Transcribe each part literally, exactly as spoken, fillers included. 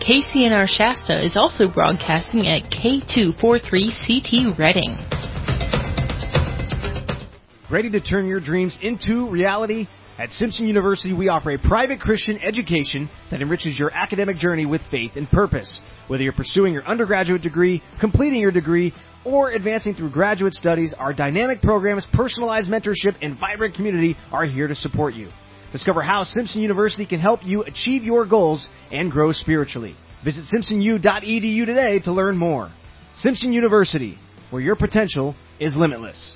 K C N R Shasta is also broadcasting at K two forty-three C T Reading. Ready to turn your dreams into reality? At Simpson University, we offer a private Christian education that enriches your academic journey with faith and purpose. Whether you're pursuing your undergraduate degree, completing your degree, or advancing through graduate studies, our dynamic programs, personalized mentorship, and vibrant community are here to support you. Discover how Simpson University can help you achieve your goals and grow spiritually. Visit simpson u dot e d u today to learn more. Simpson University, where your potential is limitless.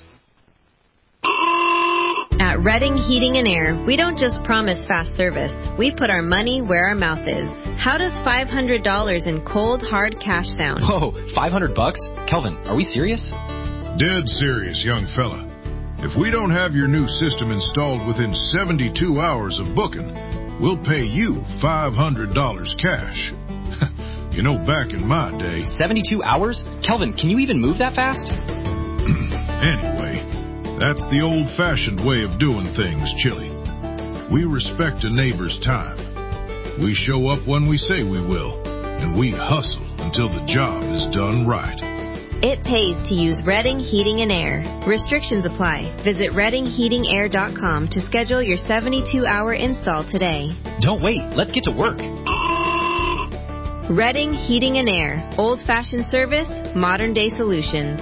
At Reading Heating and Air, we don't just promise fast service. We put our money where our mouth is. How does five hundred dollars in cold, hard cash sound? Whoa, five hundred bucks? Kelvin, are we serious? Dead serious, young fella. If we don't have your new system installed within seventy-two hours of booking, we'll pay you five hundred dollars cash. You know, back in my day... seventy-two hours? Kelvin, can you even move that fast? Anyway, that's the old-fashioned way of doing things, Chili. We respect a neighbor's time. We show up when we say we will, and we hustle until the job is done right. It pays to use Reading Heating and Air. Restrictions apply. Visit reading heating air dot com to schedule your seventy-two hour install today. Don't wait. Let's get to work. Reading Heating and Air. Old-fashioned service, modern-day solutions.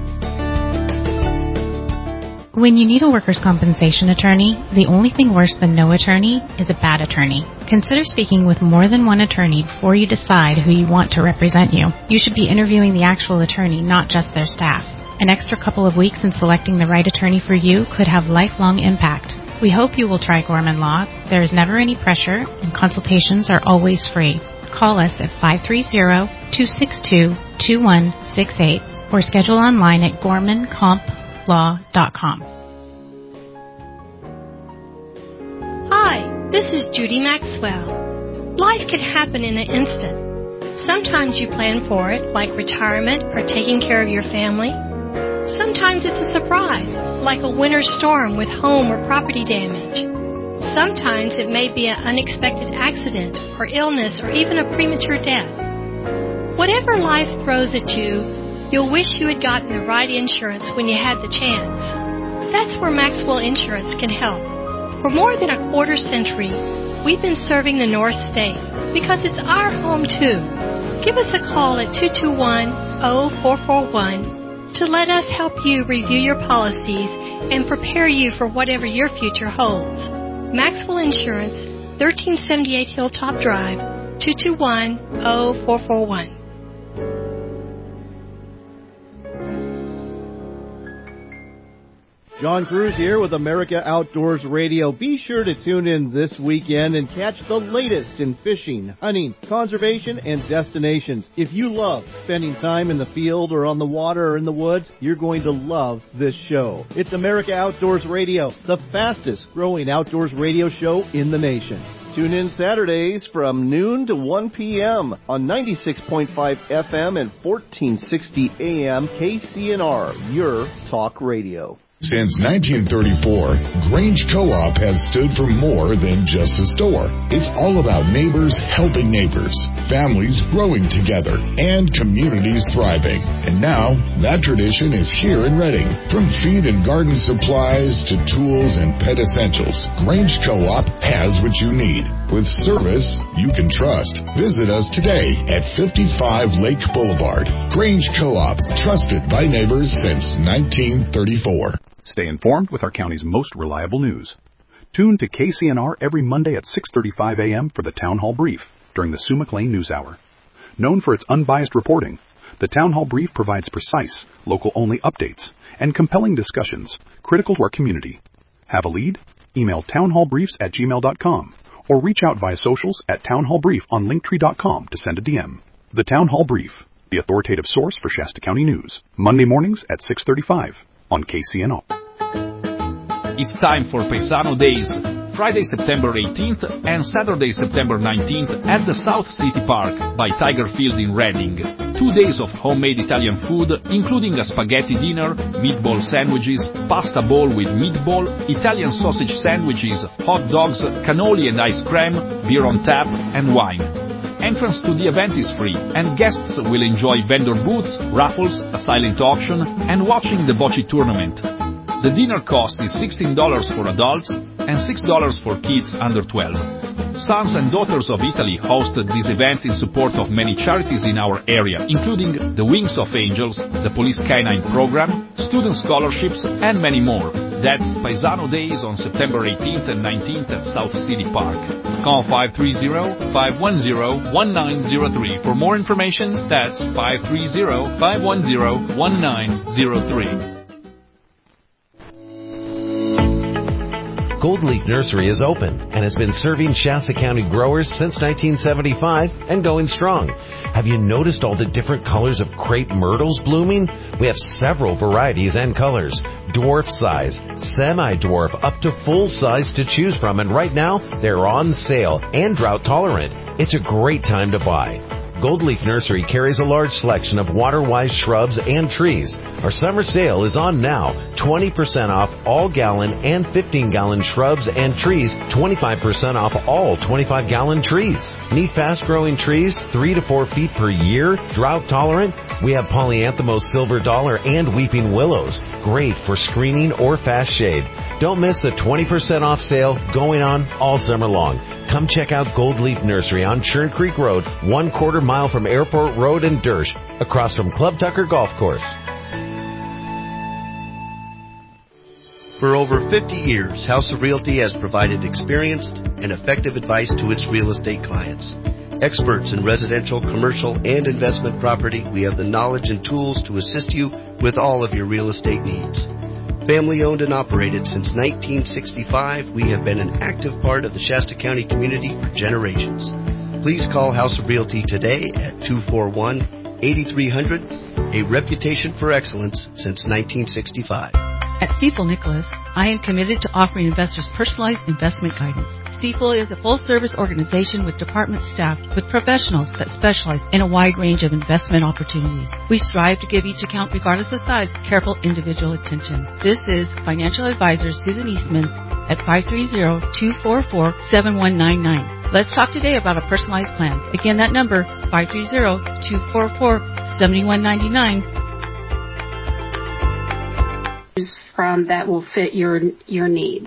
When you need a workers' compensation attorney, the only thing worse than no attorney is a bad attorney. Consider speaking with more than one attorney before you decide who you want to represent you. You should be interviewing the actual attorney, not just their staff. An extra couple of weeks in selecting the right attorney for you could have lifelong impact. We hope you will try Gorman Law. There is never any pressure, and consultations are always free. Call us at five three zero, two six two, two one six eight or schedule online at gorman comp law dot com. Hi, this is Judy Maxwell. Life can happen in an instant. Sometimes you plan for it, like retirement or taking care of your family. Sometimes it's a surprise, like a winter storm with home or property damage. Sometimes it may be an unexpected accident or illness or even a premature death. Whatever life throws at you, you'll wish you had gotten the right insurance when you had the chance. That's where Maxwell Insurance can help. For more than a quarter century, we've been serving the North State because it's our home too. Give us a call at two two one, zero four four one to let us help you review your policies and prepare you for whatever your future holds. Maxwell Insurance, thirteen seventy-eight Hilltop Drive, two two one, zero four four one. John Cruz here with America Outdoors Radio. Be sure to tune in this weekend and catch the latest in fishing, hunting, conservation, and destinations. If you love spending time in the field or on the water or in the woods, you're going to love this show. It's America Outdoors Radio, the fastest growing outdoors radio show in the nation. Tune in Saturdays from noon to one p.m. on ninety-six point five F M and fourteen sixty A M K C N R, your talk radio. Since nineteen thirty-four, Grange Co-op has stood for more than just a store. It's all about neighbors helping neighbors, families growing together, and communities thriving. And now, that tradition is here in Reading. From feed and garden supplies to tools and pet essentials, Grange Co-op has what you need. With service you can trust. Visit us today at fifty-five Lake Boulevard. Grange Co-op, trusted by neighbors since nineteen thirty-four. Stay informed with our county's most reliable news. Tune to K C N R every Monday at six thirty-five A M for the Town Hall Brief during the Sue McLean News Hour. Known for its unbiased reporting, the Town Hall Brief provides precise, local-only updates and compelling discussions critical to our community. Have a lead? Email townhallbriefs at gmail dot com or reach out via socials at townhallbrief on linktree dot com to send a D M. The Town Hall Brief, the authoritative source for Shasta County news. Monday mornings at six thirty-five on K C N R. It's time for Paisano Days, Friday, September eighteenth and Saturday, September nineteenth at the South City Park by Tiger Field in Reading. Two days of homemade Italian food, including a spaghetti dinner, meatball sandwiches, pasta bowl with meatball, Italian sausage sandwiches, hot dogs, cannoli and ice cream, beer on tap, and wine. Entrance to the event is free, and guests will enjoy vendor booths, raffles, a silent auction, and watching the bocce tournament. The dinner cost is sixteen dollars for adults and six dollars for kids under twelve. Sons and Daughters of Italy hosted this event in support of many charities in our area, including the Wings of Angels, the Police Canine Program, student scholarships, and many more. That's Paisano Days on September eighteenth and nineteenth at South City Park. Call five three zero, five one zero, one nine zero three. For more information, that's five three zero, five one zero, one nine zero three. Gold Leaf Nursery is open and has been serving Shasta County growers since nineteen seventy-five and going strong. Have you noticed all the different colors of crepe myrtles blooming? We have several varieties and colors. Dwarf size, semi-dwarf, up to full size to choose from, and right now they're on sale and drought tolerant. It's a great time to buy. Gold Leaf Nursery carries a large selection of water-wise shrubs and trees. Our summer sale is on now. twenty percent off all gallon and fifteen gallon shrubs and trees. twenty-five percent off all twenty-five gallon trees. Need fast-growing trees, three to four feet per year, drought tolerant? We have Polyanthemos silver dollar and weeping willows. Great for screening or fast shade. Don't miss the twenty percent off sale going on all summer long. Come check out Gold Leaf Nursery on Churn Creek Road, one quarter mile from Airport Road in Dersh, across from Club Tucker Golf Course. For over fifty years, House of Realty has provided experienced and effective advice to its real estate clients. Experts in residential, commercial, and investment property, we have the knowledge and tools to assist you with all of your real estate needs. Family owned and operated since nineteen sixty-five, we have been an active part of the Shasta County community for generations. Please call House of Realty today at two four one, eight three zero zero, a reputation for excellence since nineteen sixty-five. At Stifel Nicholas, I am committed to offering investors personalized investment guidance. Stifel is a full-service organization with department staff with professionals that specialize in a wide range of investment opportunities. We strive to give each account, regardless of size, careful individual attention. This is financial advisor Susan Eastman at five three zero, two four four, seven one nine nine. Let's talk today about a personalized plan. Again, that number, five three zero, two four four, seven one nine nine. From that will fit your your needs.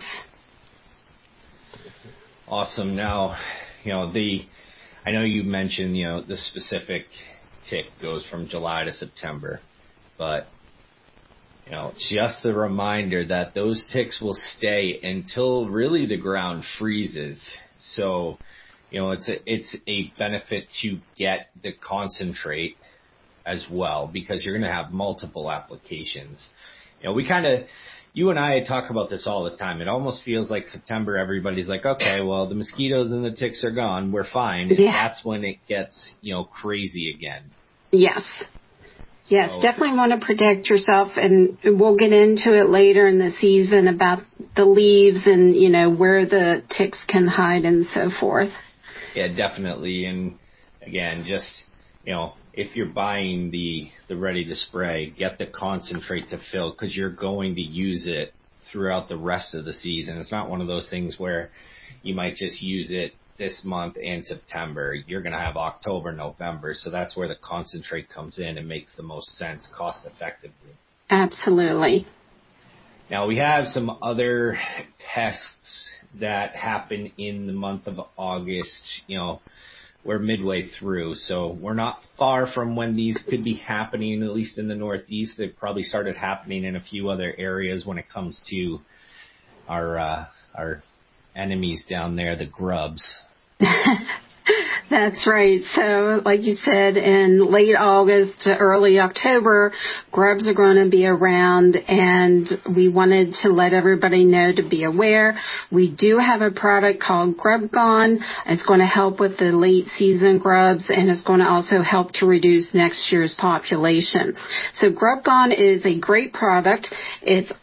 Awesome. Now, you know, the I know you mentioned, you know, the specific tick goes from July to September, but you know, just a reminder that those ticks will stay until really the ground freezes. So, you know, it's a it's a benefit to get the concentrate as well, because you're going to have multiple applications. You know, we kind of, you and I talk about this all the time. It almost feels like September, everybody's like, okay, well, the mosquitoes and the ticks are gone. We're fine. Yeah. That's when it gets, you know, crazy again. Yes. Yes, so, definitely want to protect yourself. And we'll get into it later in the season about the leaves and, you know, where the ticks can hide and so forth. Yeah, definitely. And again, just, you know, if you're buying the, the ready to spray, get the concentrate to fill, because you're going to use it throughout the rest of the season. It's not one of those things where you might just use it this month and September. You're going to have October, November. So that's where the concentrate comes in and makes the most sense cost effectively. Absolutely. Now we have some other pests that happen in the month of August. You know, we're midway through, so we're not far from when these could be happening, at least in the Northeast. They've probably started happening in a few other areas when it comes to our uh, our enemies down there, the grubs. That's right. So, like you said, in late August to early October, grubs are going to be around, and we wanted to let everybody know to be aware. We do have a product called Grub Gone. It's going to help with the late season grubs, and it's going to also help to reduce next year's population. So, Grub Gone is a great product. It's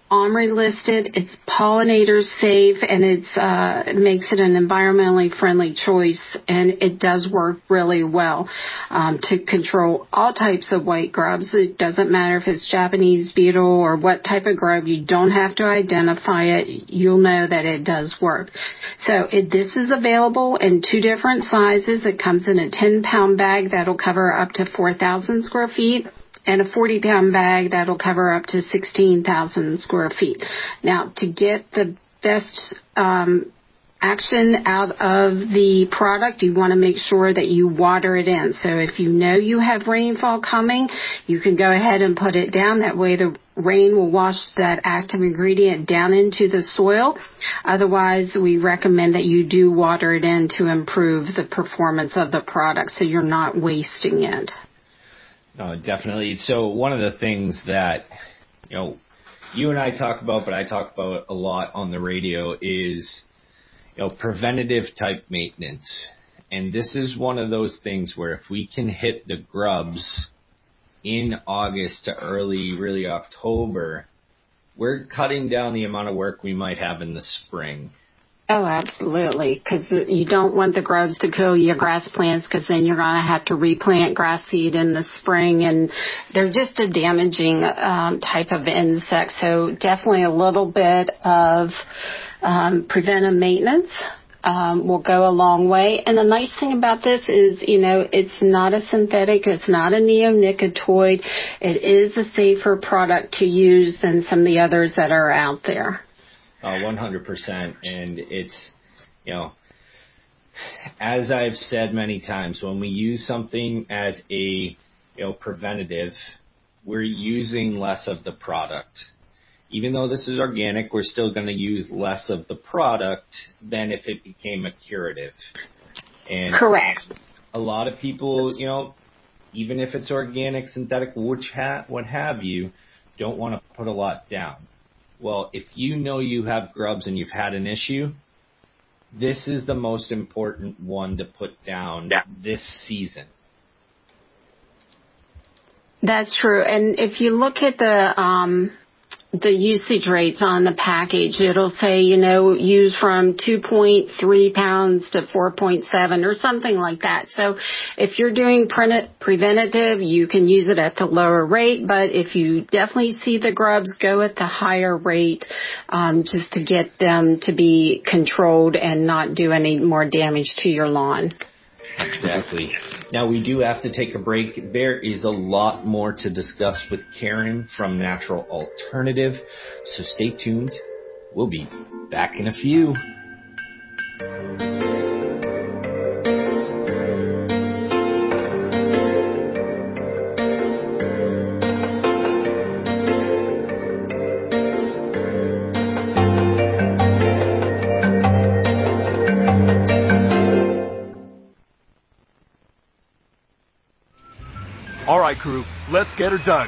OMRI listed, it's pollinator safe, and it's uh, it makes it an environmentally friendly choice, and it does work really well um, to control all types of white grubs. It doesn't matter if it's Japanese beetle or what type of grub. You don't have to identify it. You'll know that it does work. So it, this is available in two different sizes. It comes in a ten-pound bag that'll cover up to four thousand square feet. And a forty-pound bag that'll cover up to sixteen thousand square feet. Now, to get the best um, action out of the product, you want to make sure that you water it in. So if you know you have rainfall coming, you can go ahead and put it down. That way the rain will wash that active ingredient down into the soil. Otherwise, we recommend that you do water it in to improve the performance of the product so you're not wasting it. No, definitely. So one of the things that, you know, you and I talk about, but I talk about a lot on the radio is, you know, preventative type maintenance. And this is one of those things where if we can hit the grubs in August to early, really October, we're cutting down the amount of work we might have in the spring. Oh, absolutely, because you don't want the grubs to kill your grass plants, because then you're going to have to replant grass seed in the spring, and they're just a damaging um, type of insect. So definitely a little bit of um, preventive maintenance um, will go a long way. And the nice thing about this is, you know, it's not a synthetic, it's not a neonicotinoid. It is a safer product to use than some of the others that are out there. Uh, one hundred percent. And it's, you know, as I've said many times, when we use something as a, you know, preventative, we're using less of the product. Even though this is organic, we're still going to use less of the product than if it became a curative. And correct. A lot of people, you know, even if it's organic, synthetic, which ha- what have you, don't want to put a lot down. Well, if you know you have grubs and you've had an issue, this is the most important one to put down yeah. this season. That's true. And if you look at the um, the usage rates on the package, it'll say, you know, use from two point three pounds to four point seven or something like that. So if you're doing pre- preventative, you can use it at the lower rate. But if you definitely see the grubs, go at the higher rate um, just to get them to be controlled and not do any more damage to your lawn. Exactly. Now, we do have to take a break. There is a lot more to discuss with Karen from Natural Alternative, so stay tuned. We'll be back in a few. All right, crew, let's get her dug.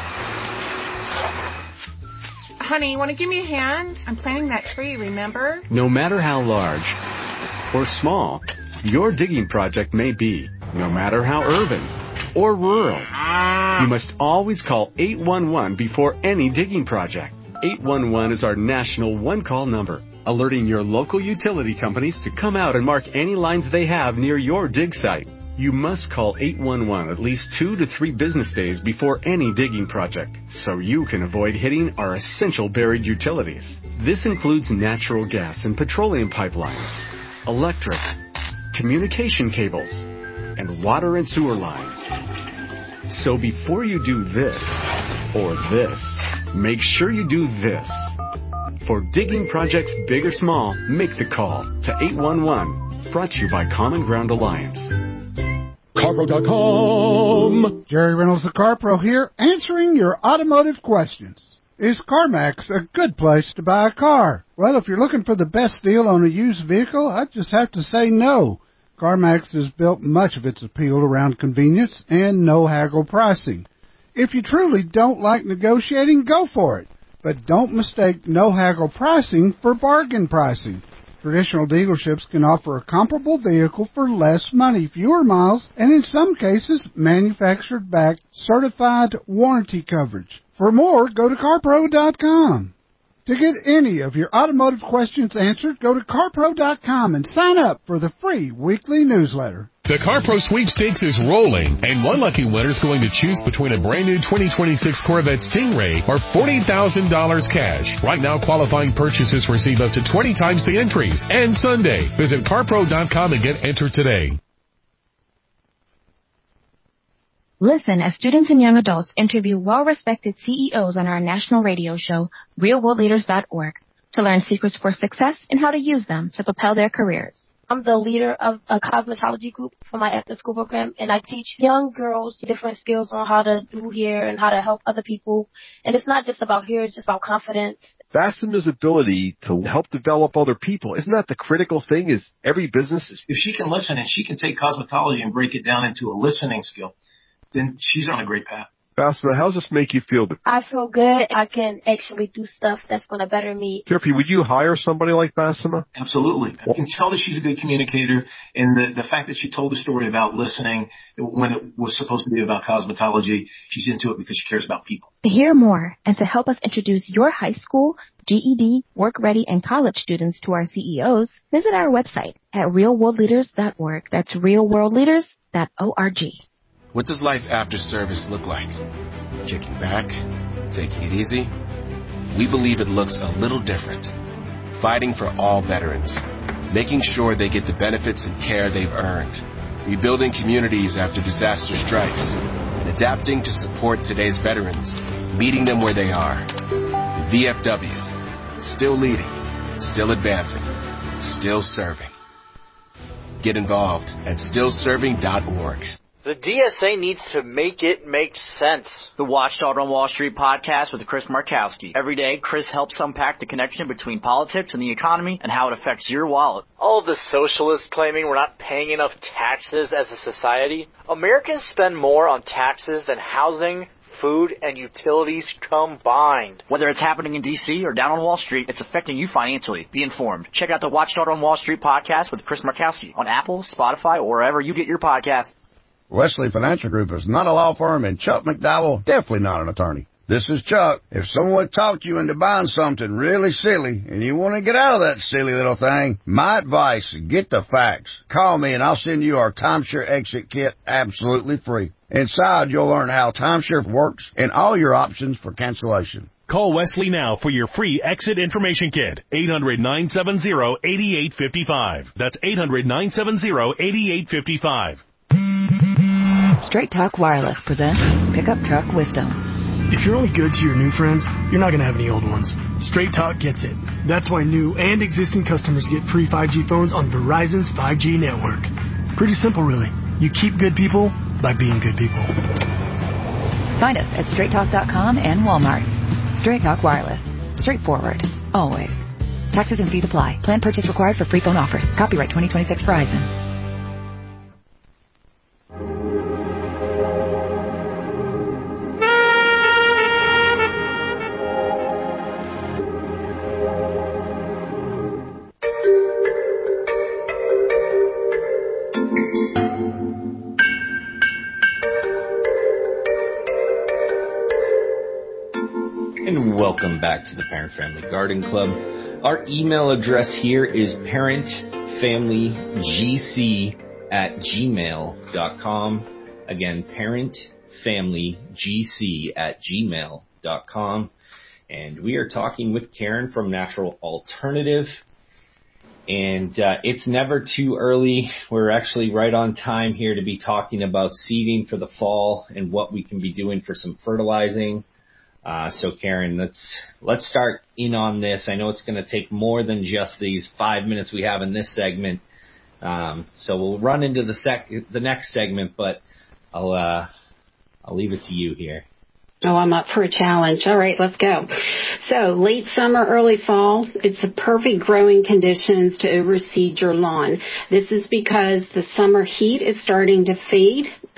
Honey, you want to give me a hand? I'm planting that tree, remember? No matter how large or small your digging project may be, no matter how urban or rural, you must always call eight one one before any digging project. eight one one is our national one-call number, alerting your local utility companies to come out and mark any lines they have near your dig site. You must call eight one one at least two to three business days before any digging project, so you can avoid hitting our essential buried utilities. This includes natural gas and petroleum pipelines, electric, communication cables, and water and sewer lines. So before you do this or this, make sure you do this. For digging projects big or small, make the call to eight one one. Brought to you by Common Ground Alliance. CarPro dot com. Jerry Reynolds, the CarPro here, answering your automotive questions. Is CarMax a good place to buy a car? Well, if you're looking for the best deal on a used vehicle, I just have to say no. CarMax has built much of its appeal around convenience and no haggle pricing. If you truly don't like negotiating, go for it. But don't mistake no haggle pricing for bargain pricing. Traditional dealerships can offer a comparable vehicle for less money, fewer miles, and in some cases, manufactured-backed, certified warranty coverage. For more, go to CarPro dot com. To get any of your automotive questions answered, go to car pro dot com and sign up for the free weekly newsletter. The CarPro Sweepstakes is rolling, and one lucky winner is going to choose between a brand new twenty twenty-six Corvette Stingray or forty thousand dollars cash. Right now, qualifying purchases receive up to twenty times the entries. And Sunday, visit car pro dot com and get entered today. Listen as students and young adults interview well-respected C E Os on our national radio show, real world leaders dot org, to learn secrets for success and how to use them to propel their careers. I'm the leader of a cosmetology group for my after-school program, and I teach young girls different skills on how to do hair and how to help other people. And it's not just about hair, it's just about confidence. Fastener's ability to help develop other people, isn't that the critical thing? Is every business... If she can listen and she can take cosmetology and break it down into a listening skill, then she's on a great path. Fastener, how does this make you feel? I feel good. I can actually do stuff that's going to better me. Jeffrey, would you hire somebody like Fastener? Absolutely. I can tell that she's a good communicator, and the, the fact that she told the story about listening when it was supposed to be about cosmetology, she's into it because she cares about people. To hear more and to help us introduce your high school, G E D, work-ready, and college students to our C E Os, visit our website at real world leaders dot org. That's real world leaders dot org. What does life after service look like? Kicking back? Taking it easy? We believe it looks a little different. Fighting for all veterans. Making sure they get the benefits and care they've earned. Rebuilding communities after disaster strikes. And adapting to support today's veterans. Meeting them where they are. The V F W. Still leading. Still advancing. Still serving. Get involved at still serving dot org. The D S A needs to make it make sense. The Watchdog on Wall Street podcast with Chris Markowski. Every day, Chris helps unpack the connection between politics and the economy and how it affects your wallet. All of the socialists claiming we're not paying enough taxes as a society. Americans spend more on taxes than housing, food, and utilities combined. Whether it's happening in D C or down on Wall Street, it's affecting you financially. Be informed. Check out the Watchdog on Wall Street podcast with Chris Markowski on Apple, Spotify, or wherever you get your podcast. Wesley Financial Group is not a law firm, and Chuck McDowell, definitely not an attorney. This is Chuck. If someone talked you into buying something really silly and you want to get out of that silly little thing, my advice, get the facts. Call me and I'll send you our timeshare exit kit absolutely free. Inside, you'll learn how timeshare works and all your options for cancellation. Call Wesley now for your free exit information kit. eight hundred, nine seven zero, eight eight five five. That's eight hundred, nine seven zero, eight eight five five. Straight Talk Wireless presents Pickup Truck Wisdom. If you're only good to your new friends, you're not going to have any old ones. Straight Talk gets it. That's why new and existing customers get free five G phones on Verizon's five G network. Pretty simple, really. You keep good people by being good people. Find us at straight talk dot com and Walmart. Straight Talk Wireless. Straightforward. Always. Taxes and fees apply. Plan purchase required for free phone offers. Copyright twenty twenty-six Verizon. Welcome back to the Parent Family Garden Club. Our email address here is parentfamilygc at gmail dot com. Again, parentfamilygc at gmail dot com. And we are talking with Karen from Natural Alternative. And uh, it's never too early. We're actually right on time here to be talking about seeding for the fall and what we can be doing for some fertilizing. Uh, so Karen, let's, let's start in on this. I know it's going to take more than just these five minutes we have in this segment. Um, so we'll run into the sec, the next segment, but I'll, uh, I'll leave it to you here. Oh, I'm up for a challenge. All right, let's go. So late summer, early fall, it's the perfect growing conditions to overseed your lawn. This is because the summer heat is starting to fade,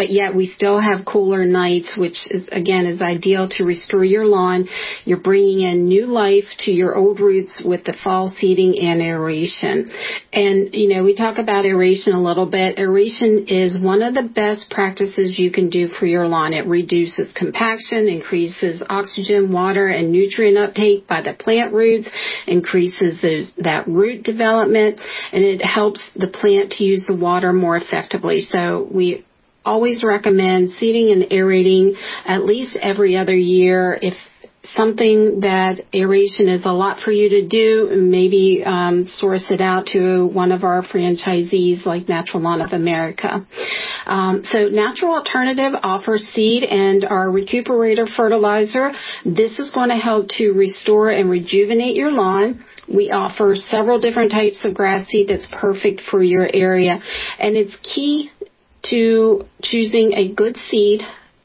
but yet we still have cooler nights, which is, again, is ideal to restore your lawn. You're bringing in new life to your old roots with the fall seeding and aeration. And, you know, we talk about aeration a little bit. Aeration is one of the best practices you can do for your lawn. It reduces compaction, increases oxygen, water, and nutrient uptake by the plant roots, increases those, that root development, and it helps the plant to use the water more effectively. So we always recommend seeding and aerating at least every other year. If something that aeration is a lot for you to do, maybe um, source it out to one of our franchisees like Natural Lawn of America. Um, so Natural Alternative offers seed and our recuperator fertilizer. This is going to help to restore and rejuvenate your lawn. We offer several different types of grass seed that's perfect for your area, and it's key to choosing a good seed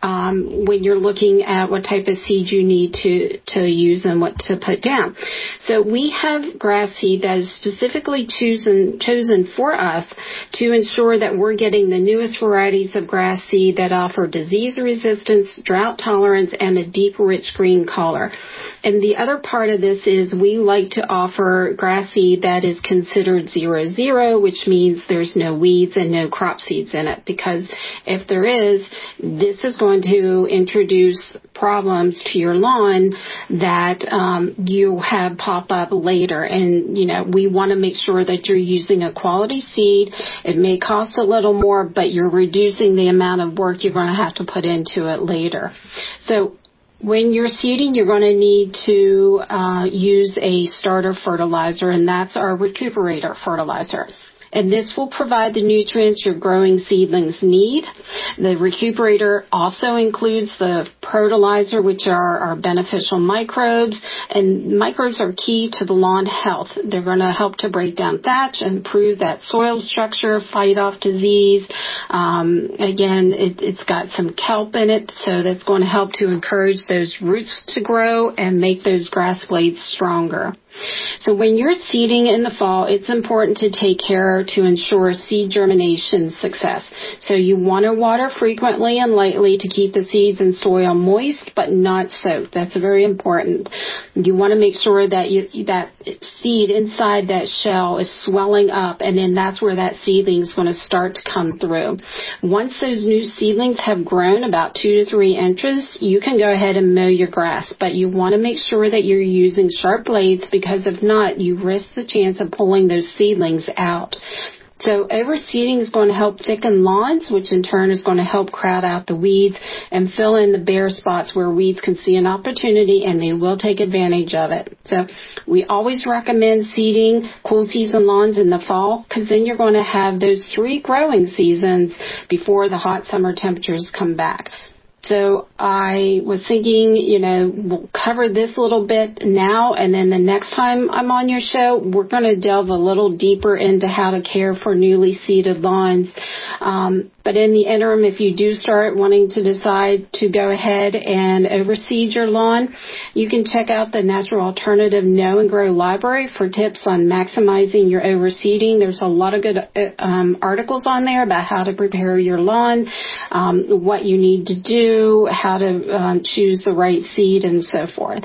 Um, when you're looking at what type of seed you need to, to use and what to put down. So we have grass seed that is specifically chosen, chosen for us to ensure that we're getting the newest varieties of grass seed that offer disease resistance, drought tolerance, and a deep, rich green color. And the other part of this is we like to offer grass seed that is considered zero zero, which means there's no weeds and no crop seeds in it, because if there is, this is going to introduce problems to your lawn that um, you have pop up later. And, you know, we want to make sure that you're using a quality seed. It may cost a little more, but you're reducing the amount of work you're going to have to put into it later. So when you're seeding, you're going to need to uh, use a starter fertilizer, and that's our recuperator fertilizer. And this will provide the nutrients your growing seedlings need. The recuperator also includes the protolizer, which are our beneficial microbes. And microbes are key to the lawn health. They're going to help to break down thatch, improve that soil structure, fight off disease. Um, again, it, it's got some kelp in it, so that's going to help to encourage those roots to grow and make those grass blades stronger. So when you're seeding in the fall, it's important to take care to ensure seed germination success. So you want to water frequently and lightly to keep the seeds and soil moist but not soaked. That's very important. You want to make sure that you, that seed inside that shell is swelling up, and then that's where that seedling is going to start to come through. Once those new seedlings have grown about two to three inches, you can go ahead and mow your grass, but you want to make sure that you're using sharp blades, because Because if not, you risk the chance of pulling those seedlings out. So overseeding is going to help thicken lawns, which in turn is going to help crowd out the weeds and fill in the bare spots where weeds can see an opportunity, and they will take advantage of it. So we always recommend seeding cool season lawns in the fall, because then you're going to have those three growing seasons before the hot summer temperatures come back. So I was thinking, you know, we'll cover this little bit now, and then the next time I'm on your show, we're going to delve a little deeper into how to care for newly seeded lawns. Um, but in the interim, if you do start wanting to decide to go ahead and overseed your lawn, you can check out the Natural Alternative Know and Grow Library for tips on maximizing your overseeding. There's a lot of good um, articles on there about how to prepare your lawn, um, what you need to do, how to um, choose the right seed, and so forth.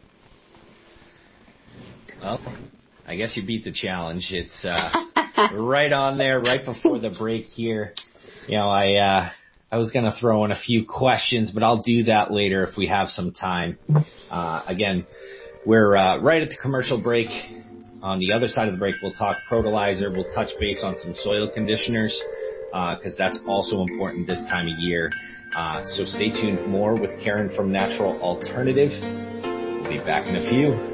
Well, I guess you beat the challenge. It's uh, right on there, right before the break here. You know, I uh, I was going to throw in a few questions, but I'll do that later if we have some time. Uh, again, we're uh, right at the commercial break. On the other side of the break, we'll talk protolizer. We'll touch base on some soil conditioners, because uh, that's also important this time of year. Uh, so stay tuned. More with Karen from Natural Alternative. We'll be back in a few.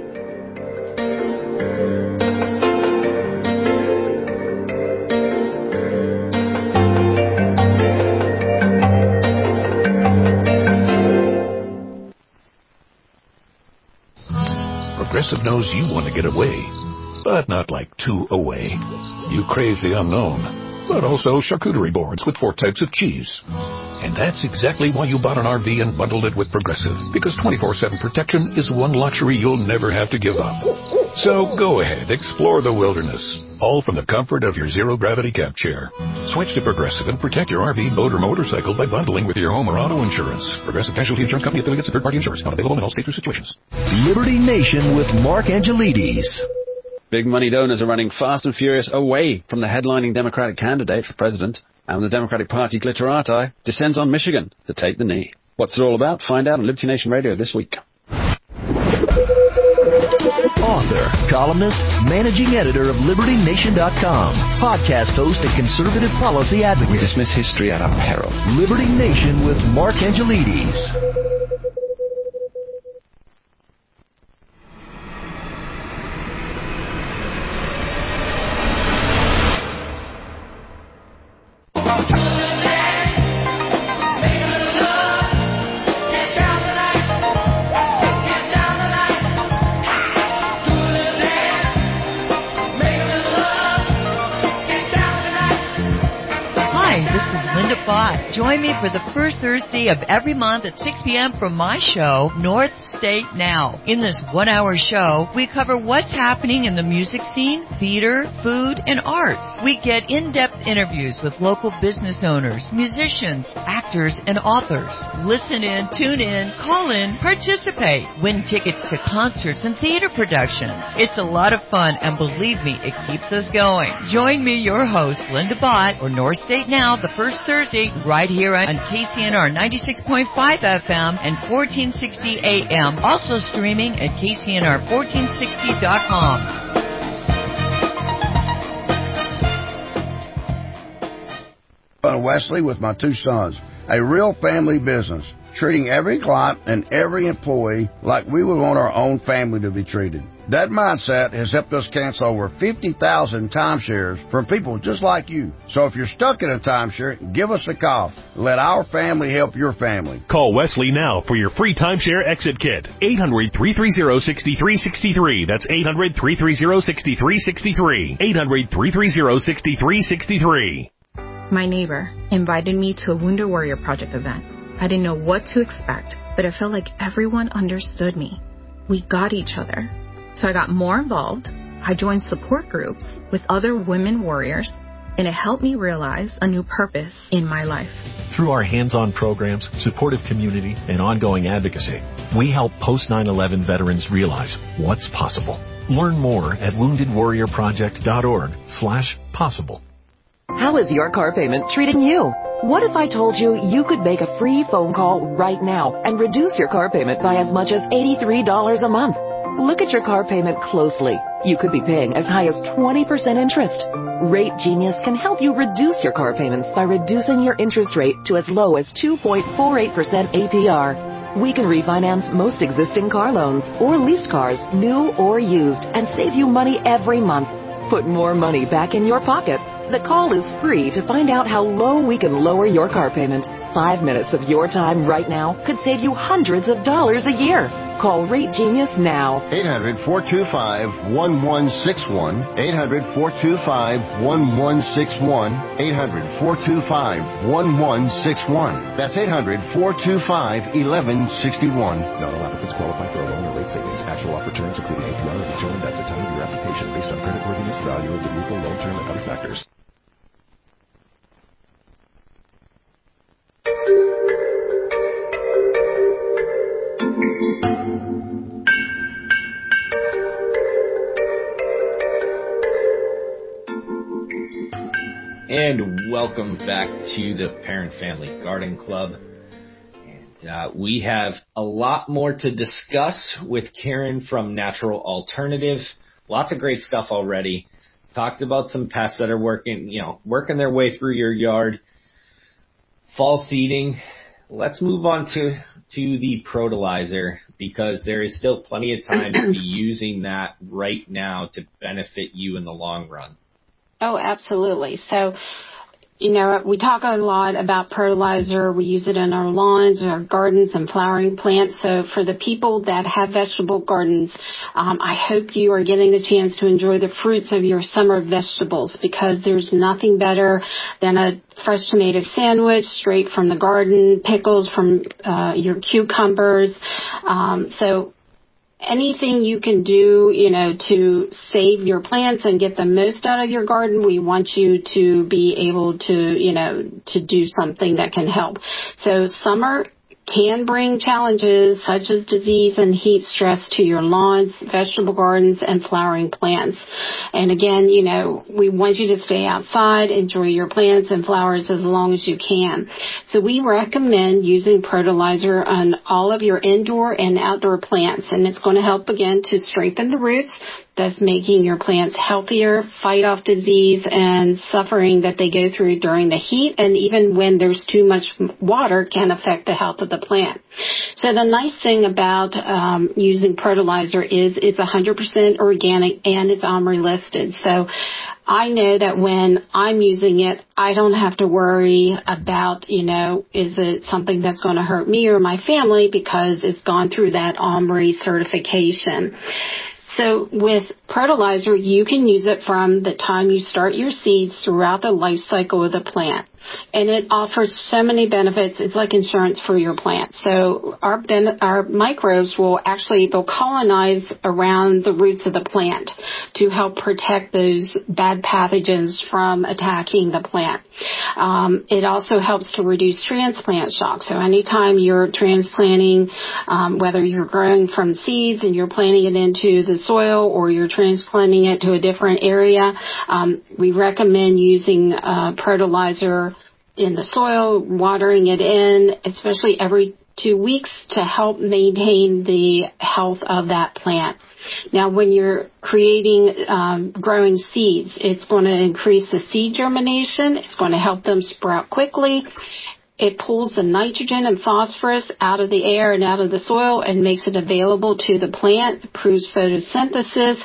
Progressive knows you want to get away, but not like too away. You crave the unknown, but also charcuterie boards with four types of cheese. And that's exactly why you bought an R V and bundled it with Progressive, because twenty-four seven protection is one luxury you'll never have to give up. So go ahead, explore the wilderness, all from the comfort of your zero-gravity camp chair. Switch to Progressive and protect your R V, boat, or motorcycle by bundling with your home or auto insurance. Progressive Casualty Insurance Company affiliates and third-party insurance. Not available in all states or situations. Liberty Nation with Mark Angelides. Big money donors are running fast and furious away from the headlining Democratic candidate for president, and the Democratic Party glitterati descends on Michigan to take the knee. What's it all about? Find out on Liberty Nation Radio this week. Author, columnist, managing editor of Liberty Nation dot com, podcast host and conservative policy advocate. We dismiss history at our peril. Liberty Nation with Mark Angelides. Join me for the first Thursday of every month at six p.m. for my show, North State Now. In this one-hour show, we cover what's happening in the music scene, theater, food, and arts. We get in-depth interviews with local business owners, musicians, actors, and authors. Listen in, tune in, call in, participate. Win tickets to concerts and theater productions. It's a lot of fun, and believe me, it keeps us going. Join me, your host, Linda Bott, for North State Now, the first Thursday, right here on K C N R ninety-six point five F M and fourteen sixty A M. Also streaming at K C N R fourteen sixty dot com. Wesley with my two sons. A real family business, treating every client and every employee like we would want our own family to be treated. That mindset has helped us cancel over fifty thousand timeshares from people just like you. So if you're stuck in a timeshare, give us a call. Let our family help your family. Call Wesley now for your free timeshare exit kit. eight hundred, three three zero, six three six three. That's eight hundred, three three zero, six three six three. eight hundred, three three zero, six three six three. My neighbor invited me to a Wounded Warrior Project event. I didn't know what to expect, but I felt like everyone understood me. We got each other. So I got more involved. I joined support groups with other women warriors, and it helped me realize a new purpose in my life. Through our hands-on programs, supportive community, and ongoing advocacy, we help post nine eleven veterans realize what's possible. Learn more at wounded warrior project dot org slash possible. How is your car payment treating you? What if I told you you could make a free phone call right now and reduce your car payment by as much as eighty-three dollars a month? Look at your car payment closely. You could be paying as high as twenty percent interest. Rate Genius can help you reduce your car payments by reducing your interest rate to as low as two point four eight percent A P R. We can refinance most existing car loans or leased cars, new or used, and save you money every month. Put more money back in your pocket. The call is free to find out how low we can lower your car payment. Five minutes of your time right now could save you hundreds of dollars a year. Call Rate Genius now. eight hundred, four two five, one one six one. eight hundred, four two five, one one six one. eight hundred, four two five, one one six one. That's eight hundred, four two five, one one six one. Not all applicants qualify for a loan or rate savings. Actual offer terms, including A P R, are determined at the time of your application based on creditworthiness, value of the vehicle, loan term, and other factors. And welcome back to the Parent Family Garden Club. And uh, we have a lot more to discuss with Karen from Natural Alternative. Lots of great stuff already. Talked about some pests that are working, you know, working their way through your yard. Fall seeding. Let's move on to, to the Protolizer, because there is still plenty of time to be using that right now to benefit you in the long run. Oh, absolutely. So, you know, we talk a lot about Protolizer. We use it in our lawns, our gardens, and flowering plants. So for the people that have vegetable gardens, um, I hope you are getting the chance to enjoy the fruits of your summer vegetables, because there's nothing better than a fresh tomato sandwich straight from the garden, pickles from uh, your cucumbers. Um, so anything you can do, you know, to save your plants and get the most out of your garden, we want you to be able to, you know, to do something that can help. So summer can bring challenges such as disease and heat stress to your lawns, vegetable gardens, and flowering plants. And again, you know, we want you to stay outside, enjoy your plants and flowers as long as you can. So we recommend using Protolizer on all of your indoor and outdoor plants, and it's going to help again to strengthen the roots, thus making your plants healthier, fight off disease and suffering that they go through during the heat, and even when there's too much water can affect the health of the plant. So the nice thing about um, using Protolizer is it's one hundred percent organic and it's OMRI listed. So I know that when I'm using it, I don't have to worry about, you know, is it something that's going to hurt me or my family because it's gone through that OMRI certification. So with Protolizer, you can use it from the time you start your seeds throughout the life cycle of the plant. And it offers so many benefits. It's like insurance for your plant. So our our microbes will actually, they'll colonize around the roots of the plant to help protect those bad pathogens from attacking the plant. Um, it also helps to reduce transplant shock. So anytime you're transplanting, um, whether you're growing from seeds and you're planting it into the soil or you're transplanting it to a different area, um, we recommend using uh, Protolizer in the soil, watering it in, especially every two weeks to help maintain the health of that plant. Now, when you're creating, um, growing seeds, it's going to increase the seed germination. It's going to help them sprout quickly. It pulls the nitrogen and phosphorus out of the air and out of the soil and makes it available to the plant, improves photosynthesis,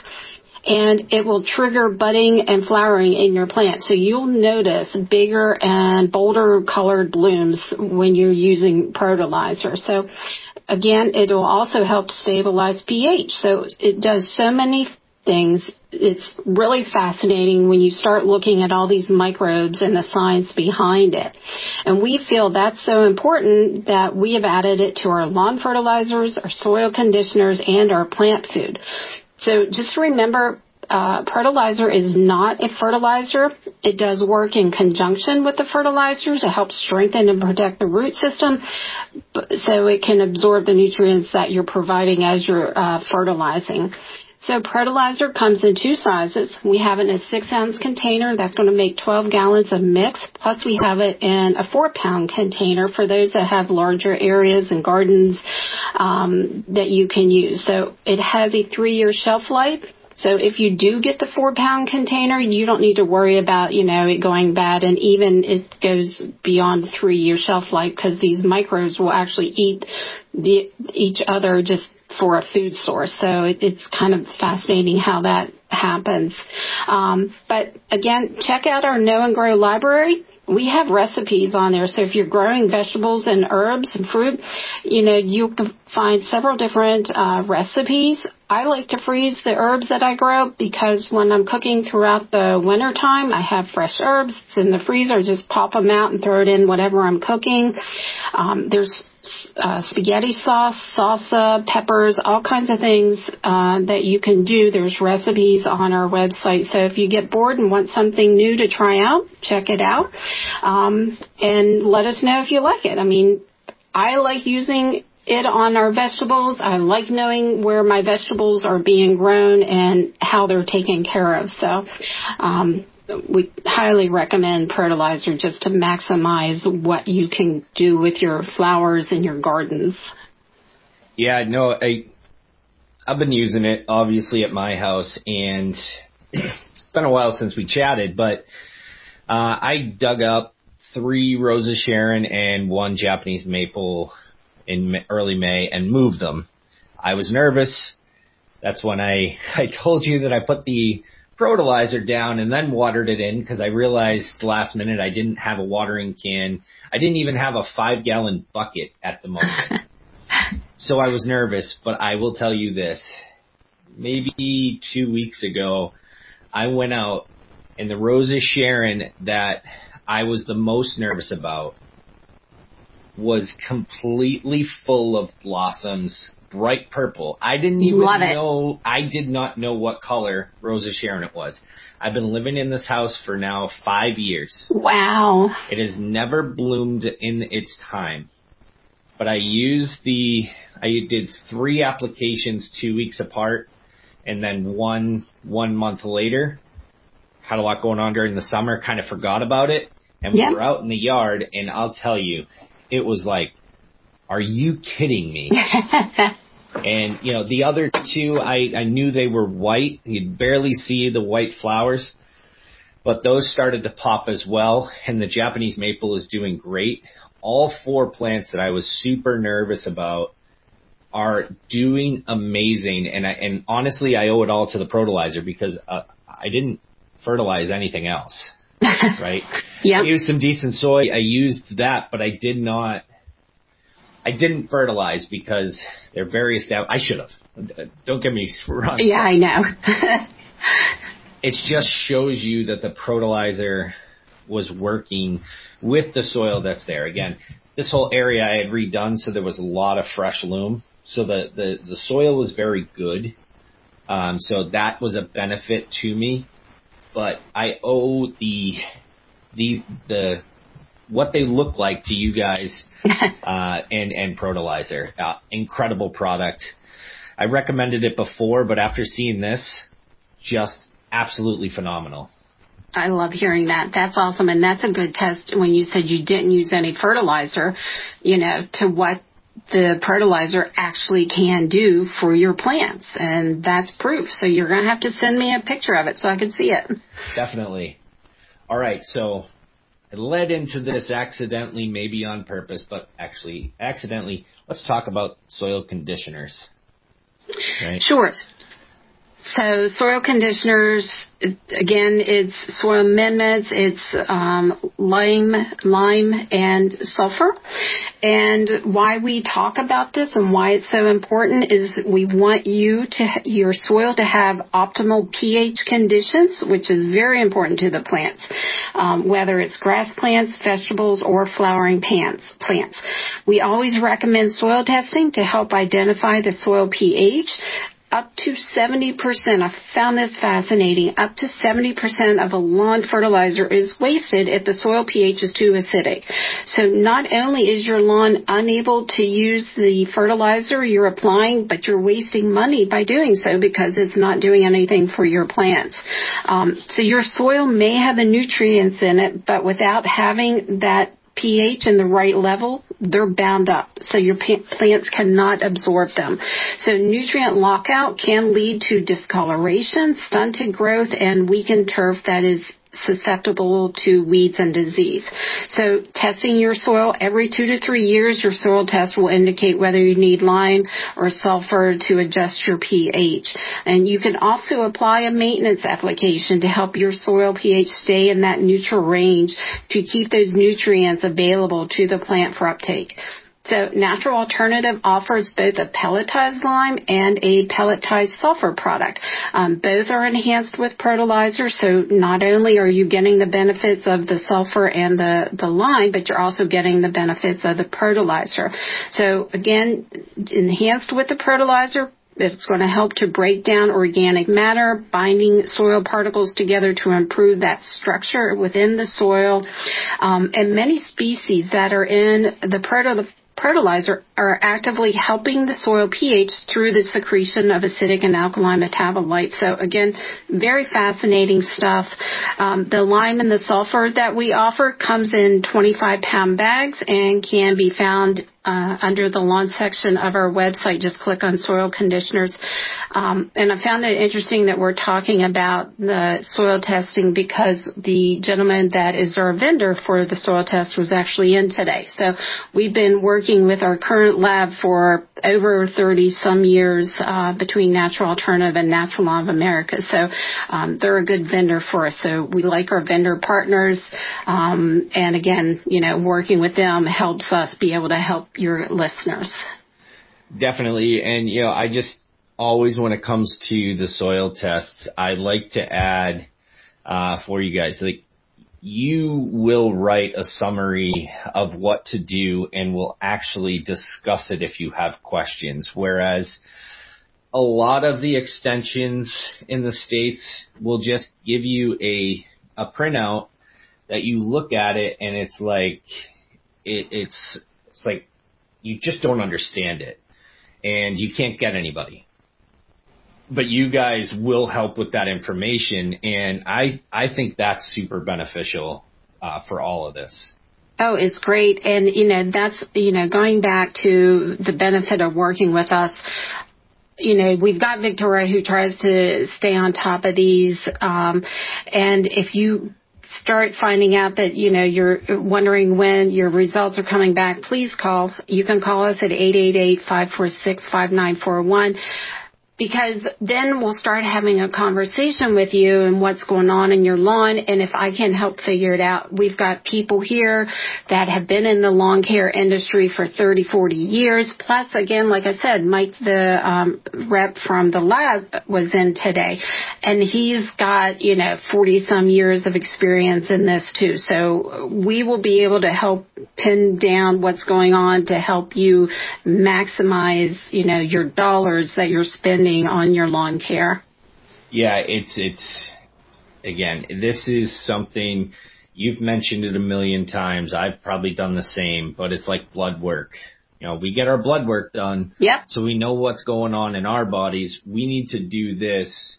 and it will trigger budding and flowering in your plant. So you'll notice bigger and bolder colored blooms when you're using Protolizer. So again, it will also help stabilize pH. So it does so many things. It's really fascinating when you start looking at all these microbes and the science behind it. And we feel that's so important that we have added it to our lawn fertilizers, our soil conditioners, and our plant food. So just remember, uh, Protolizer is not a fertilizer. It does work in conjunction with the fertilizer to help strengthen and protect the root system, so it can absorb the nutrients that you're providing as you're uh, fertilizing. So Protolizer comes in two sizes. We have it in a six-ounce container. That's going to make twelve gallons of mix. Plus, we have it in a four-pound container for those that have larger areas and gardens um, that you can use. So it has a three-year shelf life. So if you do get the four-pound container, you don't need to worry about, you know, it going bad. And even it goes beyond the three-year shelf life because these microbes will actually eat the, each other just for a food source. So it, it's kind of fascinating how that happens. Um, but again, check out our Know and Grow library. We have recipes on there. So if you're growing vegetables and herbs and fruit, you know, you can find several different uh, recipes. I like to freeze the herbs that I grow because when I'm cooking throughout the winter time, I have fresh herbs. It's in the freezer. Just pop them out and throw it in whatever I'm cooking. Um, there's uh, spaghetti sauce, salsa, peppers, all kinds of things uh, that you can do. There's recipes on our website. So if you get bored and want something new to try out, check it out. Um, and let us know if you like it. I mean, I like using it on our vegetables. I like knowing where my vegetables are being grown and how they're taken care of. So um, we highly recommend Protolizer just to maximize what you can do with your flowers and your gardens. Yeah, no, I, I've been using it, obviously, at my house, and it's been a while since we chatted, but uh, I dug up three Rosa Sharon and one Japanese maple in early May and moved them. I was nervous. That's when I, I told you that I put the Protolizer down and then watered it in because I realized last minute I didn't have a watering can. I didn't even have a five-gallon bucket at the moment. So I was nervous, but I will tell you this. Maybe two weeks ago, I went out and the Rosa Sharon that I was the most nervous about was completely full of blossoms bright purple. I didn't even Love it. know, I did not know what color Rosa Sharon it was. I've been living in this house for now five years. Wow. It has never bloomed in its time. But I used the, I did three applications two weeks apart, and then one, one month later. Had a lot going on during the summer, kind of forgot about it. And Yeah. we were out in the yard, and I'll tell you, it was like, are you kidding me? And, you know, the other two, I, I knew they were white. You'd barely see the white flowers. But those started to pop as well, and the Japanese maple is doing great. All four plants that I was super nervous about are doing amazing. And I, and honestly, I owe it all to the Protolizer because uh, I didn't fertilize anything else, right? Yeah. I used some decent soy. I used that, but I did not, I didn't fertilize because they're very established. I should have. Don't get me wrong. Yeah, I know. It just shows you that the Protolizer was working with the soil that's there. Again, this whole area I had redone, so there was a lot of fresh loam. So the, the, the soil was very good. Um, so that was a benefit to me. But I owe the the the what they look like to you guys uh, and and Protolizer. Uh, incredible product. I recommended it before, but after seeing this, just absolutely phenomenal. I love hearing that. That's awesome. And that's a good test when you said you didn't use any fertilizer, you know, to what the Protolizer actually can do for your plants. And that's proof. So you're going to have to send me a picture of it so I can see it. Definitely. All right. So it led into this accidentally, maybe on purpose, but actually accidentally. Let's talk about soil conditioners. Right? Sure. So soil conditioners, again, it's soil amendments, it's um, lime, lime and sulfur. And why we talk about this and why it's so important is we want you to your soil to have optimal pH conditions, which is very important to the plants, um, whether it's grass plants, vegetables, or flowering plants. Plants. We always recommend soil testing to help identify the soil pH. Up to seventy percent, I found this fascinating, up to seventy percent of a lawn fertilizer is wasted if the soil pH is too acidic. So not only is your lawn unable to use the fertilizer you're applying, but you're wasting money by doing so because it's not doing anything for your plants. Um, so your soil may have the nutrients in it, but without having that pH in the right level, they're bound up, so your plants cannot absorb them. So nutrient lockout can lead to discoloration, stunted growth, and weakened turf that is susceptible to weeds and disease. So testing your soil every two to three years, your soil test will indicate whether you need lime or sulfur to adjust your pH. And you can also apply a maintenance application to help your soil pH stay in that neutral range to keep those nutrients available to the plant for uptake. So Natural Alternative offers both a pelletized lime and a pelletized sulfur product. Um, both are enhanced with Protolizer, so not only are you getting the benefits of the sulfur and the, the lime, but you're also getting the benefits of the Protolizer. So again, enhanced with the Protolizer, it's going to help to break down organic matter, binding soil particles together to improve that structure within the soil. Um, and many species that are in the Protolizer Protolizer are actively helping the soil pH through the secretion of acidic and alkaline metabolites. So again, very fascinating stuff. Um, the lime and the sulfur that we offer comes in twenty-five pound bags and can be found Uh, under the lawn section of our website. Just click on soil conditioners. Um, and I found it interesting that we're talking about the soil testing because the gentleman that is our vendor for the soil test was actually in today. So we've been working with our current lab for over thirty some years uh, between Natural Alternative and Natural Lawn of America. So um, they're a good vendor for us. So we like our vendor partners. Um, and again, you know, working with them helps us be able to help your listeners. Definitely. And, you know, I just always, when it comes to the soil tests, I like to add uh, for you guys, like, you will write a summary of what to do and will actually discuss it if you have questions. Whereas a lot of the extensions in the States will just give you a, a printout that you look at it and it's like, it, it's, it's like you just don't understand it and you can't get anybody. But you guys will help with that information, and I, I think that's super beneficial uh, for all of this. Oh, it's great. And, you know, that's, you know, going back to the benefit of working with us, you know, we've got Victoria who tries to stay on top of these. Um, and if you start finding out that, you know, you're wondering when your results are coming back, please call. You can call us at eight eight eight, five four six, five nine four one. Because then we'll start having a conversation with you and what's going on in your lawn. And if I can help figure it out, we've got people here that have been in the lawn care industry for thirty, forty years. Plus, again, like I said, Mike, the um, rep from the lab, was in today. And he's got, you know, forty some years of experience in this too. So we will be able to help pin down what's going on to help you maximize, you know, your dollars that you're spending on your lawn care. Yeah, it's, it's, again, this is something you've mentioned it a million times. I've probably done the same, but it's like blood work. You know, we get our blood work done. Yep. So we know what's going on in our bodies. We need to do this,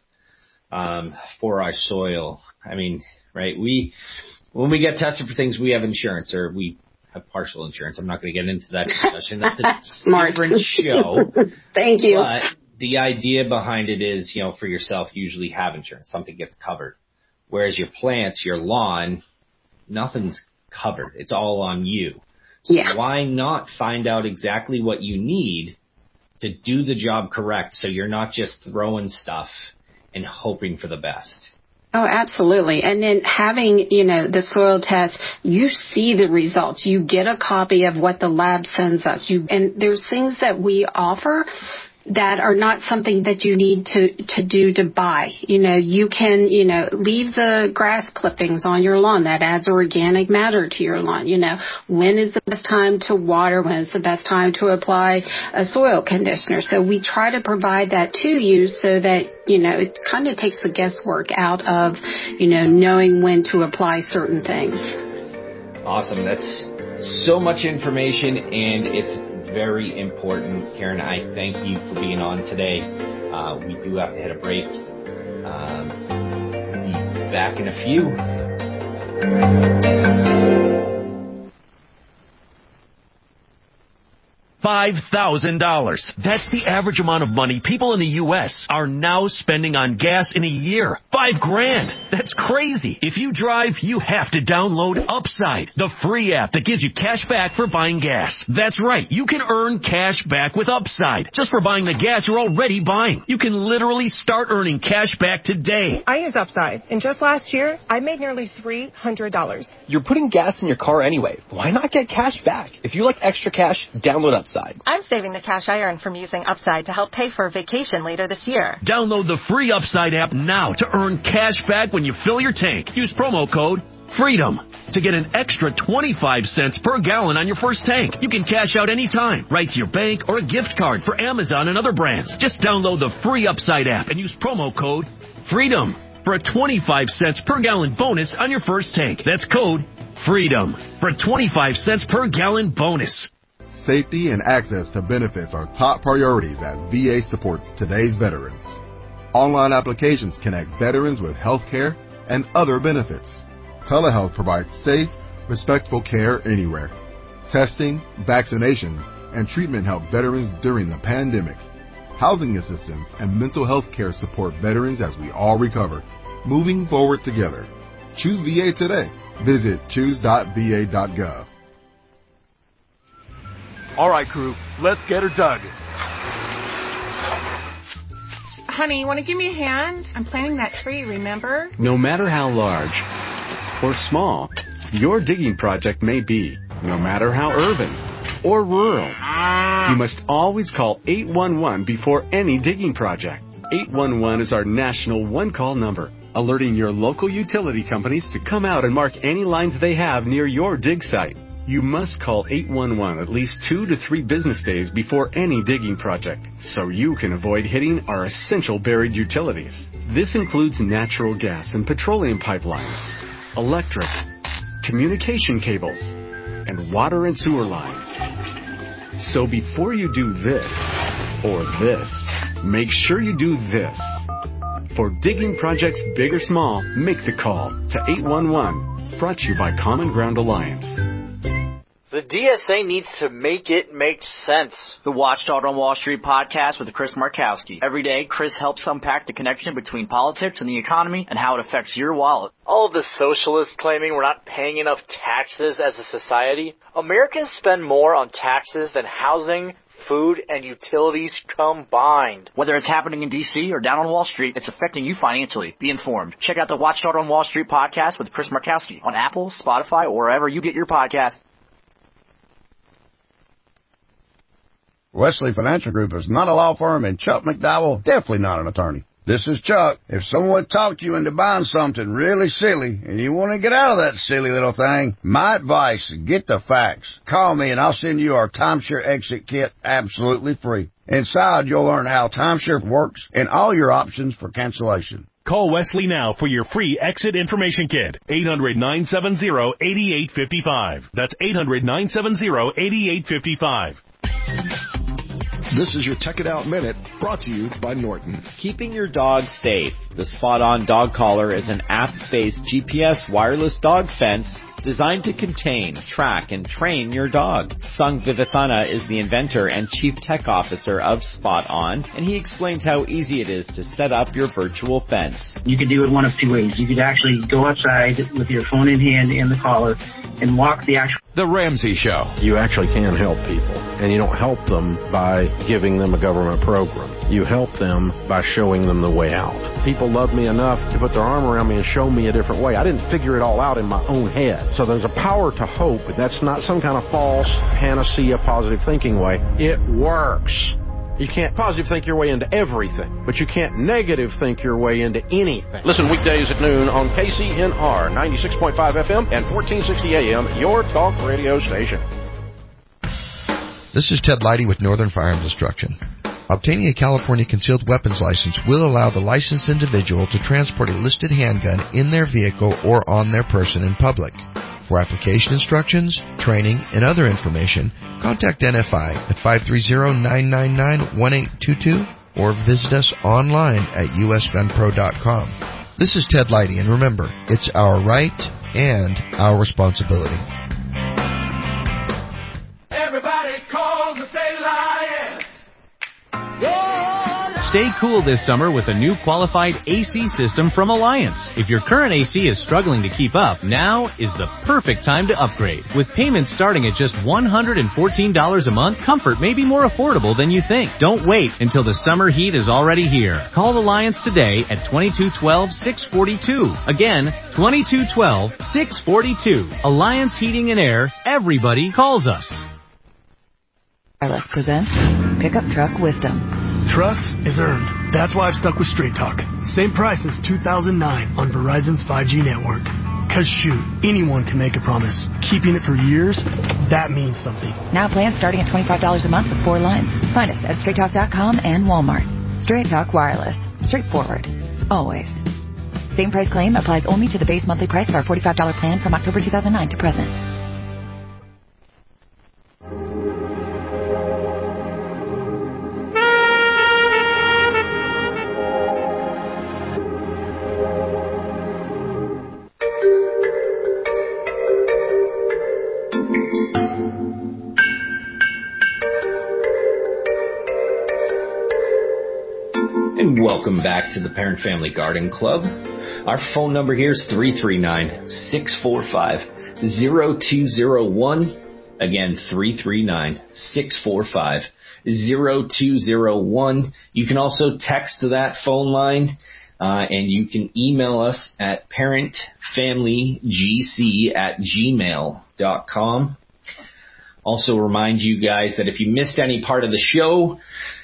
um, for our soil. I mean, right. We, when we get tested for things, we have insurance or we have partial insurance. I'm not going to get into that discussion. That's a different show. Thank you. But the idea behind it is, you know, for yourself, you usually have insurance. Something gets covered. Whereas your plants, your lawn, nothing's covered. It's all on you. So yeah. Why not find out exactly what you need to do the job correct so you're not just throwing stuff and hoping for the best? Oh, absolutely. And then having, you know, the soil test, you see the results. You get a copy of what the lab sends us. You, and there's things that we offer that are not something that you need to, to do to buy. You know, you can, you know, leave the grass clippings on your lawn. That adds organic matter to your lawn. You know, when is the best time to water? When is the best time to apply a soil conditioner? So we try to provide that to you so that, you know, it kind of takes the guesswork out of, you know, knowing when to apply certain things. Awesome. That's so much information, and it's very important. Karen, I thank you for being on today. Uh, we do have to hit a break. Um, we'll be back in a few. five thousand dollars. That's the average amount of money people in the U S are now spending on gas in a year. Five grand. That's crazy. If you drive, you have to download Upside, the free app that gives you cash back for buying gas. That's right. You can earn cash back with Upside just for buying the gas you're already buying. You can literally start earning cash back today. I use Upside, and just last year, I made nearly three hundred dollars. You're putting gas in your car anyway. Why not get cash back? If you like extra cash, download Upside. I'm saving the cash I earn from using Upside to help pay for a vacation later this year. Download the free Upside app now to earn cash back when you fill your tank. Use promo code FREEDOM to get an extra twenty-five cents per gallon on your first tank. You can cash out anytime, right to your bank or a gift card for Amazon and other brands. Just download the free Upside app and use promo code FREEDOM for a twenty-five cents per gallon bonus on your first tank. That's code FREEDOM for a twenty-five cents per gallon bonus. Safety and access to benefits are top priorities as V A supports today's veterans. Online applications connect veterans with health care and other benefits. Telehealth provides safe, respectful care anywhere. Testing, vaccinations, and treatment help veterans during the pandemic. Housing assistance and mental health care support veterans as we all recover, moving forward together. Choose V A today. Visit choose dot v a dot gov. All right, crew, let's get her dug. Honey, you want to give me a hand? I'm planting that tree, remember? No matter how large or small your digging project may be, no matter how urban or rural, you must always call eight one one before any digging project. eight one one is our national one-call number. alerting your local utility companies to come out and mark any lines they have near your dig site. You must call eight one one at least two to three business days before any digging project, so you can avoid hitting our essential buried utilities. This includes natural gas and petroleum pipelines, electric, communication cables, and water and sewer lines. So before you do this or this, make sure you do this. For digging projects big or small, make the call to eight one one. Brought to you by Common Ground Alliance. The D S A needs to make it make sense. The Watchdog on Wall Street podcast with Chris Markowski. Every day, Chris helps unpack the connection between politics and the economy and how it affects your wallet. All of the socialists claiming we're not paying enough taxes as a society. Americans spend more on taxes than housing, food, and utilities combined. Whether it's happening in D C or down on Wall Street, it's affecting you financially. Be informed. Check out the Watchdog on Wall Street podcast with Chris Markowski on Apple, Spotify, or wherever you get your podcast. Wesley Financial Group is not a law firm, and Chuck McDowell, definitely not an attorney. This is Chuck. If someone talked you into buying something really silly and you want to get out of that silly little thing, my advice, get the facts. Call me and I'll send you our timeshare exit kit absolutely free. Inside, you'll learn how timeshare works and all your options for cancellation. Call Wesley now for your free exit information kit. eight hundred, nine seven zero, eight eight five five. That's eight hundred, nine seven zero, eight eight five five. This is your Tech It Out Minute, brought to you by Norton. Keeping your dog safe. The Spot On Dog Collar is an app-based G P S wireless dog fence designed to contain, track, and train your dog. Sung Vivathana is the inventor and chief tech officer of Spot On, and he explains how easy it is to set up your virtual fence. You could do it one of two ways. You could actually go outside with your phone in hand and the collar and walk the actual... The Ramsey Show. You actually can help people, and you don't help them by giving them a government program. You help them by showing them the way out. People love me enough to put their arm around me and show me a different way. I didn't figure it all out in my own head. So there's a power to hope. That's not some kind of false panacea positive thinking way. It works. You can't positive think your way into everything, but you can't negative think your way into anything. Listen weekdays at noon on K C N R ninety-six point five F M and fourteen sixty A M, your talk radio station. This is Ted Leidy with Northern Firearms Instruction. Obtaining a California concealed weapons license will allow the licensed individual to transport a listed handgun in their vehicle or on their person in public. For application instructions, training, and other information, contact N F I at five three zero, nine nine nine, one eight two two or visit us online at U S gun pro dot com. This is Ted Leidy, and remember, it's our right and our responsibility. Everybody calls and say lion. Stay cool this summer with a new qualified A C system from Alliance. If your current A C is struggling to keep up, now is the perfect time to upgrade. With payments starting at just one hundred fourteen dollars a month, comfort may be more affordable than you think. Don't wait until the summer heat is already here. Call Alliance today at twenty-two twelve, six forty-two. Again, twenty-two twelve, six forty-two. Alliance Heating and Air. Everybody calls us. Wireless presents Pickup Truck Wisdom. Trust is earned. That's why I've stuck with Straight Talk. Same price since two thousand nine on Verizon's five G network. Cause shoot, anyone can make a promise. Keeping it for years, that means something. Now plans starting at twenty-five dollars a month with four lines. Find us at straight talk dot com and Walmart. Straight Talk Wireless. Straightforward. Always. Same price claim applies only to the base monthly price of our forty-five dollars plan from October two thousand nine to present. Welcome back to the Parent Family Garden Club. Our phone number here is three three nine, six four five, zero two zero one. Again, three three nine, six four five, zero two zero one. You can also text to that phone line, uh, and you can email us at parentfamilygc at gmail dot com. Also remind you guys that if you missed any part of the show,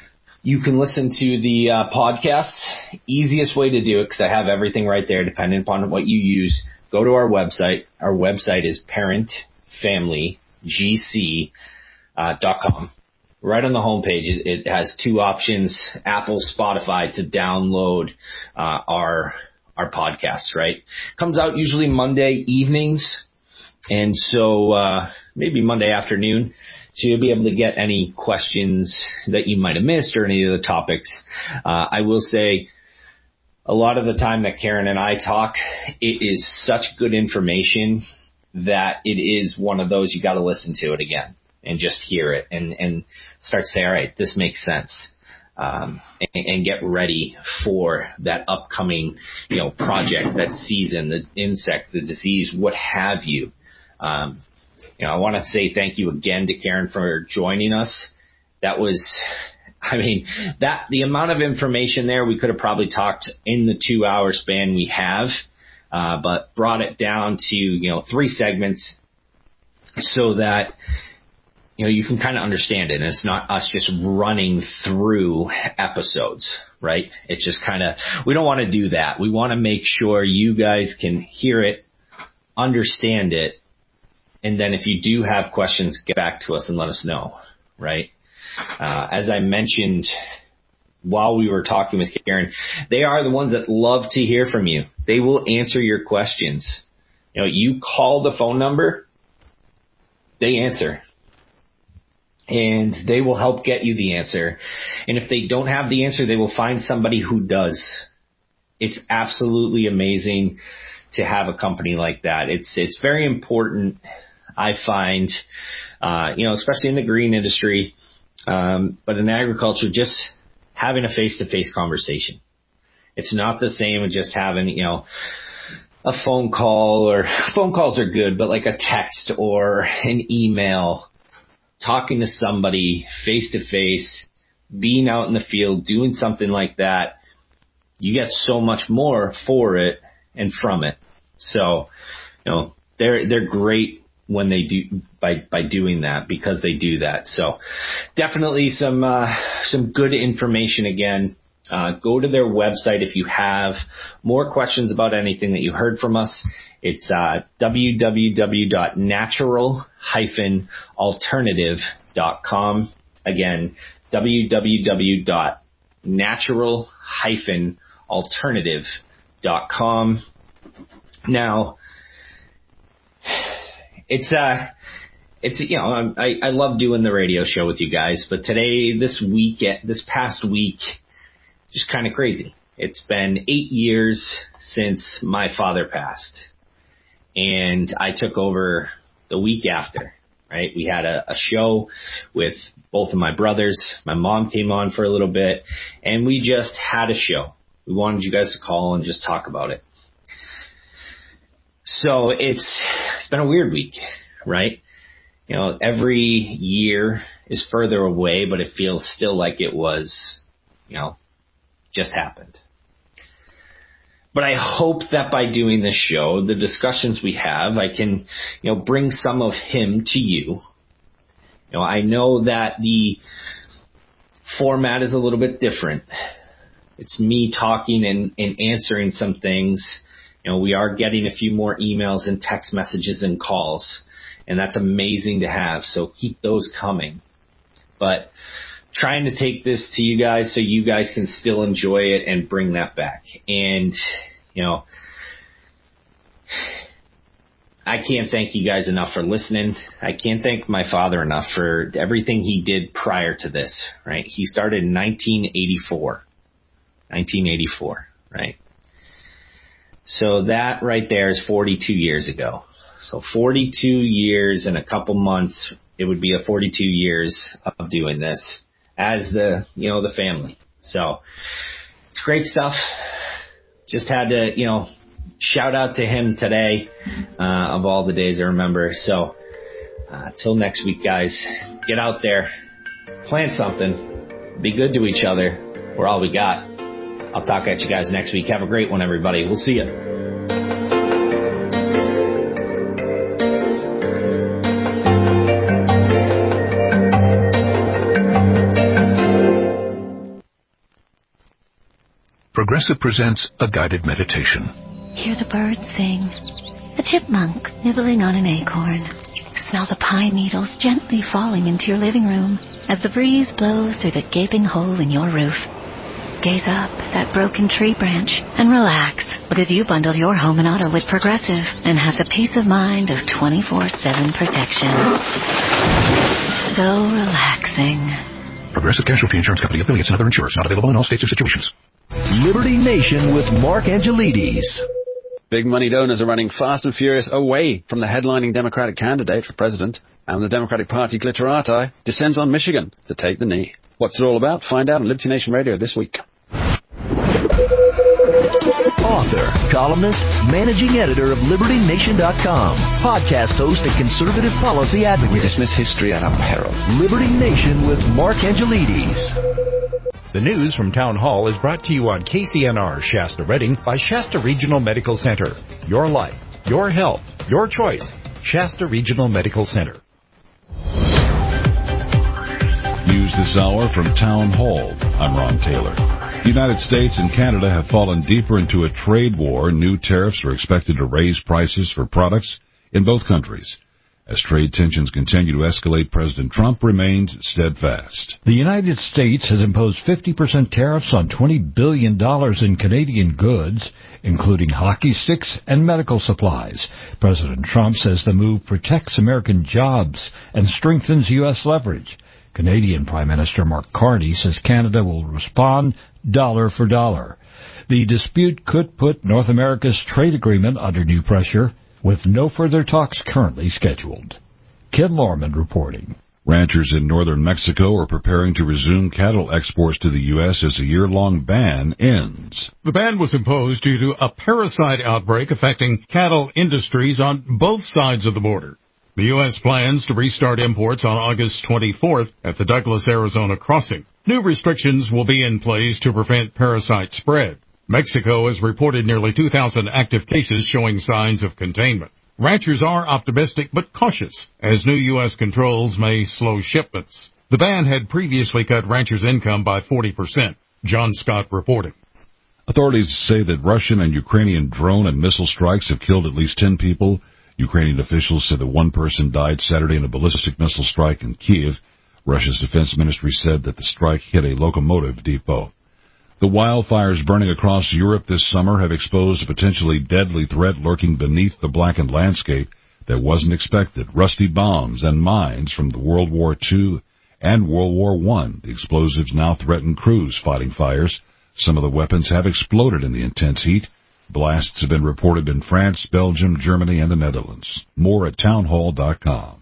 You can listen to the uh, podcast. Easiest way to do it, because I have everything right there depending upon what you use. Go to our website. Our website is parent family g c dot com. Right on the homepage, it, it has two options, Apple, Spotify, to download uh, our our podcast, right? Comes out usually Monday evenings, and so uh, maybe Monday afternoon. So you'll be able to get any questions that you might have missed or any of the topics. Uh, I will say a lot of the time that Karen and I talk, it is such good information that it is one of those you got to listen to it again and just hear it and, and start to say, all right, this makes sense. Um, and, and get ready for that upcoming, you know, project, that season, the insect, the disease, what have you. Um, you know, I want to say thank you again to Karen for joining us. That was, I mean, that the amount of information there, we could have probably talked in the two hour span we have, uh, but brought it down to, you know, three segments so that, you know, you can kind of understand it. And it's not us just running through episodes, right? It's just kind of, we don't want to do that. We want to make sure you guys can hear it, understand it. And then if you do have questions, get back to us and let us know, right? Uh, as I mentioned while we were talking with Karen, they are the ones that love to hear from you. They will answer your questions. You know, you call the phone number, they answer. And they will help get you the answer. And if they don't have the answer, they will find somebody who does. It's absolutely amazing to have a company like that. It's it's very important, I find, uh, you know, especially in the green industry, um, but in agriculture, just having a face-to-face conversation. It's not the same as just having, you know, a phone call, or phone calls are good, but like a text or an email. Talking to somebody face to face, being out in the field, doing something like that, you get so much more for it and from it. So, you know, they're they're great when they do by by doing that, because they do that. So, definitely some uh, some good information again. Uh, go to their website if you have more questions about anything that you heard from us. It's uh, w w w dot natural dash alternative dot com. Again, w w w dot natural dash alternative dot com. Now, it's uh, it's you know I I love doing the radio show with you guys, but today, this week, this past week, just kind of crazy. It's been eight years since my father passed. And I took over the week after, right? We had a, a show with both of my brothers. My mom came on for a little bit, and we just had a show. We wanted you guys to call and just talk about it. So it's, it's been a weird week, right? You know, every year is further away, but it feels still like it was, you know, just happened. But I hope that by doing this show, the discussions we have, I can, you know, bring some of him to you. You know, I know that the format is a little bit different. It's me talking and, and answering some things. You know, we are getting a few more emails and text messages and calls, and that's amazing to have. So keep those coming. But trying to take this to you guys so you guys can still enjoy it and bring that back. And, you know, I can't thank you guys enough for listening. I can't thank my father enough for everything he did prior to this, right? He started in nineteen eighty-four. nineteen eighty-four, right? So that right there is forty-two years ago. So forty-two years and a couple months, it would be a forty-two years of doing this as the, you know, the family. So it's great stuff. Just had to, you know, shout out to him today, uh, of all the days I remember. So, uh, till next week, guys, get out there, plant something, be good to each other. We're all we got. I'll talk at you guys next week. Have a great one, everybody. We'll see you. Progressive presents a guided meditation. Hear the birds sing. A chipmunk nibbling on an acorn. Smell the pine needles gently falling into your living room as the breeze blows through the gaping hole in your roof. Gaze up at that broken tree branch and relax, because you bundle your home and auto with Progressive and have the peace of mind of twenty-four seven protection. So relaxing. Progressive Casualty Insurance Company, affiliates, and other insurers. Not available in all states or situations. Liberty Nation with Mark Angelides. Big money donors are running fast and furious away from the headlining Democratic candidate for president, and the Democratic Party glitterati descends on Michigan to take the knee. What's it all about? Find out on Liberty Nation Radio this week. Author, columnist, managing editor of Liberty Nation dot com, podcast host and conservative policy advocate. We dismiss history at our peril. Liberty Nation with Mark Angelides. The news from Town Hall is brought to you on K C N R Shasta Redding by Shasta Regional Medical Center. Your life, your health, your choice. Shasta Regional Medical Center. News this hour from Town Hall. I'm Ron Taylor. The United States and Canada have fallen deeper into a trade war. New tariffs are expected to raise prices for products in both countries. As trade tensions continue to escalate, President Trump remains steadfast. The United States has imposed fifty percent tariffs on twenty billion dollars in Canadian goods, including hockey sticks and medical supplies. President Trump says the move protects American jobs and strengthens U S leverage. Canadian Prime Minister Mark Carney says Canada will respond dollar for dollar. The dispute could put North America's trade agreement under new pressure, with no further talks currently scheduled. Ken Lorman reporting. Ranchers in northern Mexico are preparing to resume cattle exports to the U S as a year-long ban ends. The ban was imposed due to a parasite outbreak affecting cattle industries on both sides of the border. The U S plans to restart imports on August twenty-fourth at the Douglas, Arizona crossing. New restrictions will be in place to prevent parasite spread. Mexico has reported nearly two thousand active cases showing signs of containment. Ranchers are optimistic but cautious, as new U S controls may slow shipments. The ban had previously cut ranchers' income by forty percent. John Scott reporting. Authorities say that Russian and Ukrainian drone and missile strikes have killed at least ten people. Ukrainian officials said that one person died Saturday in a ballistic missile strike in Kiev. Russia's defense ministry said that the strike hit a locomotive depot. The wildfires burning across Europe this summer have exposed a potentially deadly threat lurking beneath the blackened landscape that wasn't expected. Rusty bombs and mines from the World War Two and World War One. The explosives now threaten crews fighting fires. Some of the weapons have exploded in the intense heat. Blasts have been reported in France, Belgium, Germany, and the Netherlands. More at townhall dot com.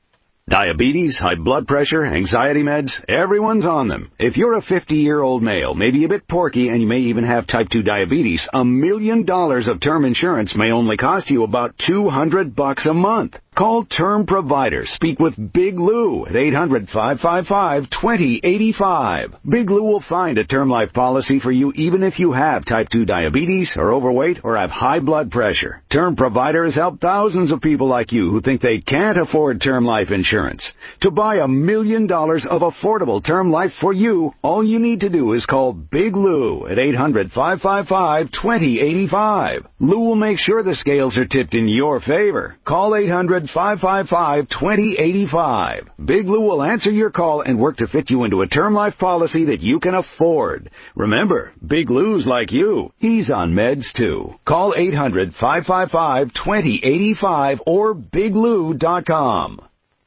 Diabetes, high blood pressure, anxiety meds, everyone's on them. If you're a fifty-year-old male, maybe a bit porky, and you may even have type two diabetes, a million dollars of term insurance may only cost you about two hundred bucks a month. Call Term Provider. Speak with Big Lou at eight hundred, five five five, two zero eight five. Big Lou will find a term life policy for you even if you have type two diabetes, are overweight, or have high blood pressure. Term Provider has helped thousands of people like you who think they can't afford term life insurance. To buy a million dollars of affordable term life for you, all you need to do is call Big Lou at eight hundred, five five five, two zero eight five. Lou will make sure the scales are tipped in your favor. Call eight hundred, five five five, two zero eight five. Big Lou will answer your call and work to fit you into a term life policy that you can afford. Remember, Big Lou's like you. He's on meds too. Call eight hundred, five five five, two zero eight five or big lou dot com.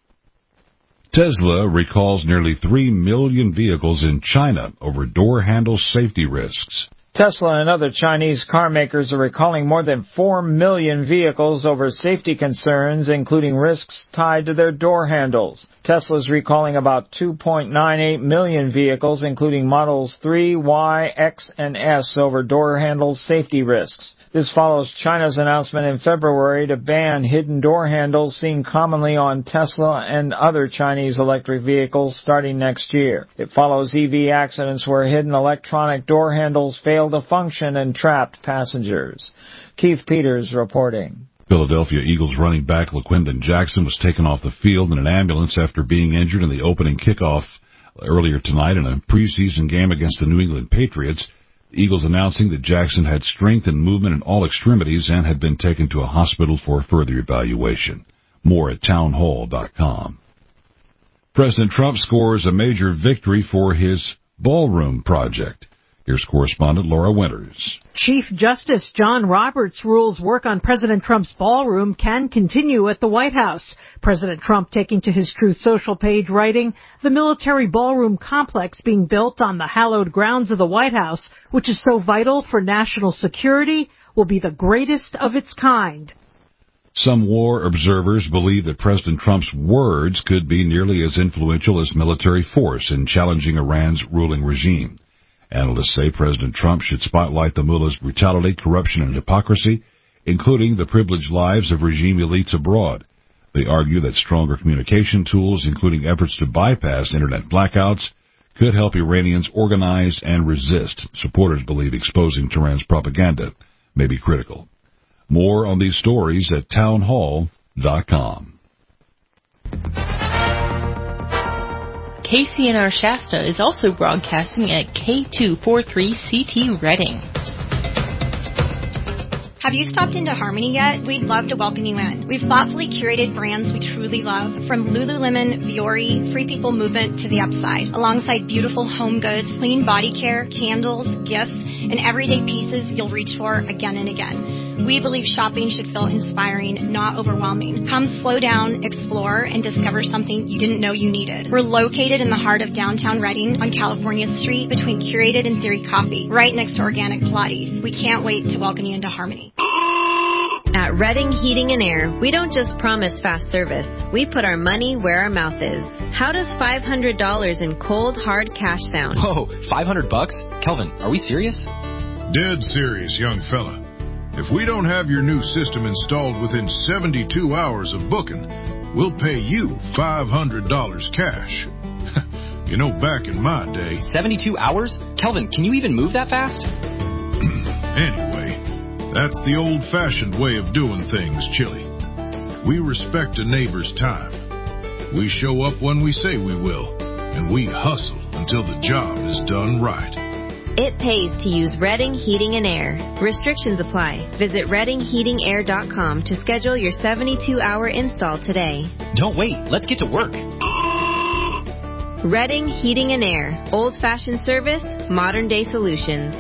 Tesla recalls nearly three million vehicles in China over door handle safety risks. Tesla and other Chinese car makers are recalling more than four million vehicles over safety concerns, including risks tied to their door handles. Tesla's recalling about two point nine eight million vehicles, including models three, Y, X, and S, over door handle safety risks. This follows China's announcement in February to ban hidden door handles seen commonly on Tesla and other Chinese electric vehicles starting next year. It follows E V accidents where hidden electronic door handles fail to function and trapped passengers. Keith Peters reporting. Philadelphia Eagles running back LaQuindon Jackson was taken off the field in an ambulance after being injured in the opening kickoff earlier tonight in a preseason game against the New England Patriots. The Eagles announcing that Jackson had strength and movement in all extremities and had been taken to a hospital for further evaluation. More at townhall dot com. President Trump scores a major victory for his ballroom project. Here's correspondent Laura Winters. Chief Justice John Roberts rules work on President Trump's ballroom can continue at the White House. President Trump taking to his Truth Social page writing, the military ballroom complex being built on the hallowed grounds of the White House, which is so vital for national security, will be the greatest of its kind. Some war observers believe that President Trump's words could be nearly as influential as military force in challenging Iran's ruling regime. Analysts say President Trump should spotlight the mullah's brutality, corruption, and hypocrisy, including the privileged lives of regime elites abroad. They argue that stronger communication tools, including efforts to bypass internet blackouts, could help Iranians organize and resist. Supporters believe exposing Tehran's propaganda may be critical. More on these stories at townhall dot com. K C N R Shasta is also broadcasting at K two forty-three C T Reading. Have you stopped into Harmony yet? We'd love to welcome you in. We've thoughtfully curated brands we truly love, from Lululemon, Viore, Free People Movement to The Upside, alongside beautiful home goods, clean body care, candles, gifts, and everyday pieces you'll reach for again and again. We believe shopping should feel inspiring, not overwhelming. Come slow down, explore, and discover something you didn't know you needed. We're located in the heart of downtown Reading on California Street between Curated and Theory Coffee, right next to Organic Pilates. We can't wait to welcome you into Harmony. At Reading Heating and Air, we don't just promise fast service. We put our money where our mouth is. How does five hundred dollars in cold, hard cash sound? Whoa, five hundred bucks? Kelvin, are we serious? Dead serious, young fella. If we don't have your new system installed within seventy-two hours of booking, we'll pay you five hundred dollars cash. You know, back in my day... seventy-two hours? Kelvin, can you even move that fast? Anyway, that's the old-fashioned way of doing things, Chili. We respect a neighbor's time. We show up when we say we will, and we hustle until the job is done right. It pays to use Reading Heating and Air. Restrictions apply. Visit reading heating air dot com to schedule your seventy-two hour install today. Don't wait. Let's get to work. Reading Heating and Air. Old-fashioned service, modern-day solutions.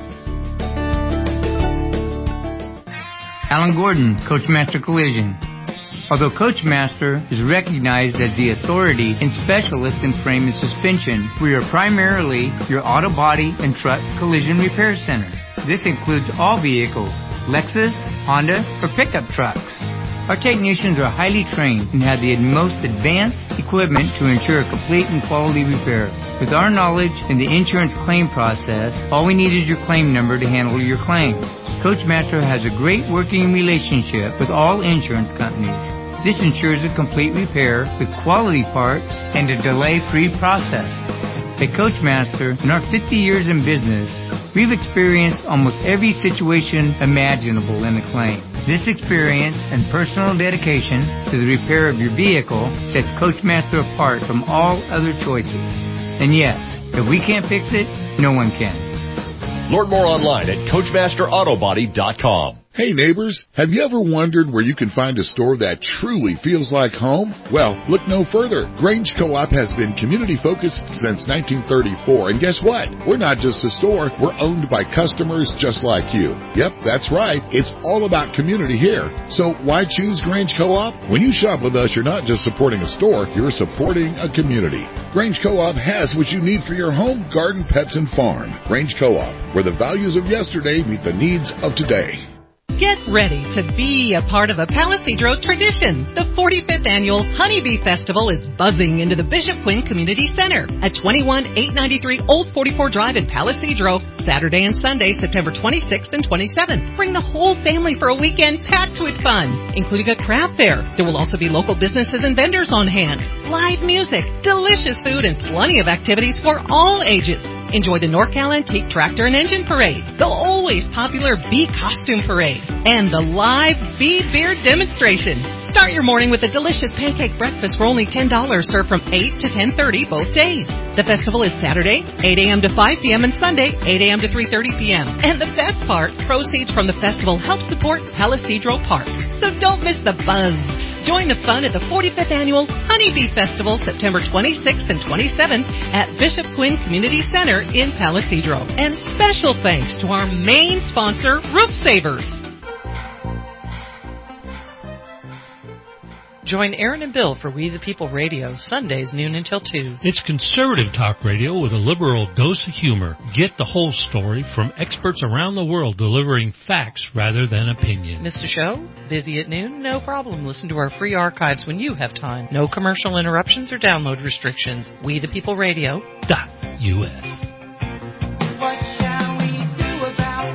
Alan Gordon, Coachmaster Collision. Although Coachmaster is recognized as the authority and specialist in frame and suspension, we are primarily your auto body and truck collision repair center. This includes all vehicles, Lexus, Honda, or pickup trucks. Our technicians are highly trained and have the most advanced equipment to ensure a complete and quality repair. With our knowledge in the insurance claim process, all we need is your claim number to handle your claim. Coachmaster has a great working relationship with all insurance companies. This ensures a complete repair with quality parts and a delay-free process. At Coachmaster, in our fifty years in business, we've experienced almost every situation imaginable in a claim. This experience and personal dedication to the repair of your vehicle sets Coachmaster apart from all other choices. And yes, if we can't fix it, no one can. Learn more online at coachmaster auto body dot com. Hey neighbors, have you ever wondered where you can find a store that truly feels like home? Well, look no further. Grange Co-op has been community focused since nineteen thirty-four, and guess what? We're not just a store, we're owned by customers just like you. Yep, that's right. It's all about community here. So why choose Grange Co-op? When you shop with us, you're not just supporting a store, you're supporting a community. Grange Co-op has what you need for your home, garden, pets, and farm. Grange Co-op, where the values of yesterday meet the needs of today. Get ready to be a part of a Palisadro tradition. The forty-fifth Annual Honeybee Festival is buzzing into the Bishop Quinn Community Center at twenty-one eight ninety-three Old forty-four Drive in Palisadro, Saturday and Sunday, September twenty-sixth and twenty-seventh. Bring the whole family for a weekend packed with fun, including a craft fair. There will also be local businesses and vendors on hand, live music, delicious food, and plenty of activities for all ages. Enjoy the NorCal Antique Tractor and Engine Parade, the always popular Bee Costume Parade, and the live Bee Beer Demonstration. Start your morning with a delicious pancake breakfast for only ten dollars, served from eight to ten thirty both days. The festival is Saturday, eight a.m. to five p.m. and Sunday, eight a.m. to three thirty p.m. And the best part, proceeds from the festival help support Palisadro Park. So don't miss the buzz. Join the fun at the forty-fifth Annual Honeybee Festival, September twenty-sixth and twenty-seventh at Bishop Quinn Community Center in Palisadro. And special thanks to our main sponsor, Roof Savers. Join Aaron and Bill for We the People Radio, Sundays noon until two. It's conservative talk radio with a liberal dose of humor. Get the whole story from experts around the world delivering facts rather than opinion. Missed a show? Busy at noon? No problem. Listen to our free archives when you have time. No commercial interruptions or download restrictions. We the People Radio dot U S. What shall we do about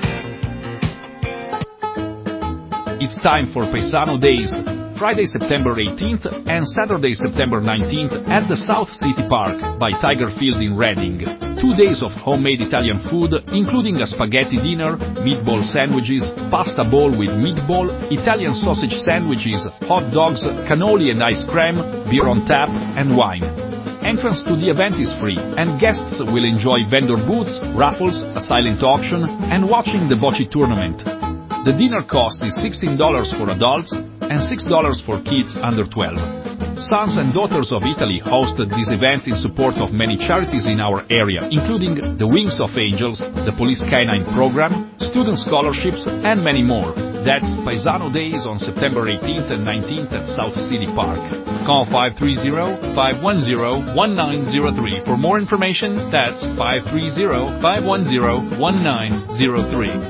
them? It's time for Paisano Days. Friday, September eighteenth and Saturday, September nineteenth at the South City Park by Tiger Field in Reading. Two days of homemade Italian food, including a spaghetti dinner, meatball sandwiches, pasta bowl with meatball, Italian sausage sandwiches, hot dogs, cannoli and ice cream, beer on tap, and wine. Entrance to the event is free, and guests will enjoy vendor booths, raffles, a silent auction, and watching the bocce tournament. The dinner cost is sixteen dollars for adults and six dollars for kids under twelve. Sons and Daughters of Italy hosted this event in support of many charities in our area, including the Wings of Angels, the Police Canine Program, student scholarships, and many more. That's Paisano Days on September eighteenth and nineteenth at South City Park. Call five three zero, five one zero, one nine zero three. For more information, that's five three zero, five one zero, one nine zero three.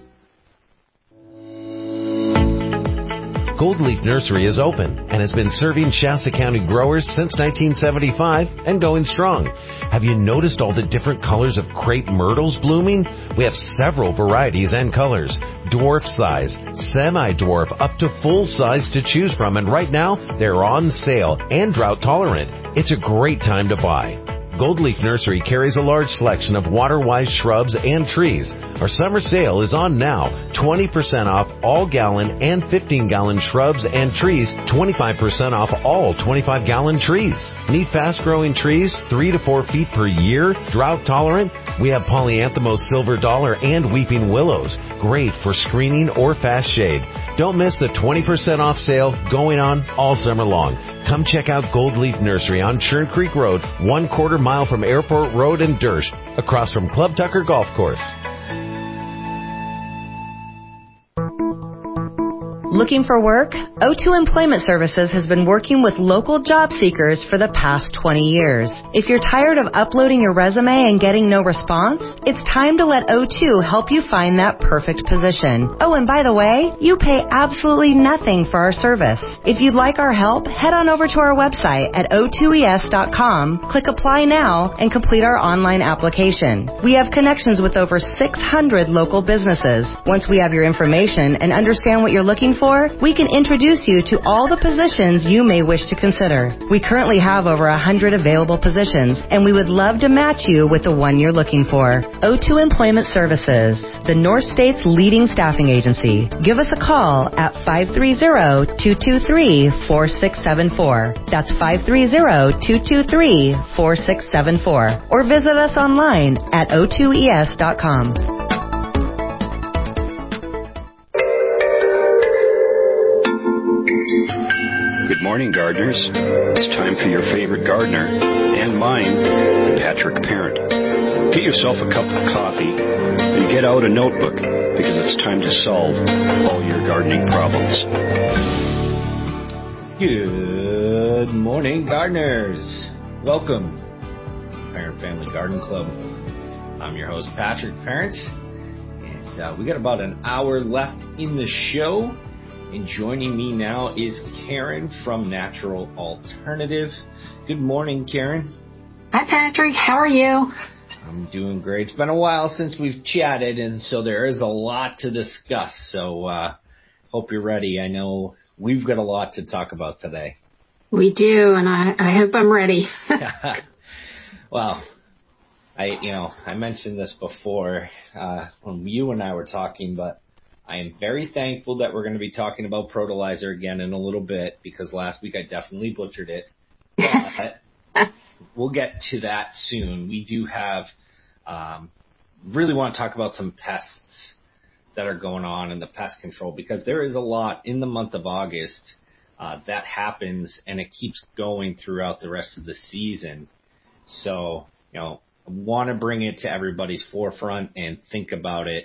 Gold Leaf Nursery is open and has been serving Shasta County growers since nineteen seventy-five and going strong. Have you noticed all the different colors of crepe myrtles blooming? We have several varieties and colors. Dwarf size, semi-dwarf, up to full size to choose from, and right now they're on sale and drought tolerant. It's a great time to buy. Gold Leaf Nursery carries a large selection of water-wise shrubs and trees. Our summer sale is on now. twenty percent off all gallon and fifteen gallon shrubs and trees. twenty-five percent off all twenty-five gallon trees. Need fast-growing trees, three to four feet per year, drought tolerant? We have Polyanthemos silver dollar and weeping willows. Great for screening or fast shade. Don't miss the twenty percent off sale going on all summer long. Come check out Gold Leaf Nursery on Churn Creek Road, one quarter mile from Airport Road and Dersh, across from Club Tucker Golf Course. Looking for work? O two Employment Services has been working with local job seekers for the past twenty years. If you're tired of uploading your resume and getting no response, it's time to let O two help you find that perfect position. Oh, and by the way, you pay absolutely nothing for our service. If you'd like our help, head on over to our website at O two E S dot com, click Apply Now, and complete our online application. We have connections with over six hundred local businesses. Once we have your information and understand what you're looking for, we can introduce you to all the positions you may wish to consider. We currently have over one hundred available positions, and we would love to match you with the one you're looking for. O two Employment Services, the North State's leading staffing agency. Give us a call at five three zero, two two three, four six seven four. That's five three zero, two two three, four six seven four. Or visit us online at O two E S dot com. Good morning, gardeners. It's time for your favorite gardener, and mine, Patrick Parent. Get yourself a cup of coffee and get out a notebook, because it's time to solve all your gardening problems. Good morning, gardeners. Welcome to Parent Family Garden Club. I'm your host, Patrick Parent, and uh, we got about an hour left in the show. And joining me now is Karen from Natural Alternative. Good morning, Karen. Hi, Patrick. How are you? I'm doing great. It's been a while since we've chatted, and so there is a lot to discuss. So uh, hope you're ready. I know we've got a lot to talk about today. We do, and I, I hope I'm ready. Well, I you know I mentioned this before uh, when you and I were talking, but I am very thankful that we're going to be talking about Protolizer again in a little bit, because last week I definitely butchered it. But we'll get to that soon. We do have, um, really want to talk about some pests that are going on in the pest control, because there is a lot in the month of August uh, that happens, and it keeps going throughout the rest of the season. So, you know, I want to bring it to everybody's forefront and think about it,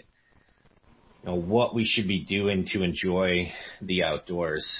you know, what we should be doing to enjoy the outdoors.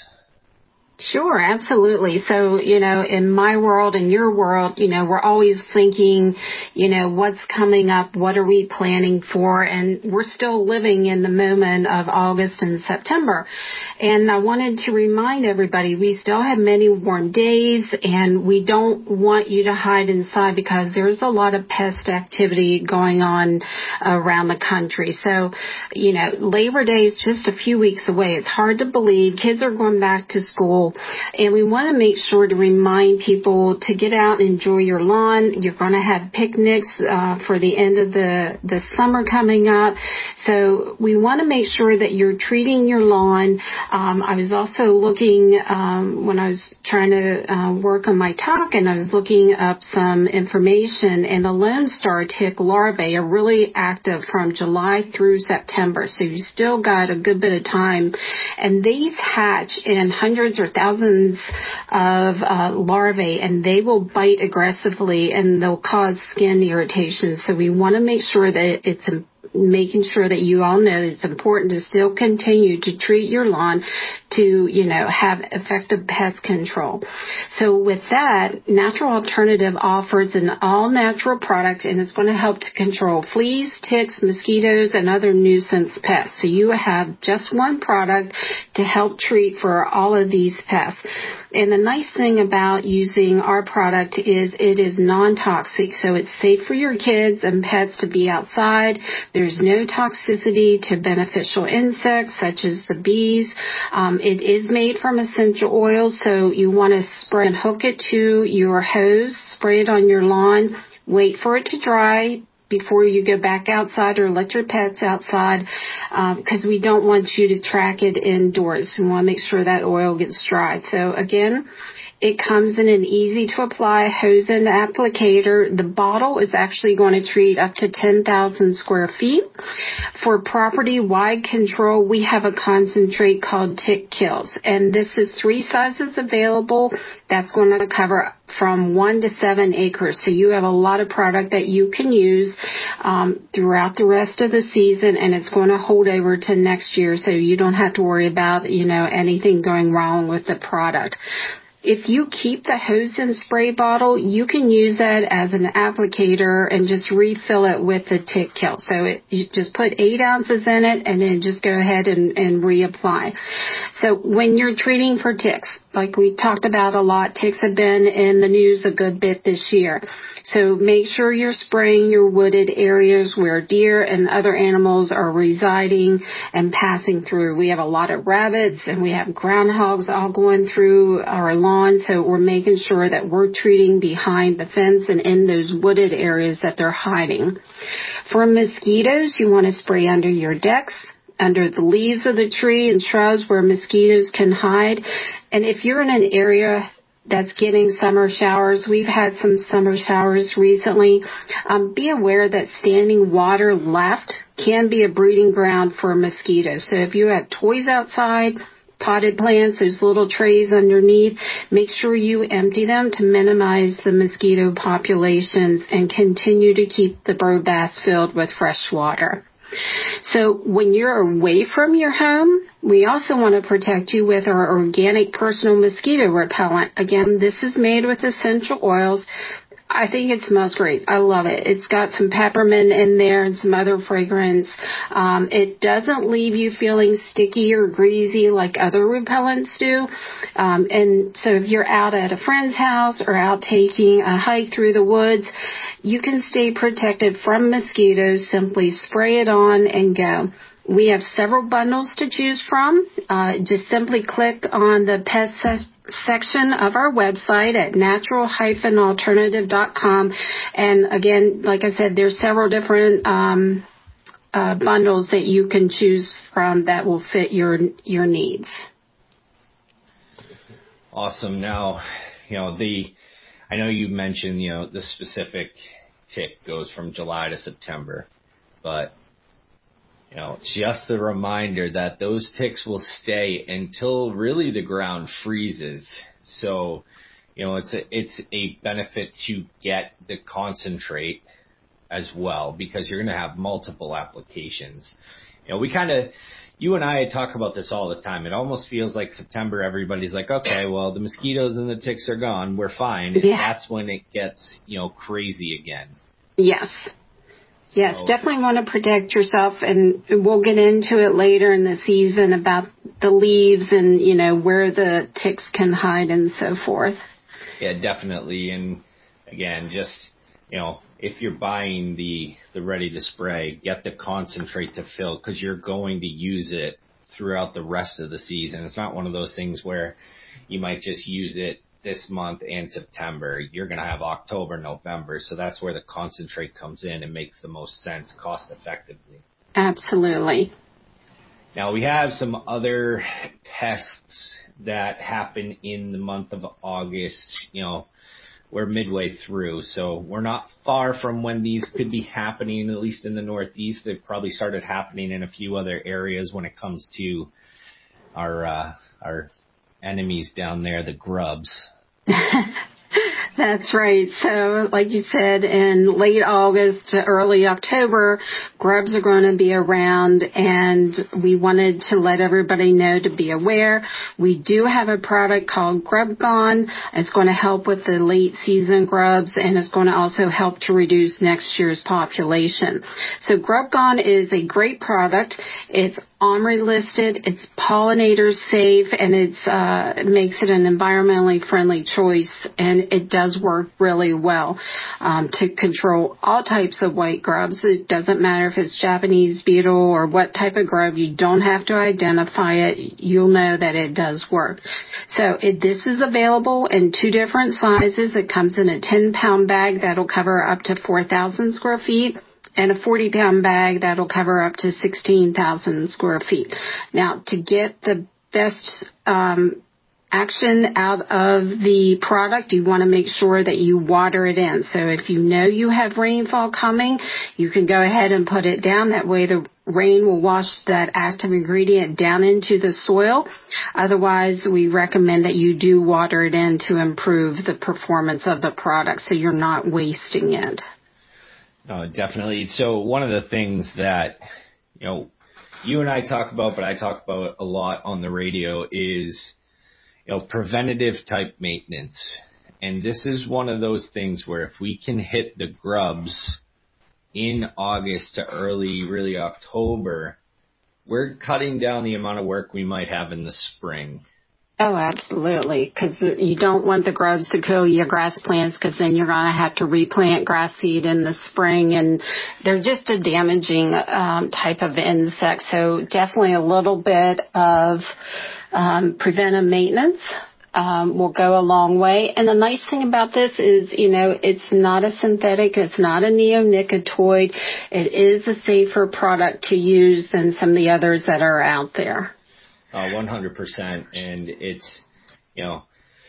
Sure, absolutely. So, you know, in my world, in your world, you know, we're always thinking, you know, what's coming up, what are we planning for, and we're still living in the moment of August and September. And I wanted to remind everybody, we still have many warm days, and we don't want you to hide inside, because there's a lot of pest activity going on around the country. So, you know, Labor Day is just a few weeks away. It's hard to believe. Kids are going back to school. And we want to make sure to remind people to get out and enjoy your lawn. You're going to have picnics uh, for the end of the, the summer coming up. So we want to make sure that you're treating your lawn. Um, I was also looking, um, when I was trying to uh, work on my talk, and I was looking up some information, and the Lone Star tick larvae are really active from July through September. So you still got a good bit of time. And these hatch in hundreds or thousands of uh, larvae, and they will bite aggressively, and they'll cause skin irritation. So we want to make sure that it's a making sure that you all know that it's important to still continue to treat your lawn to, you know, have effective pest control. So with that, Natural Alternative offers an all-natural product, and it's going to help to control fleas, ticks, mosquitoes, and other nuisance pests. So you have just one product to help treat for all of these pests. And the nice thing about using our product is it is non-toxic, so it's safe for your kids and pets to be outside. There's no toxicity to beneficial insects such as the bees. Um, it is made from essential oils, so you want to spray and hook it to your hose, spray it on your lawn, wait for it to dry before you go back outside or let your pets outside, because um, we don't want you to track it indoors. We want to make sure that oil gets dried. So again, it comes in an easy-to-apply hose and applicator. The bottle is actually going to treat up to ten thousand square feet. For property-wide control, we have a concentrate called Tick Kills, and this is three sizes available. That's going to cover from one to seven acres. So you have a lot of product that you can use um, throughout the rest of the season, and it's going to hold over to next year, so you don't have to worry about, you know, anything going wrong with the product. If you keep the hose and spray bottle, you can use that as an applicator and just refill it with the tick kill. So it, you just put eight ounces in it and then just go ahead and, and reapply. So when you're treating for ticks, like we talked about a lot, ticks have been in the news a good bit this year. So make sure you're spraying your wooded areas where deer and other animals are residing and passing through. We have a lot of rabbits and we have groundhogs all going through our lawn, so we're making sure that we're treating behind the fence and in those wooded areas that they're hiding. For mosquitoes, you want to spray under your decks, under the leaves of the tree and shrubs where mosquitoes can hide. And if you're in an area that's getting summer showers, we've had some summer showers recently, um, be aware that standing water left can be a breeding ground for mosquitoes. So if you have toys outside, potted plants, those little trays underneath, make sure you empty them to minimize the mosquito populations and continue to keep the bird baths filled with fresh water. So when you're away from your home, we also want to protect you with our organic personal mosquito repellent. Again, this is made with essential oils. I think it smells great. I love it. It's got some peppermint in there and some other fragrance. Um, it doesn't leave you feeling sticky or greasy like other repellents do. Um, and so if you're out at a friend's house or out taking a hike through the woods, you can stay protected from mosquitoes. Simply spray it on and go. We have several bundles to choose from. Uh, just simply click on the pest se- section of our website at natural dash alternative dot com. And again, like I said, there's several different um, uh, bundles that you can choose from that will fit your your needs. Awesome. Now, you know, the I know you mentioned, you know, the specific tick goes from July to September, but you know, just a reminder that those ticks will stay until really the ground freezes. So, you know, it's a, it's a benefit to get the concentrate as well, because you're going to have multiple applications. You know, we kind of, you and I talk about this all the time. It almost feels like September, everybody's like, okay, well, the mosquitoes and the ticks are gone. We're fine. Yeah. That's when it gets, you know, crazy again. Yes. Yes, definitely want to protect yourself, and we'll get into it later in the season about the leaves and, you know, where the ticks can hide and so forth. Yeah, definitely. And again, just, you know, if you're buying the, the ready to spray, get the concentrate to fill, because you're going to use it throughout the rest of the season. It's not one of those things where you might just use it this month and September. You're going to have October, November. So that's where the concentrate comes in and makes the most sense cost effectively. Absolutely. Now we have some other pests that happen in the month of August. You know, we're midway through, so we're not far from when these could be happening, at least in the Northeast. They've probably started happening in a few other areas when it comes to our, uh, our enemies down there, the grubs. That's right. So, like you said, in late August to early October, grubs are going to be around, and we wanted to let everybody know to be aware. We do have a product called Grub Gone. It's going to help with the late season grubs, and it's going to also help to reduce next year's population. So, Grub Gone is a great product. It's OMRI listed, it's pollinator safe, and it's uh, it makes it an environmentally friendly choice, and it does work really well um, to control all types of white grubs. It doesn't matter if it's Japanese beetle or what type of grub. You don't have to identify it. You'll know that it does work. So it, this is available in two different sizes. It comes in a ten pound bag that'll cover up to four thousand square feet. And a forty pound bag that'll cover up to sixteen thousand square feet. Now, to get the best um, action out of the product, you want to make sure that you water it in. So if you know you have rainfall coming, you can go ahead and put it down. That way the rain will wash that active ingredient down into the soil. Otherwise, we recommend that you do water it in to improve the performance of the product so you're not wasting it. Oh, definitely. So one of the things that, you know, you and I talk about, but I talk about a lot on the radio is, you know, preventative type maintenance. And this is one of those things where if we can hit the grubs in August to early, really October, we're cutting down the amount of work we might have in the spring. Oh, absolutely, because you don't want the grubs to kill your grass plants, because then you're going to have to replant grass seed in the spring, and they're just a damaging um, type of insect. So definitely a little bit of um, preventive maintenance um, will go a long way. And the nice thing about this is, you know, it's not a synthetic, it's not a neonicotinoid. It is a safer product to use than some of the others that are out there. Uh, one hundred percent. And it's, you know,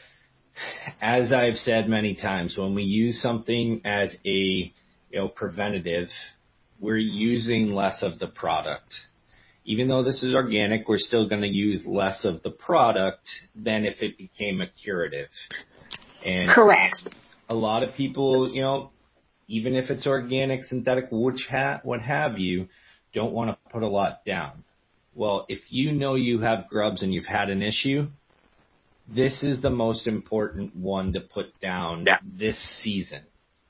as I've said many times, when we use something as a, you know, preventative, we're using less of the product. Even though this is organic, we're still going to use less of the product than if it became a curative. And correct. A lot of people, you know, even if it's organic, synthetic, which ha- what have you, don't want to put a lot down. Well, if you know you have grubs and you've had an issue, this is the most important one to put down yeah. this season.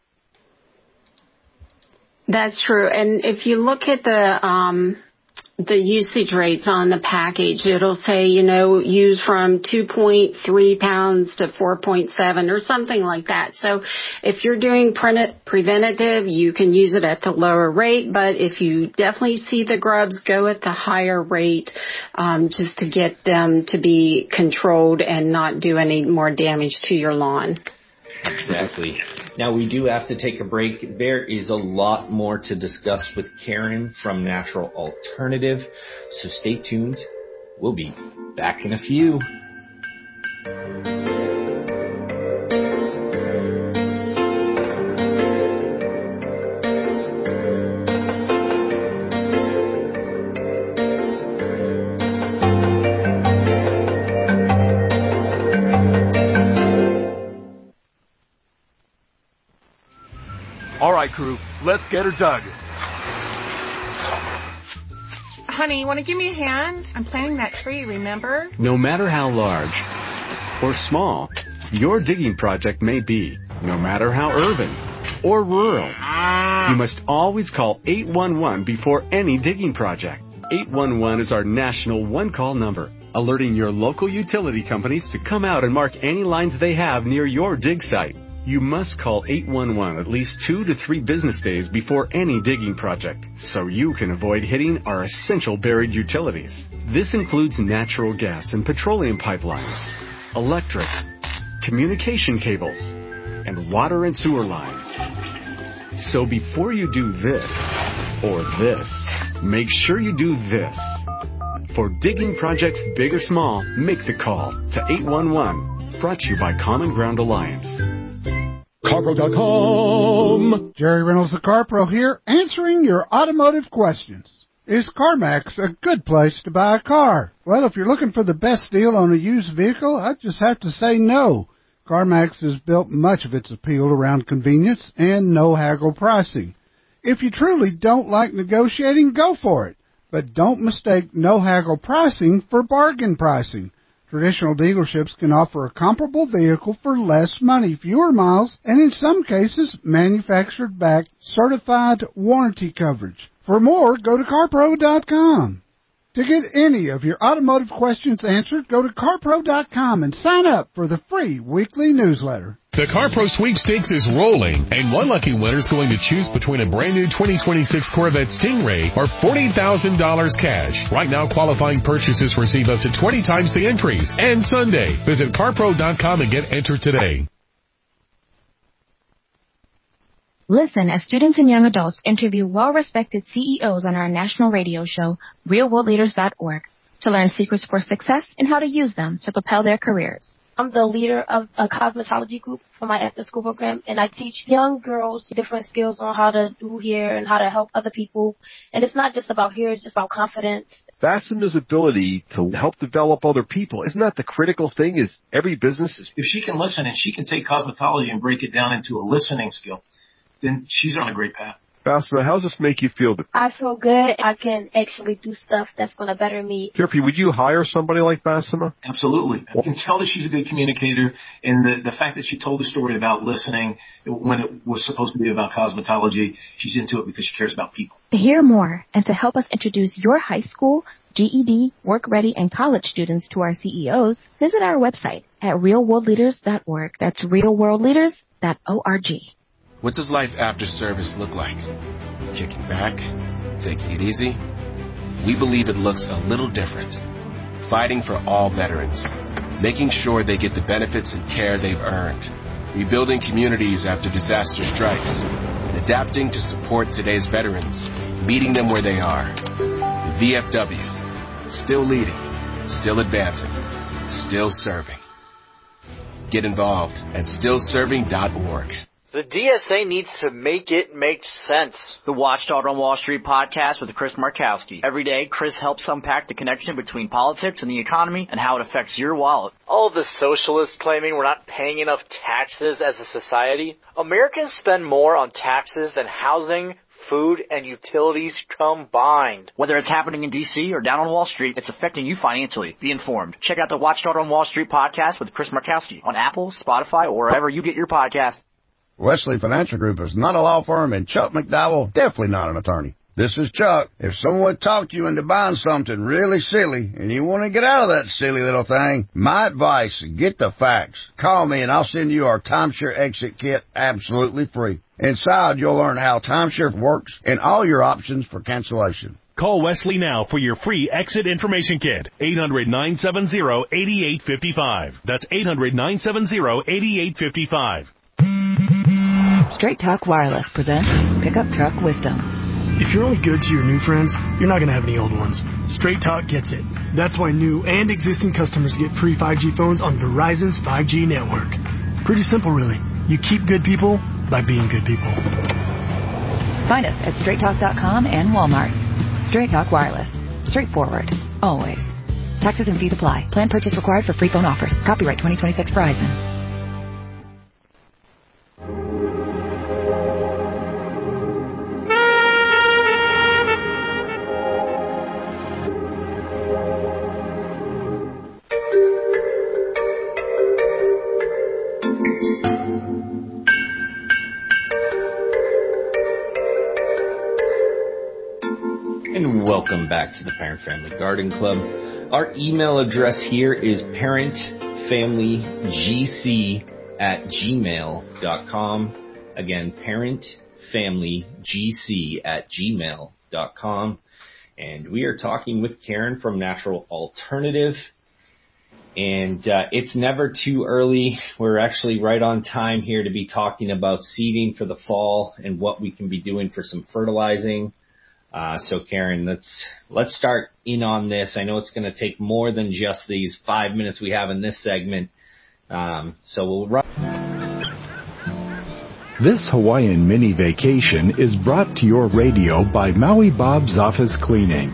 That's true. And if you look at the um, the usage rates on the package, it'll say, you know, use from two point three pounds to four point seven or something like that. So if you're doing pre- preventative, you can use it at the lower rate. But if you definitely see the grubs, go at the higher rate um, just to get them to be controlled and not do any more damage to your lawn. Exactly. Now, we do have to take a break. There is a lot more to discuss with Karen from Natural Alternative, so stay tuned. We'll be back in a few. All right, crew, let's get her dug. Honey, you want to give me a hand? I'm planting that tree, remember? No matter how large or small your digging project may be, no matter how urban or rural, you must always call eight one one before any digging project. eight one one is our national one-call number, alerting your local utility companies to come out and mark any lines they have near your dig site. You must call eight one one at least two to three business days before any digging project, so you can avoid hitting our essential buried utilities. This includes natural gas and petroleum pipelines, electric, communication cables, and water and sewer lines. So before you do this or this, make sure you do this. For digging projects big or small, make the call to eight one one. Brought to you by Common Ground Alliance. CarPro dot com. Jerry Reynolds, the CarPro here, answering your automotive questions. Is CarMax a good place to buy a car? Well, if you're looking for the best deal on a used vehicle, I just have to say no. CarMax has built much of its appeal around convenience and no-haggle pricing. If you truly don't like negotiating, go for it. But don't mistake no-haggle pricing for bargain pricing. Traditional dealerships can offer a comparable vehicle for less money, fewer miles, and in some cases, manufactured-back, certified warranty coverage. For more, go to CarPro dot com. To get any of your automotive questions answered, go to CarPro dot com and sign up for the free weekly newsletter. The CarPro Sweepstakes is rolling, and one lucky winner is going to choose between a brand new twenty twenty-six Corvette Stingray or forty thousand dollars cash. Right now, qualifying purchases receive up to twenty times the entries. And Sunday, visit CarPro dot com and get entered today. Listen as students and young adults interview well-respected C E Os on our national radio show, real world leaders dot org, to learn secrets for success and how to use them to propel their careers. I'm the leader of a cosmetology group for my after-school program, and I teach young girls different skills on how to do hair and how to help other people. And it's not just about hair, it's just about confidence. Fasteners' ability to help develop other people, isn't that the critical thing? Is every business... If she can listen and she can take cosmetology and break it down into a listening skill, then she's on a great path. Fastener, how does this make you feel? I feel good. I can actually do stuff that's going to better me. Jeffrey, would you hire somebody like Fastener? Absolutely. I can tell that she's a good communicator, and the, the fact that she told the story about listening when it was supposed to be about cosmetology, she's into it because she cares about people. To hear more and to help us introduce your high school, G E D, work-ready, and college students to our C E Os, visit our website at real world leaders dot org. That's real world leaders dot org. What does life after service look like? Kicking back? Taking it easy? We believe it looks a little different. Fighting for all veterans. Making sure they get the benefits and care they've earned. Rebuilding communities after disaster strikes. And adapting to support today's veterans. Meeting them where they are. The V F W. Still leading. Still advancing. Still serving. Get involved at still serving dot org. The D S A needs to make it make sense. The Watchdog on Wall Street podcast with Chris Markowski. Every day, Chris helps unpack the connection between politics and the economy and how it affects your wallet. All the socialists claiming we're not paying enough taxes as a society. Americans spend more on taxes than housing, food, and utilities combined. Whether it's happening in D C or down on Wall Street, it's affecting you financially. Be informed. Check out the Watchdog on Wall Street podcast with Chris Markowski on Apple, Spotify, or wherever you get your podcast. Wesley Financial Group is not a law firm, and Chuck McDowell definitely not an attorney. This is Chuck. If someone talked you into buying something really silly and you want to get out of that silly little thing, my advice, get the facts. Call me and I'll send you our timeshare exit kit absolutely free. Inside, you'll learn how timeshare works and all your options for cancellation. Call Wesley now for your free exit information kit. eight hundred, nine seven zero, eight eight five five. That's eight hundred, nine seven zero, eight eight five five. Straight Talk Wireless presents Pickup Truck Wisdom. If you're only good to your new friends, you're not going to have any old ones. Straight Talk gets it. That's why new and existing customers get free five G phones on Verizon's five G network. Pretty simple, really. You keep good people by being good people. Find us at straight talk dot com and Walmart. Straight Talk Wireless. Straightforward. Always. Taxes and fees apply. Plan purchase required for free phone offers. Copyright twenty twenty-six Verizon. Welcome back to the Parent Family Garden Club. Our email address here is parentfamilygc at gmail dot com. Again, parentfamilygc at gmail dot com. And we are talking with Karen from Natural Alternative. And uh, it's never too early. We're actually right on time here to be talking about seeding for the fall and what we can be doing for some fertilizing. Uh, so Karen, let's, let's start in on this. I know it's going to take more than just these five minutes we have in this segment. Um, so we'll run. This Hawaiian mini vacation is brought to your radio by Maui Bob's Office Cleaning.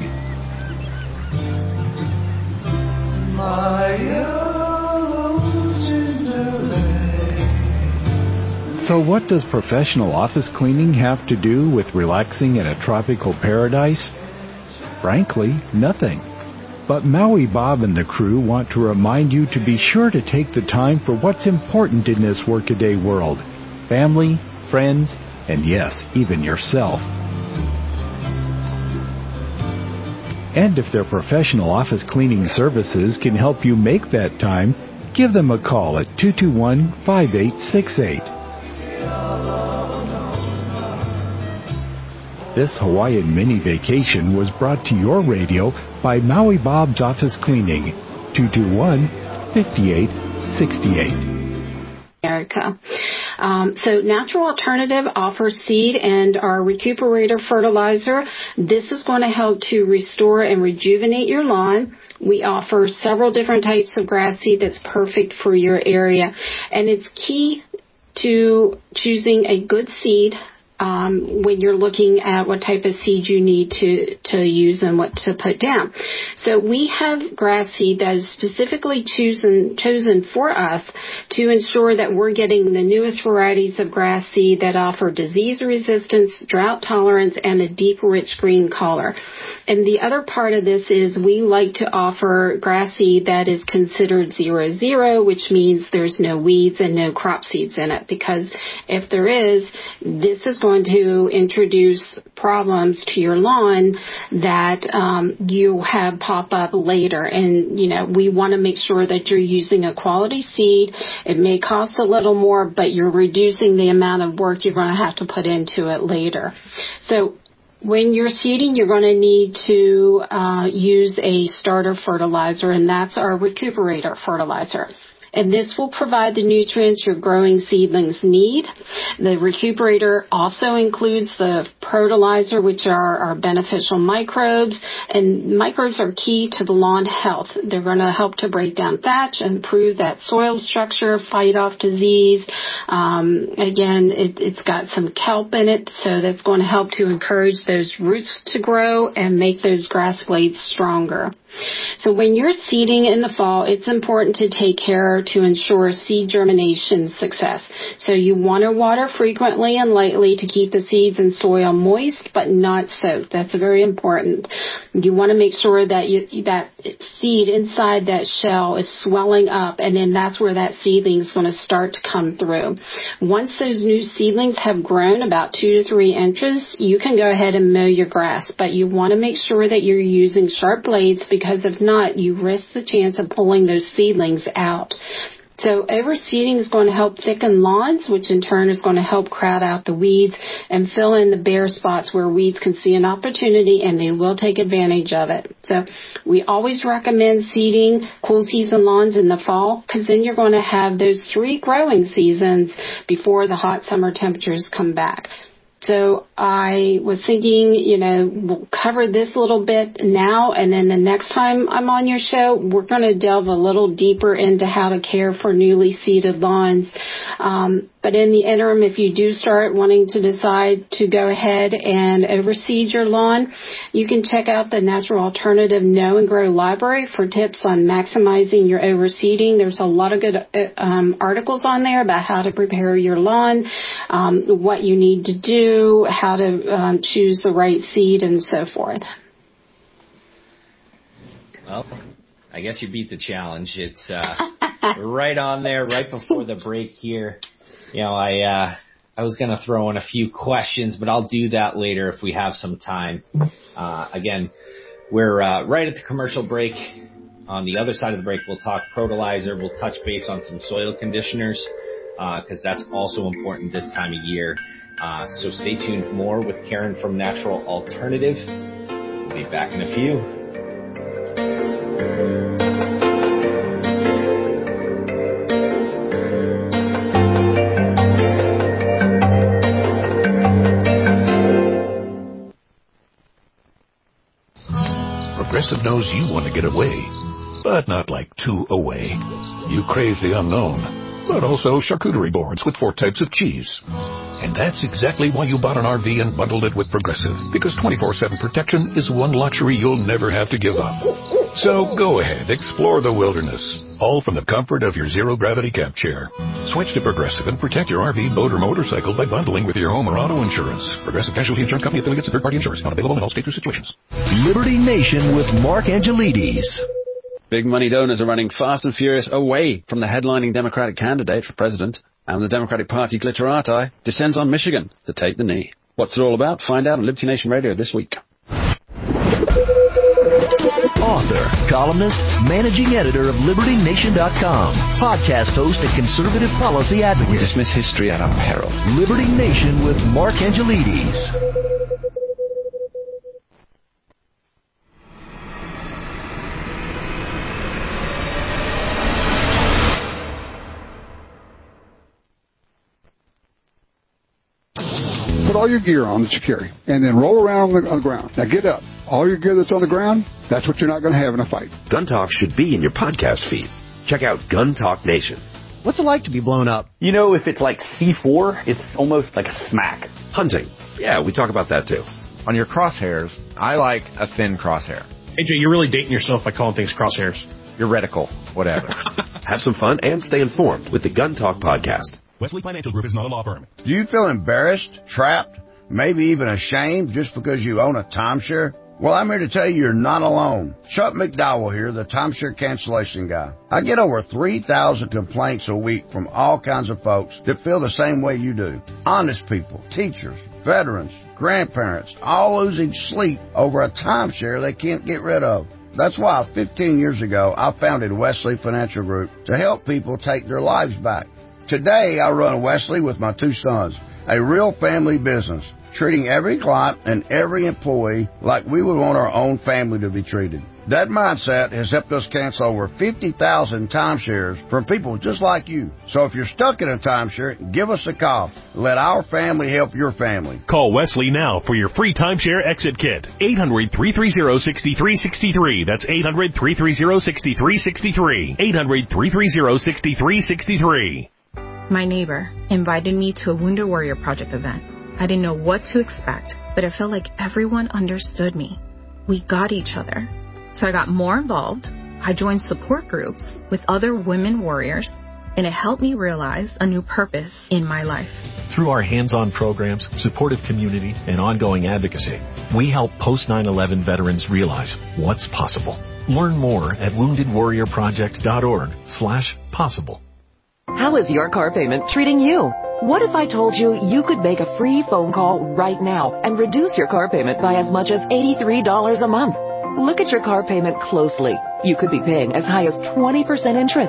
So what does professional office cleaning have to do with relaxing in a tropical paradise? Frankly, nothing. But Maui Bob and the crew want to remind you to be sure to take the time for what's important in this workaday world. Family, friends, and yes, even yourself. And if their professional office cleaning services can help you make that time, give them a call at two two one, five eight six eight. This Hawaiian mini vacation was brought to your radio by Maui Bob's Office Cleaning, two two one, five eight six eight. America. Um, so Natural Alternative offers seed and our recuperator fertilizer. This is going to help to restore and rejuvenate your lawn. We offer several different types of grass seed that's perfect for your area. And it's key to choosing a good seed um, when you're looking at what type of seed you need to, to use and what to put down. So we have grass seed that is specifically chosen, chosen for us to ensure that we're getting the newest varieties of grass seed that offer disease resistance, drought tolerance, and a deep, rich green color. And the other part of this is we like to offer grass seed that is considered zero zero, which means there's no weeds and no crop seeds in it. Because if there is, this is going to introduce problems to your lawn that um, you have pop up later. And, you know, we want to make sure that you're using a quality seed. It may cost a little more, but you're reducing the amount of work you're going to have to put into it later. So when you're seeding, you're going to need to uh, use a starter fertilizer, and that's our recuperator fertilizer. And this will provide the nutrients your growing seedlings need. The recuperator also includes the fertilizer, which are, are beneficial microbes. And microbes are key to the lawn health. They're going to help to break down thatch, improve that soil structure, fight off disease. Um, again, it, it's got some kelp in it, so that's going to help to encourage those roots to grow and make those grass blades stronger. So when you're seeding in the fall, it's important to take care to ensure seed germination success. So you want to water frequently and lightly to keep the seeds and soil moist but not soaked. That's very important. You want to make sure that you, that seed inside that shell is swelling up, and then that's where that seedling is going to start to come through. Once those new seedlings have grown about two to three inches, you can go ahead and mow your grass, but you want to make sure that you're using sharp blades, because if not, you risk the chance of pulling those seedlings out. So overseeding is going to help thicken lawns, which in turn is going to help crowd out the weeds and fill in the bare spots where weeds can see an opportunity and they will take advantage of it. So we always recommend seeding cool season lawns in the fall, because then you're going to have those three growing seasons before the hot summer temperatures come back. So I was thinking, you know, we'll cover this little bit now, and then the next time I'm on your show, we're going to delve a little deeper into how to care for newly seeded lawns. Um, but in the interim, if you do start wanting to decide to go ahead and overseed your lawn, you can check out the Natural Alternative Know and Grow Library for tips on maximizing your overseeding. There's a lot of good um, articles on there about how to prepare your lawn, um, what you need to do, how to um, choose the right seed, and so forth. Well, I guess you beat the challenge. It's uh, right on there, right before the break here. You know, I uh, I was going to throw in a few questions, but I'll do that later if we have some time. Uh, again, we're uh, right at the commercial break. On the other side of the break, we'll talk Protolizer. We'll touch base on some soil conditioners, because uh, that's also important this time of year. Uh, so stay tuned. More with Karen from Natural Alternative. We'll be back in a few. Progressive knows you want to get away, but not like too away. You crave the unknown, but also charcuterie boards with four types of cheese. And that's exactly why you bought an R V and bundled it with Progressive, because twenty-four seven protection is one luxury you'll never have to give up. So go ahead, explore the wilderness, all from the comfort of your zero-gravity camp chair. Switch to Progressive and protect your R V, boat, or motorcycle by bundling with your home or auto insurance. Progressive Casualty Insurance Company affiliates and third-party insurance. Not available in all states or situations. Liberty Nation with Mark Angelides. Big money donors are running fast and furious away from the headlining Democratic candidate for president, and the Democratic Party glitterati descends on Michigan to take the knee. What's it all about? Find out on Liberty Nation Radio this week. Author, columnist, managing editor of Liberty Nation dot com, podcast host and conservative policy advocate. We dismiss history at our peril. Liberty Nation with Mark Angelides. Put all your gear on that you carry, and then roll around on the, on the ground. Now get up. All your gear that's on the ground, that's what you're not going to have in a fight. Gun Talk should be in your podcast feed. Check out Gun Talk Nation. What's it like to be blown up? You know, if it's like C four, it's almost like a smack. Hunting. Yeah, we talk about that too. On your crosshairs, I like a thin crosshair. A J, you're really dating yourself by calling things crosshairs. Your reticle, whatever. Have some fun and stay informed with the Gun Talk podcast. Wesley Financial Group is not a law firm. Do you feel embarrassed, trapped, maybe even ashamed just because you own a timeshare? Well, I'm here to tell you you're not alone. Chuck McDowell here, the timeshare cancellation guy. I get over three thousand complaints a week from all kinds of folks that feel the same way you do. Honest people, teachers, veterans, grandparents, all losing sleep over a timeshare they can't get rid of. That's why fifteen years ago I founded Wesley Financial Group to help people take their lives back. Today I run Wesley with my two sons, a real family business, treating every client and every employee like we would want our own family to be treated. That mindset has helped us cancel over fifty thousand timeshares from people just like you. So if you're stuck in a timeshare, give us a call. Let our family help your family. Call Wesley now for your free timeshare exit kit. eight hundred, three three zero, six three six three. That's eight hundred, three three zero, six three six three. eight hundred, three three zero, six three six three. My neighbor invited me to a Wounded Warrior Project event. I didn't know what to expect, but I felt like everyone understood me. We got each other. So I got more involved. I joined support groups with other women warriors, and it helped me realize a new purpose in my life. Through our hands-on programs, supportive community, and ongoing advocacy, we help post nine eleven veterans realize what's possible. Learn more at wounded warrior project dot org slash possible. How is your car payment treating you? What if I told you you could make a free phone call right now and reduce your car payment by as much as eighty-three dollars a month? Look at your car payment closely. You could be paying as high as twenty percent interest.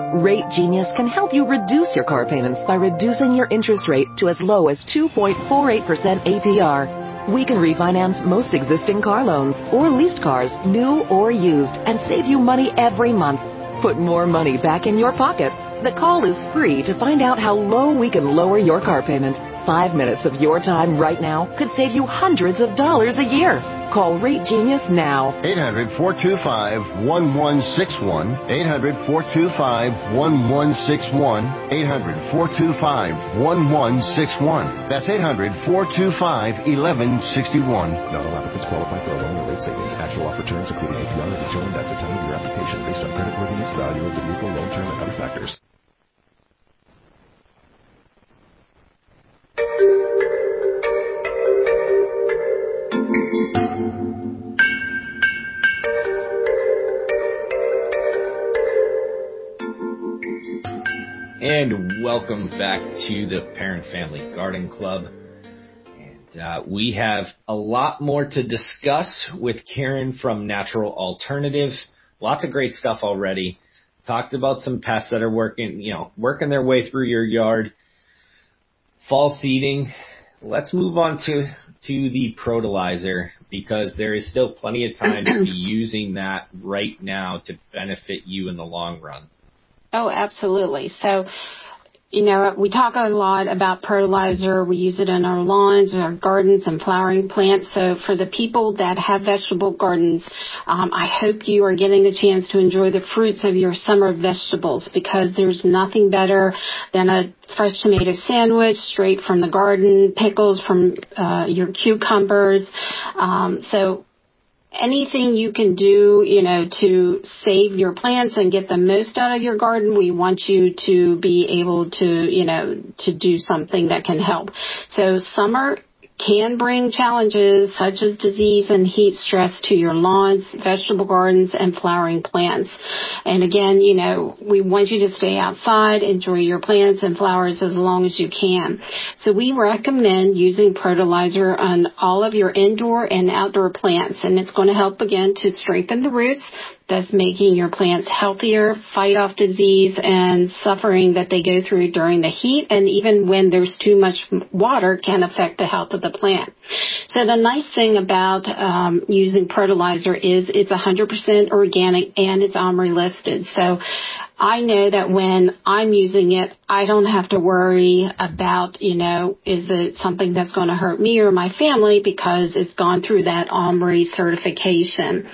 Rate Genius can help you reduce your car payments by reducing your interest rate to as low as two point four eight percent A P R. We can refinance most existing car loans or leased cars, new or used, and save you money every month. Put more money back in your pocket. The call is free to find out how low we can lower your car payment. Five minutes of your time right now could save you hundreds of dollars a year. Call Rate Genius now. eight hundred, four two five, one one six one. eight hundred, four two five, one one six one. eight hundred, four two five, one one six one. That's eight hundred, four two five, one one six one. Not all applicants qualify for a loan or rate savings. Actual offer terms, including A P R, are determined at the time of your application based on creditworthiness, value of the vehicle, loan term, and other factors. And welcome back to the Parent Family Garden Club. And uh, we have a lot more to discuss with Karen from Natural Alternative. Lots of great stuff already. Talked about some pests that are working, you know, working their way through your yard. Fall seeding. Let's move on to, to the Protolizer, because there is still plenty of time to be using that right now to benefit you in the long run. Oh, absolutely. So, you know, we talk a lot about Protolizer. We use it in our lawns, our gardens, and flowering plants. So for the people that have vegetable gardens, um, I hope you are getting the chance to enjoy the fruits of your summer vegetables, because there's nothing better than a fresh tomato sandwich straight from the garden, pickles from uh, your cucumbers. Um, so anything you can do, you know, to save your plants and get the most out of your garden, we want you to be able to, you know, to do something that can help. So summer can bring challenges such as disease and heat stress to your lawns, vegetable gardens, and flowering plants. And again, you know, we want you to stay outside, enjoy your plants and flowers as long as you can. So we recommend using Protolizer on all of your indoor and outdoor plants, and it's going to help again to strengthen the roots, thus making your plants healthier, fight off disease and suffering that they go through during the heat, and even when there's too much water can affect the health of the plant. So the nice thing about um, using Protolizer is it's one hundred percent organic and it's OMRI listed. So I know that when I'm using it, I don't have to worry about, you know, is it something that's going to hurt me or my family, because it's gone through that OMRI certification.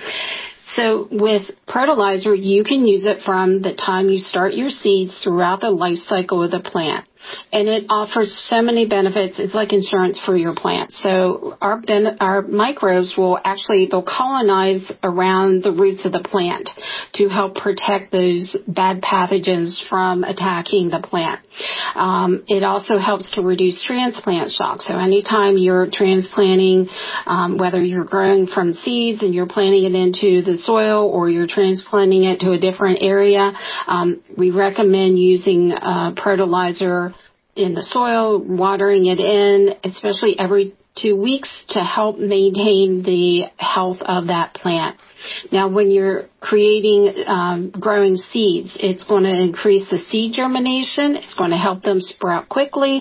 So with Protolizer, you can use it from the time you start your seeds throughout the life cycle of the plant. And it offers so many benefits. It's like insurance for your plant. So our ben- our microbes will actually, they'll colonize around the roots of the plant to help protect those bad pathogens from attacking the plant. Um, it also helps to reduce transplant shock. So anytime you're transplanting, um, whether you're growing from seeds and you're planting it into the soil or you're transplanting it to a different area, um, we recommend using uh, Protolizer in the soil, watering it in, especially every two weeks to help maintain the health of that plant. Now, when you're creating, um, growing seeds, it's going to increase the seed germination. It's going to help them sprout quickly.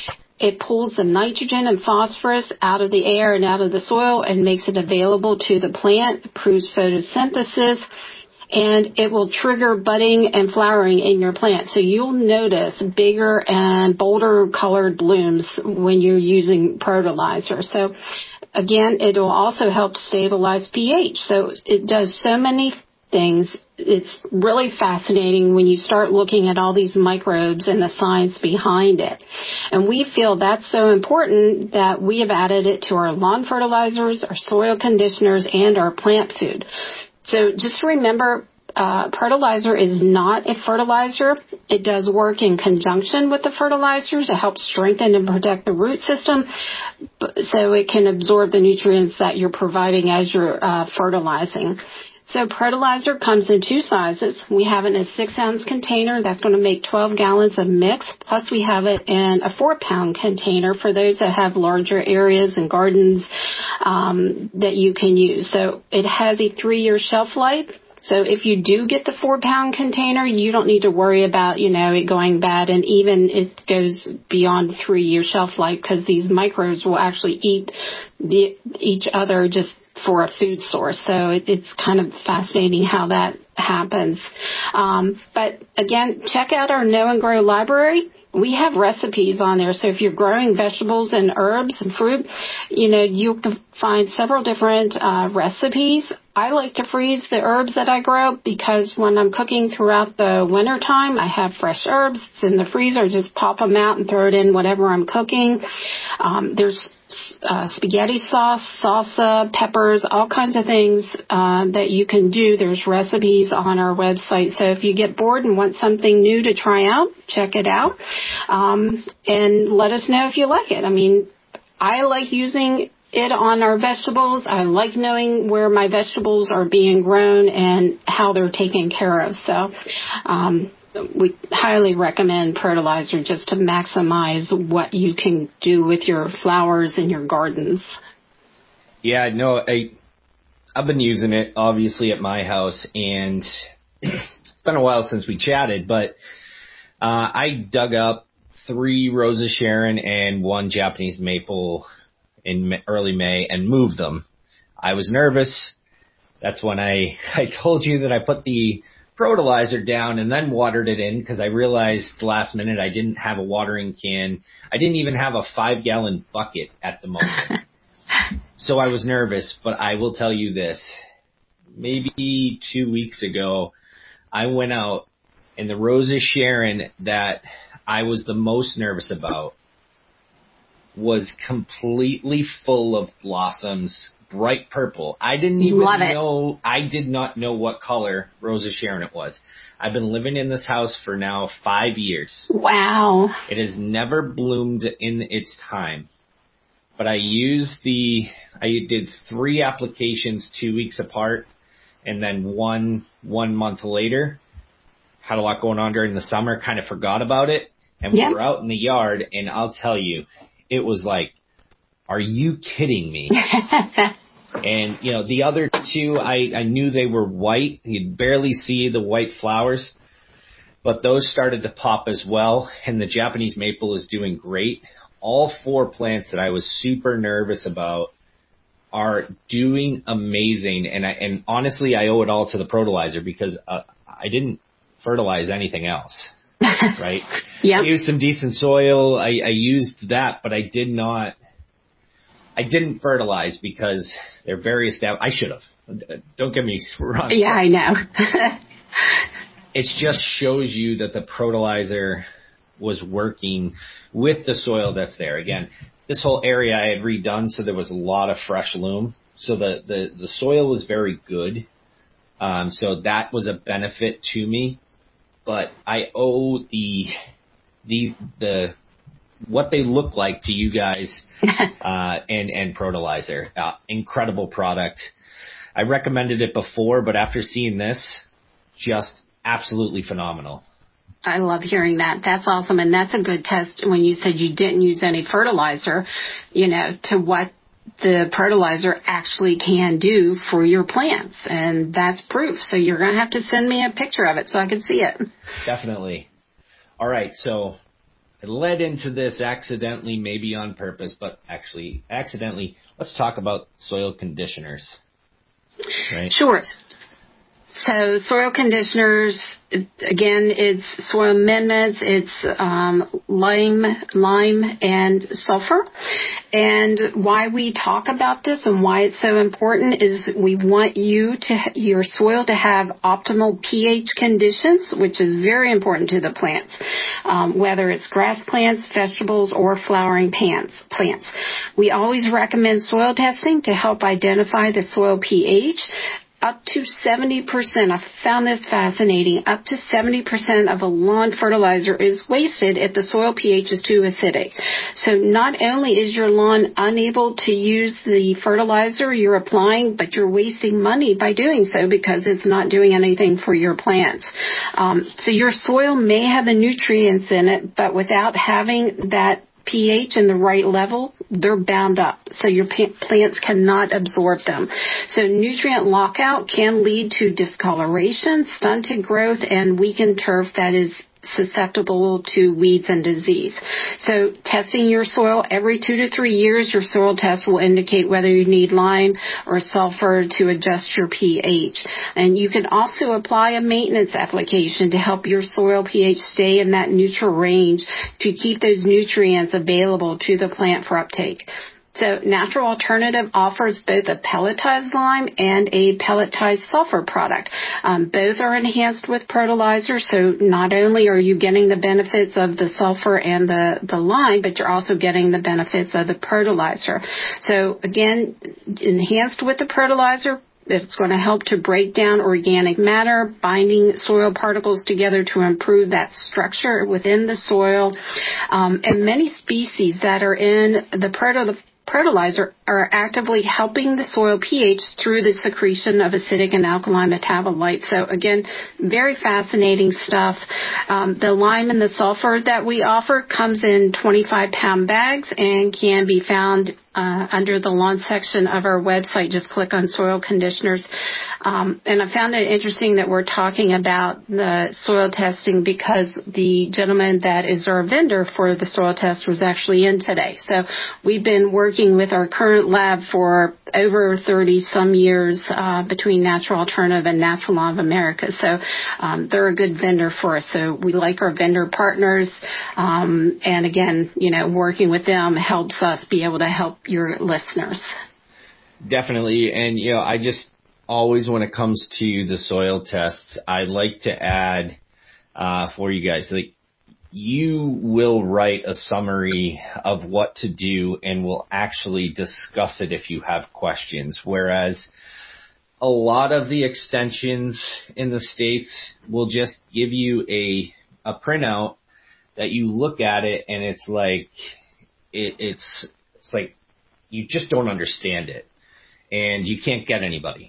It pulls the nitrogen and phosphorus out of the air and out of the soil and makes it available to the plant, improves photosynthesis, and it will trigger budding and flowering in your plant. So you'll notice bigger and bolder colored blooms when you're using Protolizer. So again, it will also help stabilize pH. So it does so many things. It's really fascinating when you start looking at all these microbes and the science behind it. And we feel that's so important that we have added it to our lawn fertilizers, our soil conditioners, and our plant food. So just remember, uh, Protolizer is not a fertilizer. It does work in conjunction with the fertilizers to help strengthen and protect the root system, so it can absorb the nutrients that you're providing as you're uh, fertilizing. So Protolizer comes in two sizes. We have it in a six-ounce container. That's going to make twelve gallons of mix. Plus, we have it in a four-pound container for those that have larger areas and gardens um, that you can use. So it has a three-year shelf life. So if you do get the four pound container, you don't need to worry about, you know, it going bad. And even it goes beyond three year shelf life because these microbes will actually eat the, each other just for a food source. So it, it's kind of fascinating how that happens. Um, but again, check out our Know and Grow library. We have recipes on there. So if you're growing vegetables and herbs and fruit, you know, you can find several different uh, recipes. I like to freeze the herbs that I grow because when I'm cooking throughout the winter time, I have fresh herbs. It's in the freezer. Just pop them out and throw it in whatever I'm cooking. Um, there's uh, spaghetti sauce, salsa, peppers, all kinds of things uh, that you can do. There's recipes on our website. So if you get bored and want something new to try out, check it out. Um, and let us know if you like it. I mean, I like using it on our vegetables. I like knowing where my vegetables are being grown and how they're taken care of. So um, we highly recommend Fertilizer just to maximize what you can do with your flowers and your gardens. Yeah, no, I, I've been using it, obviously, at my house, and it's been a while since we chatted, but uh, I dug up three Rosa Sharon and one Japanese maple in early May and moved them. I was nervous. That's when I, I told you that I put the fertilizer down and then watered it in because I realized last minute I didn't have a watering can. I didn't even have a five gallon bucket at the moment. So I was nervous, but I will tell you this. Maybe two weeks ago, I went out and the Rosa Sharon that I was the most nervous about was completely full of blossoms, bright purple. I didn't even know, I did not know what color Rosa Sharon it was. I've been living in this house for now five years. Wow. It has never bloomed in its time. But I used the, I did three applications two weeks apart and then one, one month later. Had a lot going on during the summer, kind of forgot about it. And yeah. we were out in the yard and I'll tell you, it was like, are you kidding me? And, you know, the other two, I, I knew they were white. You'd barely see the white flowers, but those started to pop as well. And the Japanese maple is doing great. All four plants that I was super nervous about are doing amazing. And I, and honestly, I owe it all to the fertilizer because uh, I didn't fertilize anything else. Right? Yeah. I used some decent soil. I, I used that, but I did not, I didn't fertilize because they're very established. I should have. Don't get me wrong. Yeah, I know. It just shows you that the fertilizer was working with the soil that's there. Again, this whole area I had redone, so there was a lot of fresh loam. So the, the, the soil was very good. Um, so that was a benefit to me. But I owe the the the what they look like to you guys uh, and and Fertilizer. Uh, incredible product. I recommended it before, but after seeing this, just absolutely phenomenal. I love hearing that. That's awesome, and that's a good test when you said you didn't use any fertilizer. You know, to what the fertilizer actually can do for your plants, and that's proof. So you're going to have to send me a picture of it so I can see it. Definitely. All right, so it led into this accidentally, maybe on purpose, but actually accidentally. Let's talk about soil conditioners. Right? Sure. So soil conditioners, again, it's soil amendments, it's um, lime, lime and sulfur. And why we talk about this and why it's so important is we want you to your soil to have optimal pH conditions, which is very important to the plants, um, whether it's grass plants, vegetables, or flowering plants. Plants. We always recommend soil testing to help identify the soil pH. Up to seventy percent, I found this fascinating, up to seventy percent of a lawn fertilizer is wasted if the soil pH is too acidic. So not only is your lawn unable to use the fertilizer you're applying, but you're wasting money by doing so because it's not doing anything for your plants. Um, so your soil may have the nutrients in it, but without having that pH in the right level, they're bound up. so your plants cannot absorb them. So nutrient lockout can lead to discoloration, stunted growth, and weakened turf that is susceptible to weeds and disease. So testing your soil every two to three years, your soil test will indicate whether you need lime or sulfur to adjust your pH. And you can also apply a maintenance application to help your soil pH stay in that neutral range to keep those nutrients available to the plant for uptake. So Natural Alternative offers both a pelletized lime and a pelletized sulfur product. Um, both are enhanced with fertilizer, so not only are you getting the benefits of the sulfur and the, the lime, but you're also getting the benefits of the fertilizer. So again, enhanced with the fertilizer, it's going to help to break down organic matter, binding soil particles together to improve that structure within the soil. Um, and many species that are in the fertilizer fertilizer are actively helping the soil pH through the secretion of acidic and alkaline metabolites. So again, very fascinating stuff. Um, the lime and the sulfur that we offer comes in twenty-five pound bags and can be found uh, under the lawn section of our website. Just click on soil conditioners. Um, and I found it interesting that we're talking about the soil testing because the gentleman that is our vendor for the soil test was actually in today. So we've been working with our current lab for over thirty some years uh, between Natural Alternative and Natural Law of America. So um, they're a good vendor for us. So we like our vendor partners. Um, and again, you know, working with them helps us be able to help your listeners. Definitely. And, you know, I just always, when it comes to the soil tests, I'd like to add uh, for you guys, like, you will write a summary of what to do and will actually discuss it if you have questions. Whereas a lot of the extensions in the States will just give you a, a printout that you look at it and it's like, it, it's, it's like you just don't understand it and you can't get anybody.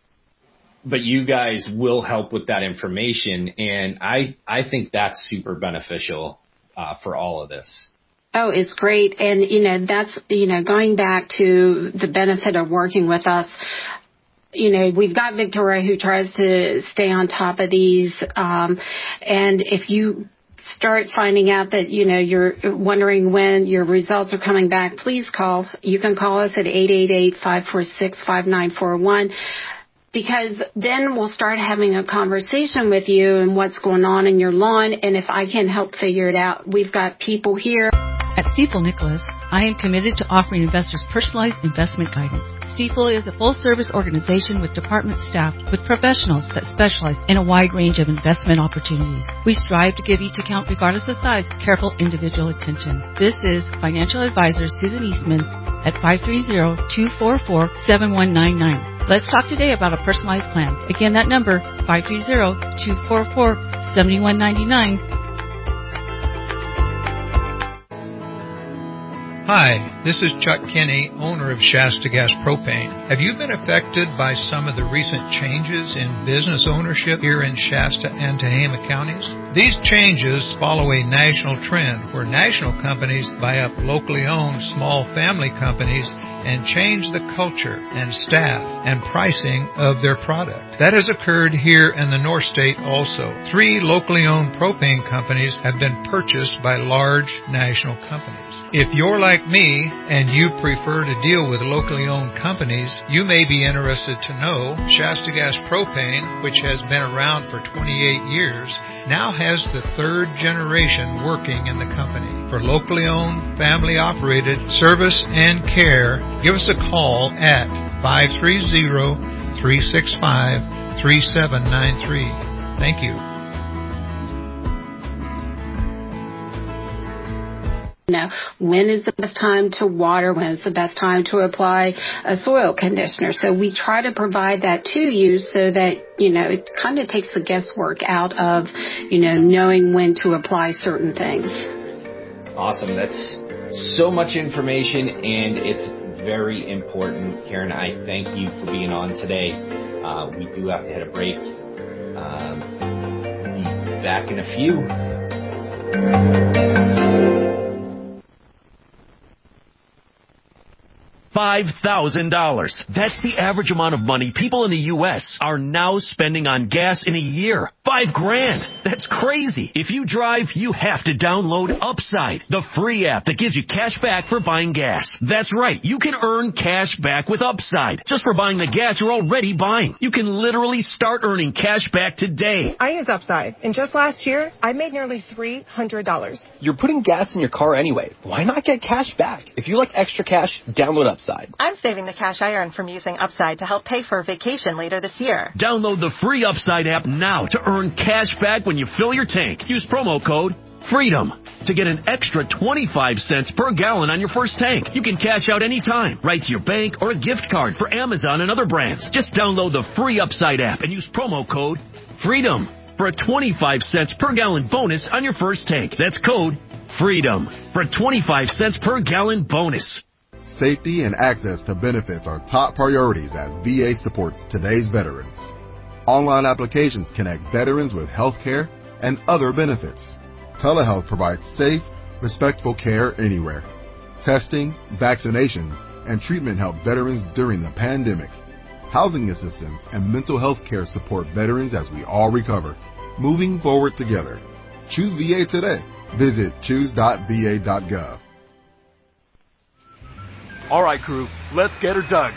But you guys will help with that information, and I, I think that's super beneficial uh, for all of this. Oh, it's great. And, you know, that's, you know, going back to the benefit of working with us, you know, we've got Victoria who tries to stay on top of these. Um, and if you start finding out that, you know, you're wondering when your results are coming back, please call. You can call us at eight eight eight, five four six, five nine four one. Because then we'll start having a conversation with you and what's going on in your lawn. And if I can help figure it out, we've got people here. At Stifel Nicholas, I am committed to offering investors personalized investment guidance. Stifel is a full-service organization with department staff with professionals that specialize in a wide range of investment opportunities. We strive to give each account, regardless of size, careful individual attention. This is financial advisor Susan Eastman at five three zero, two four four, seven one nine nine. Let's talk today about a personalized plan. Again, that number, five three zero, two four four, seven one nine nine. Hi, this is Chuck Kinney, owner of Shasta Gas Propane. Have you been affected by some of the recent changes in business ownership here in Shasta and Tehama counties? These changes follow a national trend where national companies buy up locally owned small family companies and change the culture and staff and pricing of their product. That has occurred here in the North State also. Three locally owned propane companies have been purchased by large national companies. If you're like me and you prefer to deal with locally owned companies, you may be interested to know Shasta Gas Propane, which has been around for twenty-eight years, now has the third generation working in the company. For locally owned, family operated service and care, give us a call at five three zero, three six five, three seven nine three. Thank you. Know when is the best time to water, when is the best time to apply a soil conditioner. So we try to provide that to you so that, you know, it kind of takes the guesswork out of, you know, knowing when to apply certain things. Awesome. That's so much information, and it's very important. Karen, I thank you for being on today. Uh, we do have to hit a break. Um, we'll be back in a few. five thousand dollars. That's the average amount of money people in the U S are now spending on gas in a year. Five grand. That's crazy. If you drive, you have to download Upside, the free app that gives you cash back for buying gas. That's right. You can earn cash back with Upside just for buying the gas you're already buying. You can literally start earning cash back today. I use Upside, and just last year, I made nearly three hundred dollars. You're putting gas in your car anyway. Why not get cash back? If you like extra cash, download Upside. I'm saving the cash I earn from using Upside to help pay for a vacation later this year. Download the free Upside app now to earn cash back when you fill your tank. Use promo code FREEDOM to get an extra twenty-five cents per gallon on your first tank. You can cash out anytime, right to your bank or a gift card for Amazon and other brands. Just download the free Upside app and use promo code FREEDOM for a twenty-five cents per gallon bonus on your first tank. That's code FREEDOM for a twenty-five cents per gallon bonus. Safety and access to benefits are top priorities as V A supports today's veterans. Online applications connect veterans with health care and other benefits. Telehealth provides safe, respectful care anywhere. Testing, vaccinations, and treatment help veterans during the pandemic. Housing assistance and mental health care support veterans as we all recover. Moving forward together. Choose V A today. Visit choose dot v a dot gov. All right, crew, let's get her dug.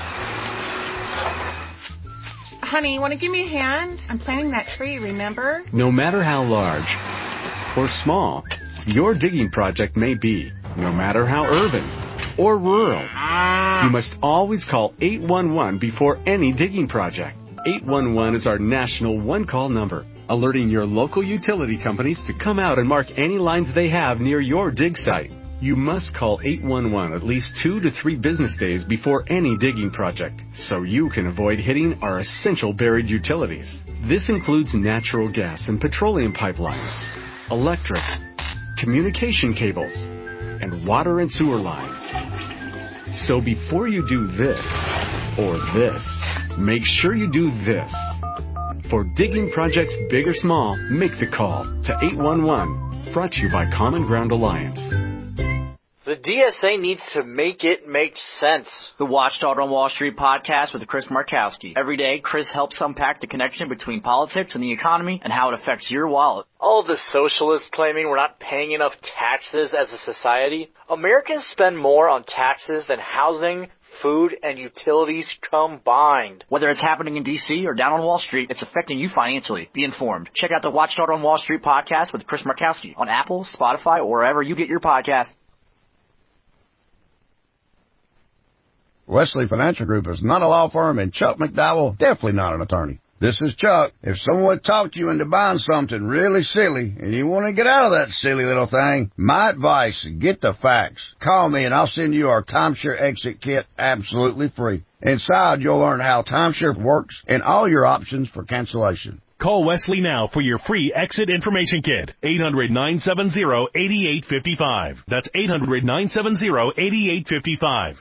Honey, want to give me a hand? I'm planting that tree, remember? No matter how large or small your digging project may be, no matter how urban or rural, you must always call eight one one before any digging project. eight one one is our national one-call number, alerting your local utility companies to come out and mark any lines they have near your dig site. You must call eight one one at least two to three business days before any digging project, so you can avoid hitting our essential buried utilities. This includes natural gas and petroleum pipelines, electric, communication cables, and water and sewer lines. So before you do this or this, make sure you do this. For digging projects big or small, make the call to eight one one. Brought to you by Common Ground Alliance. The D S A needs to make it make sense. The Watchdog on Wall Street podcast with Chris Markowski. Every day, Chris helps unpack the connection between politics and the economy and how it affects your wallet. All of the socialists claiming we're not paying enough taxes as a society. Americans spend more on taxes than housing, food, and utilities combined. Whether it's happening in D C or down on Wall Street, it's affecting you financially. Be informed. Check out the Watchdog on Wall Street podcast with Chris Markowski on Apple, Spotify, or wherever you get your podcasts. Wesley Financial Group is not a law firm, and Chuck McDowell definitely not an attorney. This is Chuck. If someone talked you into buying something really silly and you want to get out of that silly little thing, my advice, get the facts. Call me and I'll send you our timeshare exit kit absolutely free. Inside, you'll learn how timeshare works and all your options for cancellation. Call Wesley now for your free exit information kit. eight hundred, nine seven zero, eight eight five five. That's eight hundred, nine seven zero, eight eight five five.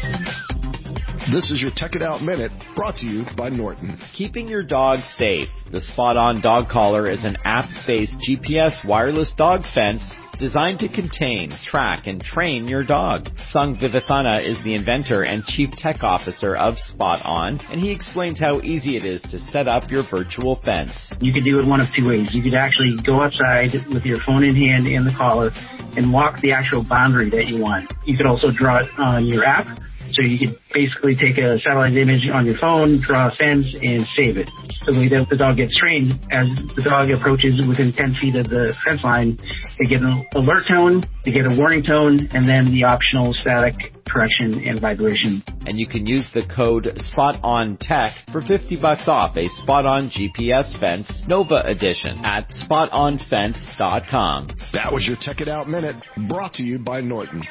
This is your Tech It Out Minute, brought to you by Norton. Keeping your dog safe. The Spot On Dog Collar is an app-based G P S wireless dog fence designed to contain, track, and train your dog. Sung Vivathana is the inventor and chief tech officer of Spot On, and he explains how easy it is to set up your virtual fence. You could do it one of two ways. You could actually go outside with your phone in hand and the collar and walk the actual boundary that you want. You could also draw it on your app. So you could basically take a satellite image on your phone, draw a fence, and save it. The way that the dog gets trained, as the dog approaches within ten feet of the fence line, they get an alert tone, they get a warning tone, and then the optional static correction and vibration. And you can use the code SPOTONTECH for fifty bucks off a Spot On G P S fence Nova edition at spot on fence dot com. That was your Tech It Out Minute, brought to you by Norton.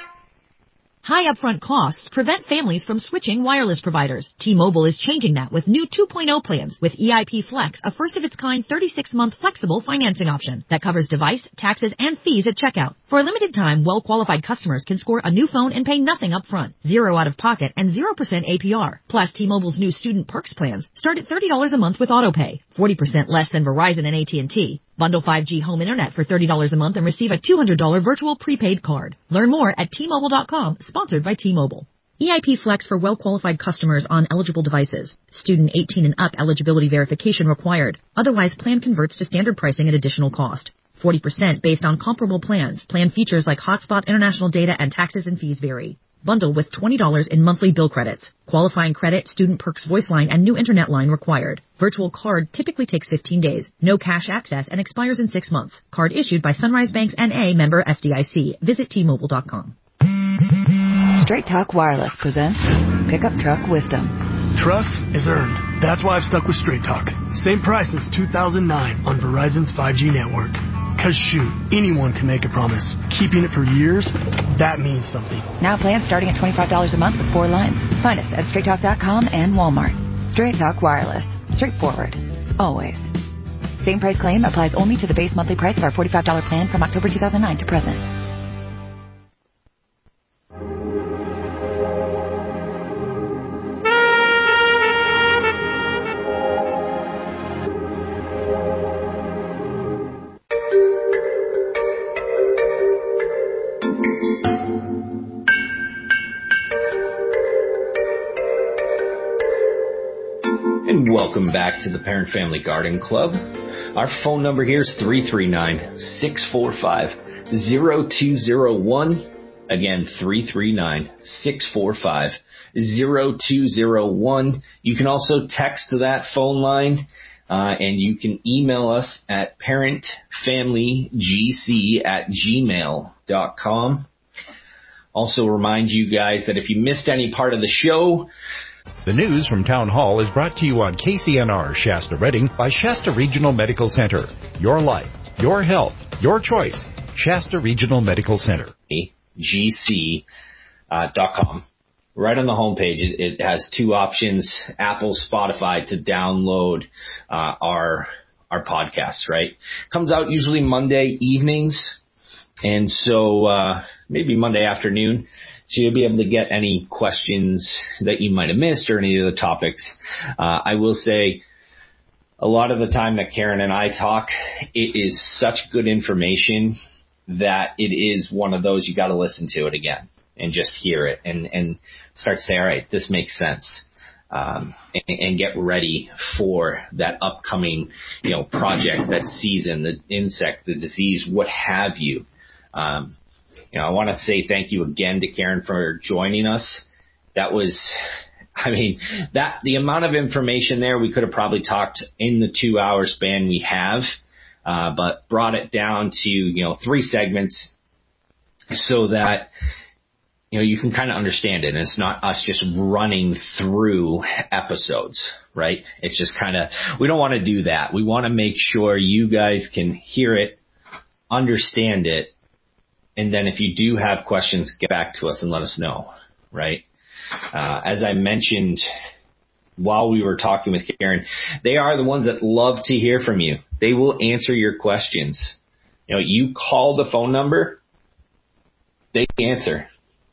High upfront costs prevent families from switching wireless providers. T-Mobile is changing that with new two point oh plans with E I P Flex, a first-of-its-kind thirty-six month flexible financing option that covers device, taxes, and fees at checkout. For a limited time, well-qualified customers can score a new phone and pay nothing up front, zero out-of-pocket, and zero percent A P R. Plus, T-Mobile's new Student Perks plans start at thirty dollars a month with autopay, forty percent less than Verizon and A T and T. Bundle five G home internet for thirty dollars a month and receive a two hundred dollars virtual prepaid card. Learn more at T Mobile dot com, sponsored by T-Mobile. E I P Flex for well-qualified customers on eligible devices. Student eighteen and up eligibility verification required. Otherwise, plan converts to standard pricing at additional cost. forty percent based on comparable plans. Plan features like hotspot, international data, and taxes and fees vary. Bundle with twenty dollars in monthly bill credits. Qualifying credit, student perks voice line, and new internet line required. Virtual card typically takes fifteen days. No cash access and expires in six months. Card issued by Sunrise Banks N A, member F D I C. Visit T Mobile dot com. Straight Talk Wireless presents Pickup Truck Wisdom. Trust is earned. That's why I've stuck with Straight Talk. Same price as two thousand nine on Verizon's five G network. Cause shoot, anyone can make a promise. Keeping it for years, that means something. Now plans starting at twenty-five dollars a month with four lines. Find us at straight talk dot com and Walmart. Straight Talk Wireless. Straightforward. Always. Same price claim applies only to the base monthly price of our forty-five dollars plan from October two thousand nine to present. Welcome back to the Parent Family Garden Club. Our phone number here is three three nine, six four five, zero two zero one. Again, three three nine, six four five, zero two zero one. You can also text that phone line, uh, and you can email us at parentfamilygc at gmail dot com. Also remind you guys that if you missed any part of the show, the news from Town Hall is brought to you on K C N R Shasta Redding by Shasta Regional Medical Center. Your life, your health, your choice. Shasta Regional Medical Center. G C dot com. Right on the homepage, it, it has two options, Apple, Spotify, to download uh, our our podcasts, right? Comes out usually Monday evenings, and so uh, maybe Monday afternoon. So you'll be able to get any questions that you might have missed or any of the topics. Uh, I will say a lot of the time that Karen and I talk, it is such good information that it is one of those you got to listen to it again and just hear it and, and start to say, all right, this makes sense. Um, and, and get ready for that upcoming, you know, project, that season, the insect, the disease, what have you. Um, You know, I want to say thank you again to Karen for joining us. That was, I mean, that the amount of information there, we could have probably talked in the two hour span we have, uh, but brought it down to, you know, three segments so that, you know, you can kind of understand it. And it's not us just running through episodes, right? It's just kind of, we don't want to do that. We want to make sure you guys can hear it, understand it. And then if you do have questions, get back to us and let us know, right? Uh, as I mentioned while we were talking with Karen, they are the ones that love to hear from you. They will answer your questions. You know, you call the phone number, they answer.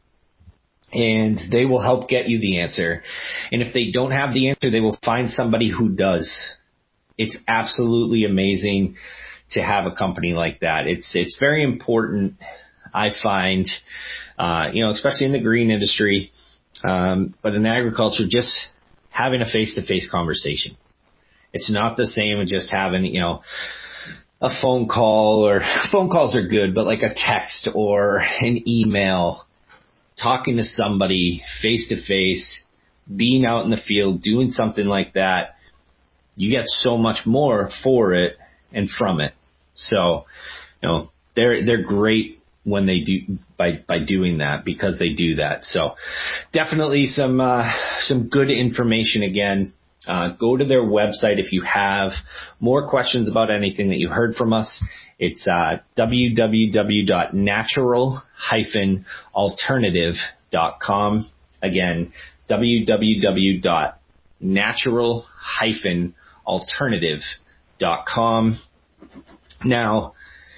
And they will help get you the answer. And if they don't have the answer, they will find somebody who does. It's absolutely amazing to have a company like that. It's it's very important, I find, uh, you know, especially in the green industry, um, but in agriculture, just having a face-to-face conversation. It's not the same as just having, you know, a phone call, or phone calls are good, but like a text or an email, talking to somebody face-to-face, being out in the field, doing something like that, you get so much more for it and from it. So, you know, they're they're great when they do by by doing that, because they do that. So definitely some uh, some good information again. Uh, go to their website if you have more questions about anything that you heard from us. It's uh, w w w dot natural dash alternative dot com. Again, w w w dot natural dash alternative dot com. Now,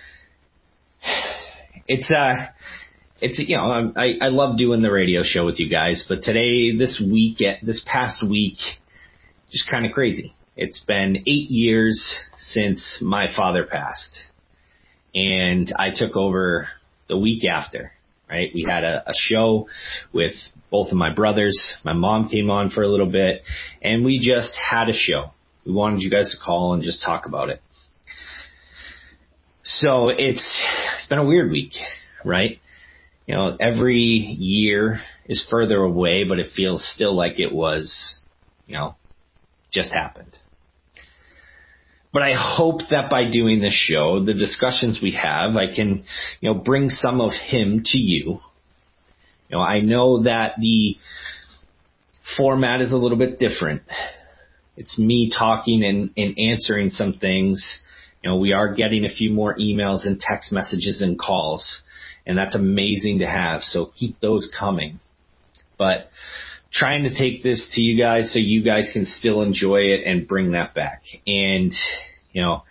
it's uh, it's you know, I I love doing the radio show with you guys, but today, this week, this past week, just kind of crazy. It's been eight years since my father passed, and I took over the week after. right? We had a, a show with both of my brothers. My mom came on for a little bit, and we just had a show. We wanted you guys to call and just talk about it. So it's it's been a weird week, right? You know, every year is further away, but it feels still like it was, you know, just happened. But I hope that by doing this show, the discussions we have, I can, you know, bring some of him to you. You know, I know that the format is a little bit different. It's me talking and, and answering some things. You know, we are getting a few more emails and text messages and calls, and that's amazing to have. So keep those coming. But trying to take this to you guys so you guys can still enjoy it and bring that back. And, you know,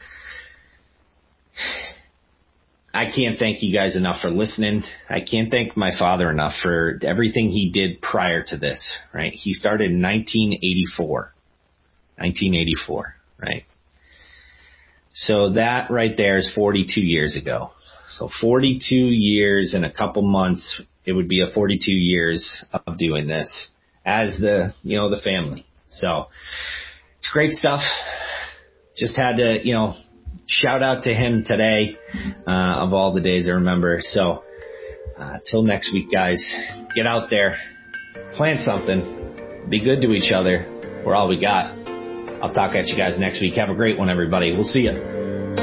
I can't thank you guys enough for listening. I can't thank my father enough for everything he did prior to this, right? He started in nineteen eighty-four. nineteen eighty-four, right? So that right there is forty-two years ago. So forty-two years and a couple months, it would be a forty-two years of doing this as the, you know, the family. So it's great stuff. Just had to, you know, shout out to him today, uh, of all the days I remember. So, uh, till next week, guys, get out there, plant something, be good to each other. We're all we got. I'll talk at you guys next week. Have a great one, everybody. We'll see you.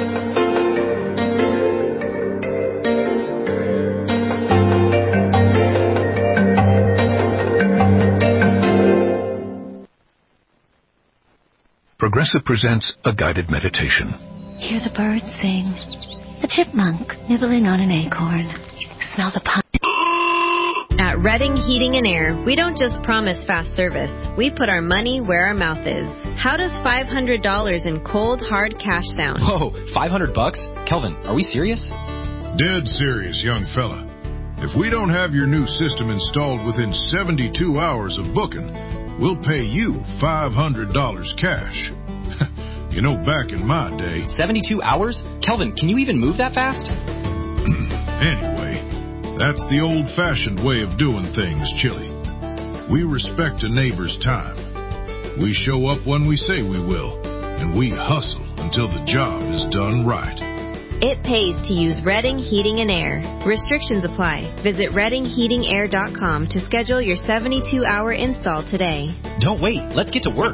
Progressive presents a guided meditation. Hear the birds sing. A chipmunk nibbling on an acorn. Smell the pine. At Redding Heating and Air, we don't just promise fast service. We put our money where our mouth is. How does five hundred dollars in cold, hard cash sound? Whoa, five hundred bucks? Kelvin, are we serious? Dead serious, young fella. If we don't have your new system installed within seventy-two hours of booking, we'll pay you five hundred dollars cash. You know, back in my day... seventy-two hours? Kelvin, can you even move that fast? Anyway, that's the old-fashioned way of doing things, Chili. We respect a neighbor's time. We show up when we say we will, and we hustle until the job is done right. It pays to use Redding Heating and Air. Restrictions apply. Visit redding heating air dot com to schedule your seventy-two hour install today. Don't wait. Let's get to work.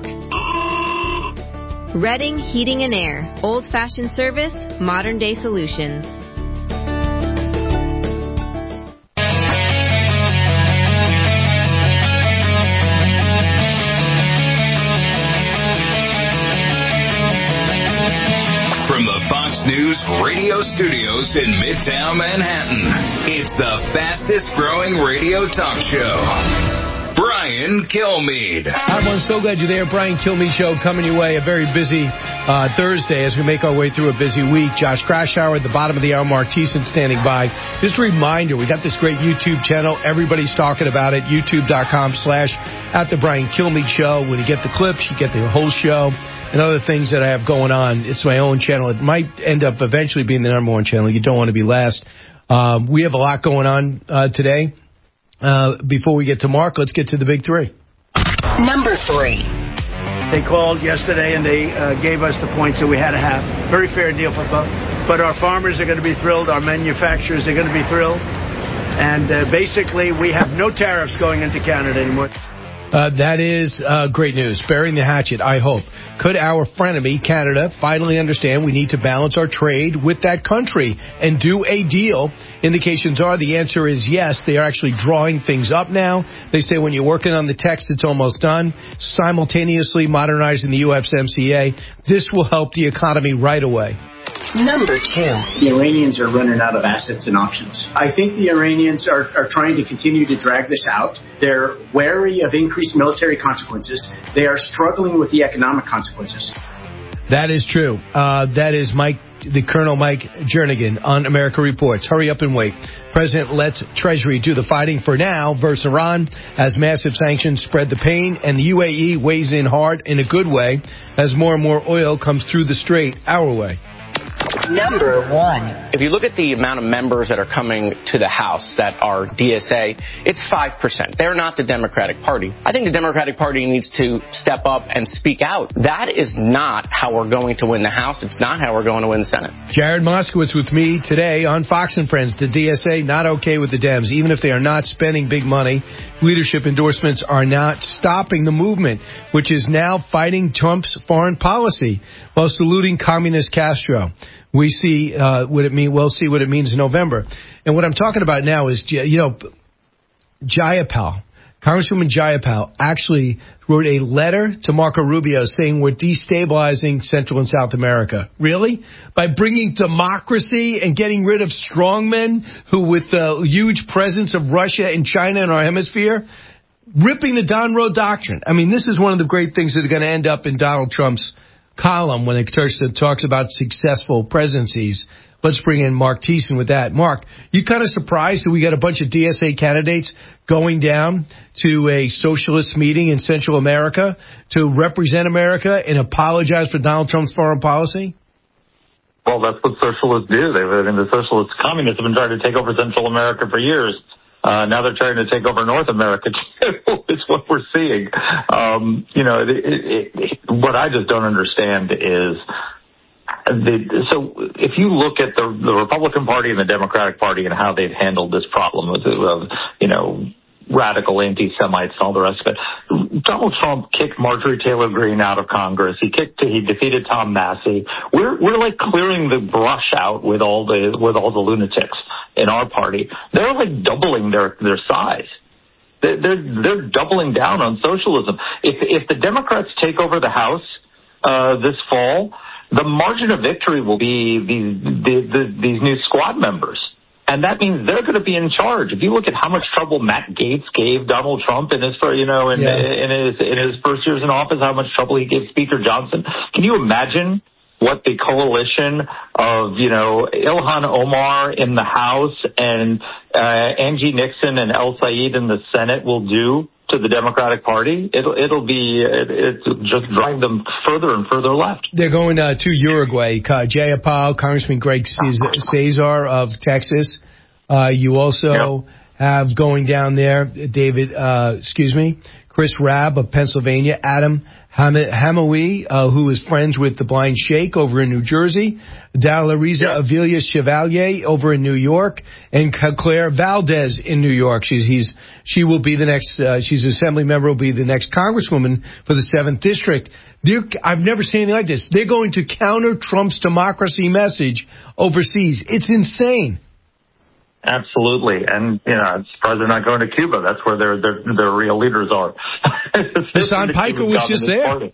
Redding Heating and Air. Old-fashioned service, modern-day solutions. From the Fox News radio studios in Midtown Manhattan, it's the fastest growing radio talk show. Brian Kilmeade. Hi, everyone. So glad you're there. Brian Kilmeade Show coming your way. A very busy uh, Thursday as we make our way through a busy week. Josh Krashower at the bottom of the hour. Mark Thiessen standing by. Just a reminder, we got this great YouTube channel. Everybody's talking about it. YouTube.com slash at the Brian Kilmeade Show. When you get the clips, you get the whole show and other things that I have going on. It's my own channel. It might end up eventually being the number one channel. You don't want to be last. Um, we have a lot going on uh, today. Uh, before we get to Mark, let's get to the big three. Number three. They called yesterday and they uh, gave us the points that we had to have. Very fair deal for both. But our farmers are going to be thrilled. Our manufacturers are going to be thrilled. And uh, basically, we have no tariffs going into Canada anymore. Uh, that is uh, great news. Burying the hatchet, I hope. Could our frenemy, Canada, finally understand we need to balance our trade with that country and do a deal? Indications are the answer is yes. They are actually drawing things up now. They say when you're working on the text, it's almost done. Simultaneously modernizing the U S M C A. This will help the economy right away. Number two. The Iranians are running out of assets and options. I think the Iranians are, are trying to continue to drag this out. They're wary of increased military consequences. They are struggling with the economic consequences. That is true. Uh, that is Mike, the Colonel Mike Jernigan on America Reports. Hurry up and wait. President lets Treasury do the fighting for now versus Iran as massive sanctions spread the pain, and the U A E weighs in hard in a good way as more and more oil comes through the strait our way. Number one. If you look at the amount of members that are coming to the House that are D S A, it's five percent. They're not the Democratic Party. I think the Democratic Party needs to step up and speak out. That is not how we're going to win the House. It's not how we're going to win the Senate. Jared Moskowitz with me today on Fox and Friends. The D S A not okay with the Dems. Even if they are not spending big money, leadership endorsements are not stopping the movement, which is now fighting Trump's foreign policy while saluting communist Castro. We see uh, what it mean. We'll see what it means in November. And what I'm talking about now is, you know, Jayapal, Congresswoman Jayapal, actually wrote a letter to Marco Rubio saying we're destabilizing Central and South America. Really? By bringing democracy and getting rid of strongmen who, with the huge presence of Russia and China in our hemisphere, ripping the Don Roe Doctrine. I mean, this is one of the great things that are going to end up in Donald Trump's column when it talks about successful presidencies. Let's bring in Mark Thiessen with that. Mark, you kind of surprised that we got a bunch of D S A candidates going down to a socialist meeting in Central America to represent America and apologize for Donald Trump's foreign policy? Well, that's what socialists do. They've been the socialist communists have been trying to take over Central America for years. Uh, now they're trying to take over North America, too, is what we're seeing. Um, you know, it, it, it, what I just don't understand is, the, so if you look at the, the Republican Party and the Democratic Party and how they've handled this problem of, of you know, radical anti-Semites and all the rest of it. Donald Trump kicked Marjorie Taylor Greene out of Congress. He kicked, he defeated Tom Massey. We're, we're like clearing the brush out with all the, with all the lunatics in our party. They're like doubling their, their size. They're, they're, they're doubling down on socialism. If, if the Democrats take over the House, uh, this fall, the margin of victory will be these, the, the, these new squad members. And that means they're going to be in charge. If you look at how much trouble Matt Gaetz gave Donald Trump in his, you know, in, yeah. in his in his first years in office, how much trouble he gave Speaker Johnson. Can you imagine what the coalition of, you know, Ilhan Omar in the House and uh, Angie Nixon and El Said in the Senate will do to the Democratic Party? It'll it'll be it, it'll just drive them further and further left. They're going uh, to Uruguay. Uh, Jayapal, Congressman Greg Cesar of Texas. Uh, you also yep. have going down there, David. Uh, excuse me, Chris Rabb of Pennsylvania. Adam Hamawi, uh, who is friends with the Blind Sheikh over in New Jersey. Dalariza yeah. Avila Chevalier over in New York, and Claire Valdez in New York. She's he's she will be the next. Uh, she's an assembly member. Will be the next congresswoman for the seventh district. They're, I've never seen anything like this. They're going to counter Trump's democracy message overseas. It's insane. Absolutely, and you know, I'm surprised they're not going to Cuba. That's where their their their real leaders are. Hassan Piker was just there. Party.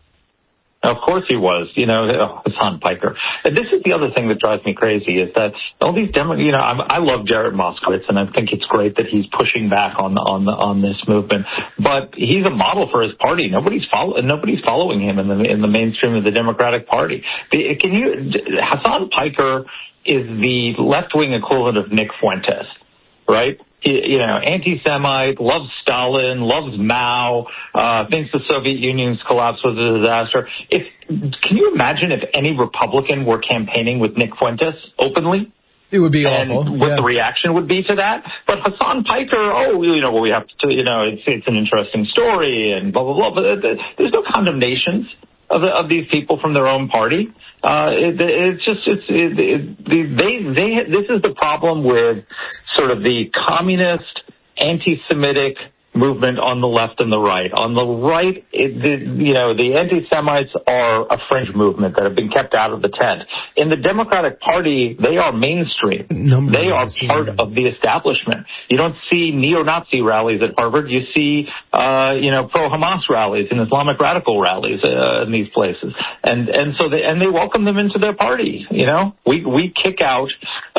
Of course he was. You know, oh, Hassan Piker. And this is the other thing that drives me crazy is that all these Demo- you know, I'm, I love Jared Moskowitz, and I think it's great that he's pushing back on on on this movement. But he's a model for his party. Nobody's follow nobody's following him in the in the mainstream of the Democratic Party. The, can you? Hassan Piker is the left-wing equivalent of Nick Fuentes, right? You know, anti-Semite, loves Stalin, loves Mao, uh, thinks the Soviet Union's collapse was a disaster. If, can you imagine if any Republican were campaigning with Nick Fuentes openly? It would be and awful. what yeah. the reaction would be to that. But Hassan Piker, oh, you know, well, we have to, you know, it's, it's an interesting story and blah, blah, blah. But there's no condemnations of, of these people from their own party. Uh, it, it's just, it's, it, it, they, they, this is the problem with sort of the communist, anti-Semitic movement on the left and the right. On the right, it, the, you know, the anti-Semites are a fringe movement that have been kept out of the tent. In the Democratic Party, they are mainstream. Number they are part of the establishment. You don't see neo-Nazi rallies at Harvard. You see, uh, you know, pro-Hamas rallies and Islamic radical rallies uh, in these places. And and so they and they welcome them into their party. You know, we we kick out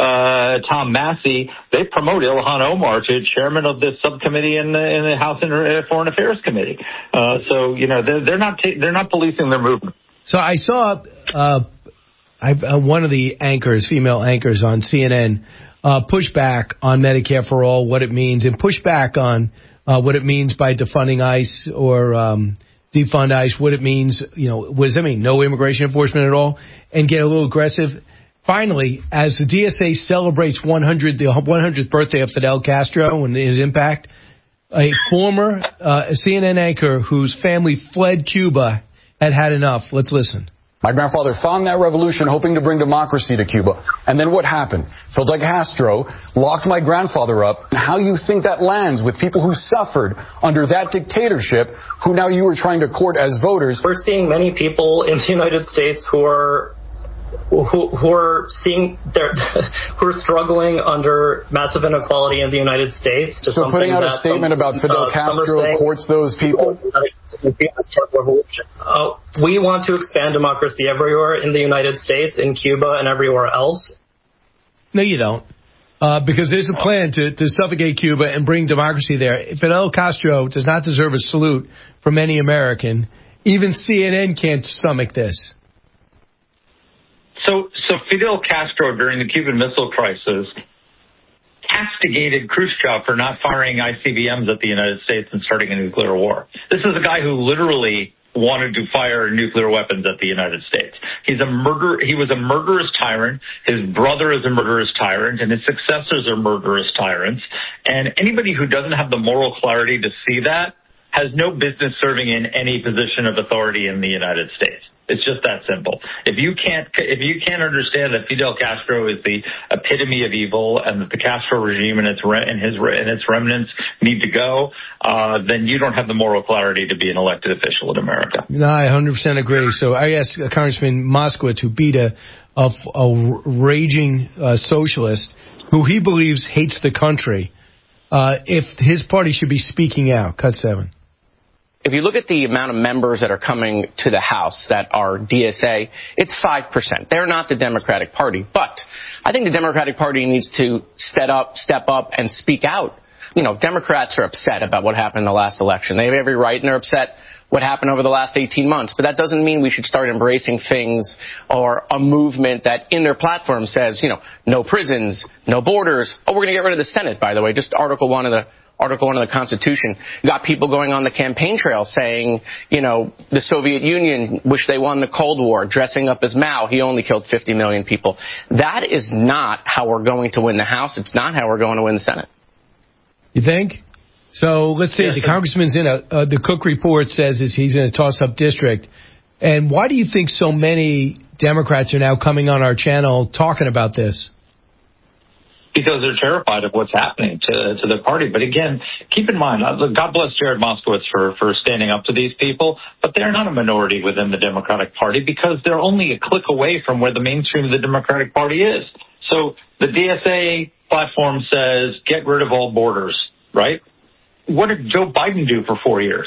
uh, Tom Massey. They promote Ilhan Omar to chairman of this subcommittee in the, in the House Foreign Affairs Committee. Uh, so you know they're, they're not ta- they're not policing their movement. So I saw uh, I've, uh, one of the anchors, female anchors on C N N, uh, push back on Medicare for All, what it means, and push back on uh, what it means by defunding ICE or um, defund ICE, what it means. You know, what does that mean? No immigration enforcement at all, and get a little aggressive. finally, as the D S A celebrates one hundred, the one hundredth birthday of Fidel Castro and his impact, a former uh, C N N anchor whose family fled Cuba had had enough. Let's listen. My grandfather found that revolution hoping to bring democracy to Cuba. And then what happened? Fidel Castro locked my grandfather up. And how you think that lands with people who suffered under that dictatorship, who now you are trying to court as voters? We're seeing many people in the United States who are who, who are seeing their, who are struggling under massive inequality in the United States. So putting out a statement some, about Fidel uh, Castro saying, courts those people? Uh, we want to expand democracy everywhere in the United States, in Cuba, and everywhere else. No, you don't. Uh, because there's a plan to, to suffocate Cuba and bring democracy there. Fidel Castro does not deserve a salute from any American. Even C N N can't stomach this. So, so Fidel Castro, during the Cuban Missile Crisis, castigated Khrushchev for not firing I C B Ms at the United States and starting a nuclear war. This is a guy who literally wanted to fire nuclear weapons at the United States. He's a murder. He was a murderous tyrant. His brother is a murderous tyrant, and his successors are murderous tyrants. And anybody who doesn't have the moral clarity to see that has no business serving in any position of authority in the United States. It's just that simple. If you can't, if you can't understand that Fidel Castro is the epitome of evil, and that the Castro regime and its re- and his re- and its remnants need to go, uh, then you don't have the moral clarity to be an elected official in America. No, I one hundred percent agree. So I asked Congressman Moskowitz, who beat a a, a raging uh, socialist who he believes hates the country, uh, if his party should be speaking out. Cut seven. If you look at the amount of members that are coming to the House that are D S A, it's five percent. They're not the Democratic Party. But I think the Democratic Party needs to step up, step up and speak out. You know, Democrats are upset about what happened in the last election. They have every right, and they're upset what happened over the last eighteen months. But that doesn't mean we should start embracing things or a movement that in their platform says, you know, no prisons, no borders. Oh, we're going to get rid of the Senate, by the way. Just Article one of the Article one of the Constitution. You got people going on the campaign trail saying, you know, the Soviet Union wish they won the Cold War, dressing up as Mao. He only killed fifty million people. That is not how we're going to win the House. It's not how we're going to win the Senate. You think? So let's say yes, the congressman's in a, uh, the Cook report says is he's in a toss-up district. And why do you think so many Democrats are now coming on our channel talking about this? Because they're terrified of what's happening to to the party. But again, keep in mind, God bless Jared Moskowitz for, for standing up to these people, but they're not a minority within the Democratic Party because they're only a click away from where the mainstream of the Democratic Party is. So the D S A platform says, get rid of all borders, right? What did Joe Biden do for four years?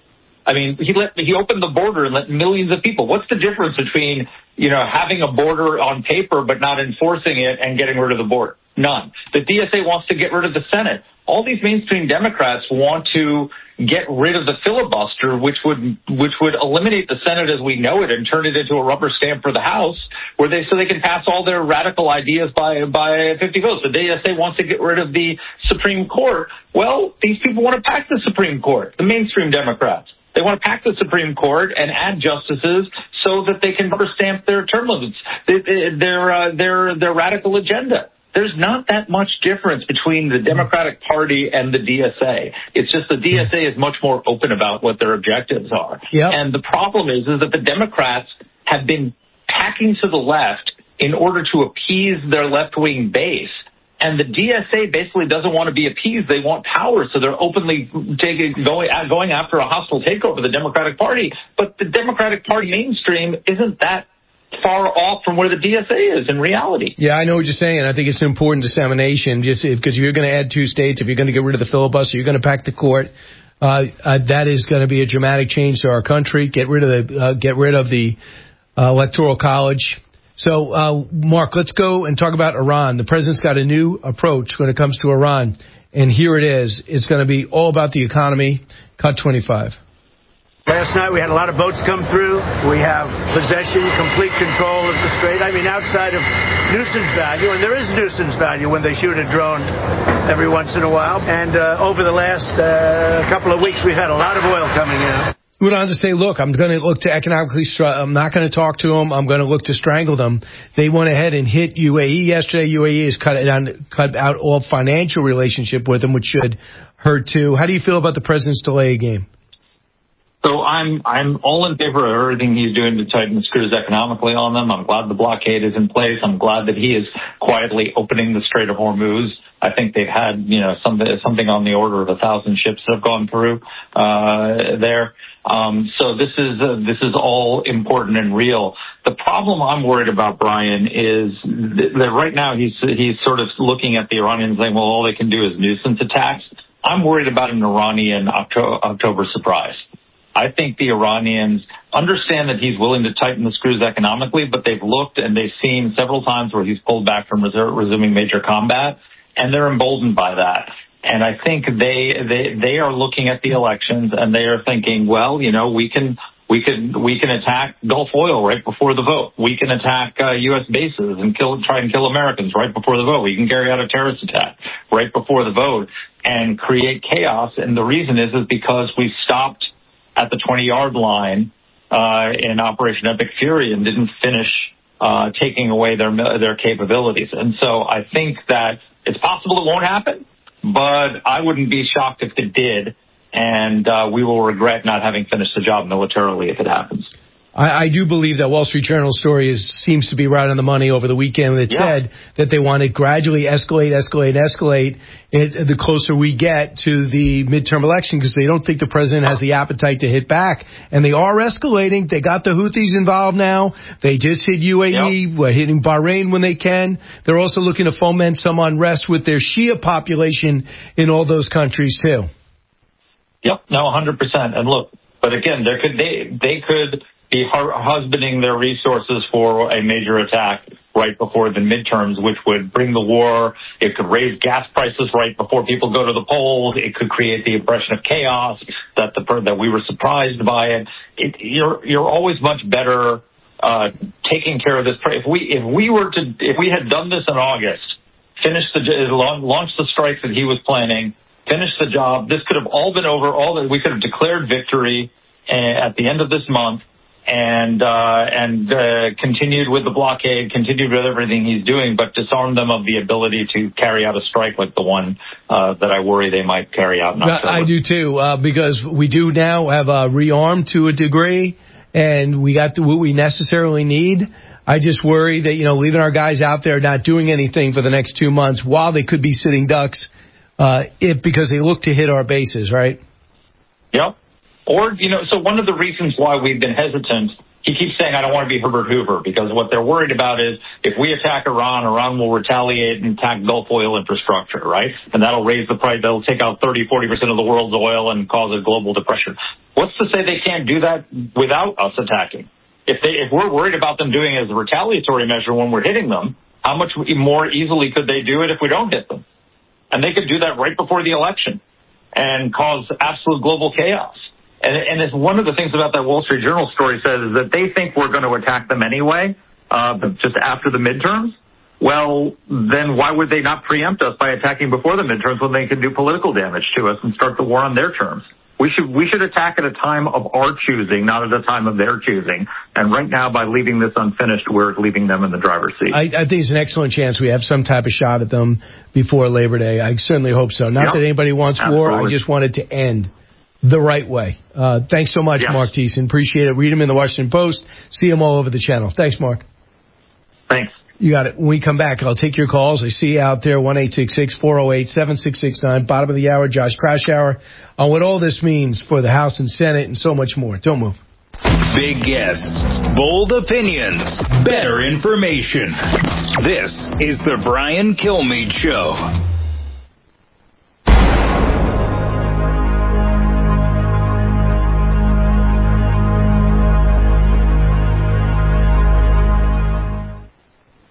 I mean, he let he opened the border and let millions of people. What's the difference between, you know, having a border on paper but not enforcing it and getting rid of the border? None. The D S A wants to get rid of the Senate. All these mainstream Democrats want to get rid of the filibuster, which would which would eliminate the Senate as we know it and turn it into a rubber stamp for the House, where they so they can pass all their radical ideas by by fifty votes. The D S A wants to get rid of the Supreme Court. Well, these people want to pack the Supreme Court. The mainstream Democrats. They want to pack the Supreme Court and add justices so that they can rubber stamp their term limits, their uh, their their radical agenda. There's not that much difference between the Democratic Party and the D S A. It's just the D S A is much more open about what their objectives are. Yep. And the problem is, is that the Democrats have been packing to the left in order to appease their left-wing base. And the D S A basically doesn't want to be appeased. They want power, so they're openly taking, going, going after a hostile takeover of the Democratic Party. But the Democratic Party mainstream isn't that far off from where the D S A is in reality. Yeah, I know what you're saying. I think it's an important dissemination, just because you're going to add two states, if you're going to get rid of the filibuster, you're going to pack the court. Uh, uh, that is going to be a dramatic change to our country. Get rid of the uh, get rid of the uh, Electoral College. So, uh, Mark, let's go and talk about Iran. The president's got a new approach when it comes to Iran, and here it is. It's going to be all about the economy. Cut twenty-five. Last night we had a lot of boats come through. We have possession, complete control of the strait. I mean, outside of nuisance value, and there is nuisance value when they shoot a drone every once in a while. And uh, over the last uh, couple of weeks, we've had a lot of oil coming out. went on to say, look, I'm going to look to economically, str- I'm not going to talk to them. I'm going to look to strangle them. They went ahead and hit U A E yesterday. U A E has cut, it on, cut out all financial relationship with them, which should hurt too. How do you feel about the president's delay game? So I'm I'm all in favor of everything he's doing to tighten the screws economically on them. I'm glad the blockade is in place. I'm glad that he is quietly opening the Strait of Hormuz. I think they've had, you know, something something on the order of a thousand ships that have gone through uh, there. Um, so this is uh, this is all important and real. The problem I'm worried about, Brian, is that right now he's he's sort of looking at the Iranians saying, well, all they can do is nuisance attacks. I'm worried about an Iranian Octo- October surprise. I think the Iranians understand that he's willing to tighten the screws economically, but they've looked and they've seen several times where he's pulled back from reser- resuming major combat, and they're emboldened by that. And I think they, they, they are looking at the elections and they are thinking, well, you know, we can, we can, we can attack Gulf oil right before the vote. We can attack uh, U S bases and kill, try and kill Americans right before the vote. We can carry out a terrorist attack right before the vote and create chaos. And the reason is, is because we stopped at the twenty-yard line uh, in Operation Epic Fury and didn't finish uh, taking away their their capabilities. And so I think that it's possible it won't happen, but I wouldn't be shocked if it did, and uh, we will regret not having finished the job militarily if it happens. I, I do believe that Wall Street Journal story is, seems to be right on the money over the weekend. It yeah. said that they want to gradually escalate, escalate, escalate it, the closer we get to the midterm election, because they don't think the president has the appetite to hit back. And they are escalating. They got the Houthis involved now. They just hit U A E. Yep. We're hitting Bahrain when they can. They're also looking to foment some unrest with their Shia population in all those countries, too. Yep, no, one hundred percent. And look, but again, there could they they could be husbanding their resources for a major attack right before the midterms, which would bring the war. It could raise gas prices right before people go to the polls. It could create the impression of chaos that the that we were surprised by it. it you're you're always much better uh, taking care of this. If we if we were to if we had done this in August, finished the launched the strike that he was planning, finished the job, this could have all been over. All that we could have declared victory uh, at the end of this month. And uh, and uh, continued with the blockade, continued with everything he's doing, but disarmed them of the ability to carry out a strike like the one uh, that I worry they might carry out in October. I do too, uh, because we do now have uh, rearmed to a degree, and we got the, what we necessarily need. I just worry that, you know, leaving our guys out there not doing anything for the next two months while they could be sitting ducks, uh, if because they look to hit our bases, right? Yep. Or, you know, so one of the reasons why we've been hesitant, he keeps saying, I don't want to be Herbert Hoover, because what they're worried about is if we attack Iran, Iran will retaliate and attack Gulf oil infrastructure, right? And that'll raise the price. That'll take out thirty, forty percent of the world's oil and cause a global depression. What's to say they can't do that without us attacking? If they, if we're worried about them doing it as a retaliatory measure when we're hitting them, how much more easily could they do it if we don't hit them? And they could do that right before the election and cause absolute global chaos. And, and it's one of the things about that Wall Street Journal story says is that they think we're going to attack them anyway, uh, but just after the midterms. Well, then why would they not preempt us by attacking before the midterms when they can do political damage to us and start the war on their terms? We should we should attack at a time of our choosing, not at a time of their choosing. And right now, by leaving this unfinished, we're leaving them in the driver's seat. I, I think it's an excellent chance we have some type of shot at them before Labor Day. I certainly hope so. Not yep. that anybody wants Absolutely. war. I just want it to end the right way. Uh, thanks so much, yes. Mark Thiessen. Appreciate it. Read him in the Washington Post. See him all over the channel. Thanks, Mark. Thanks. You got it. When we come back, I'll take your calls. I see you out there, one eight six six, four oh eight, seven six six nine. Bottom of the hour, Josh Kraushaar, on what all this means for the House and Senate and so much more. Don't move. Big guests, bold opinions, better information. This is the Brian Kilmeade Show. The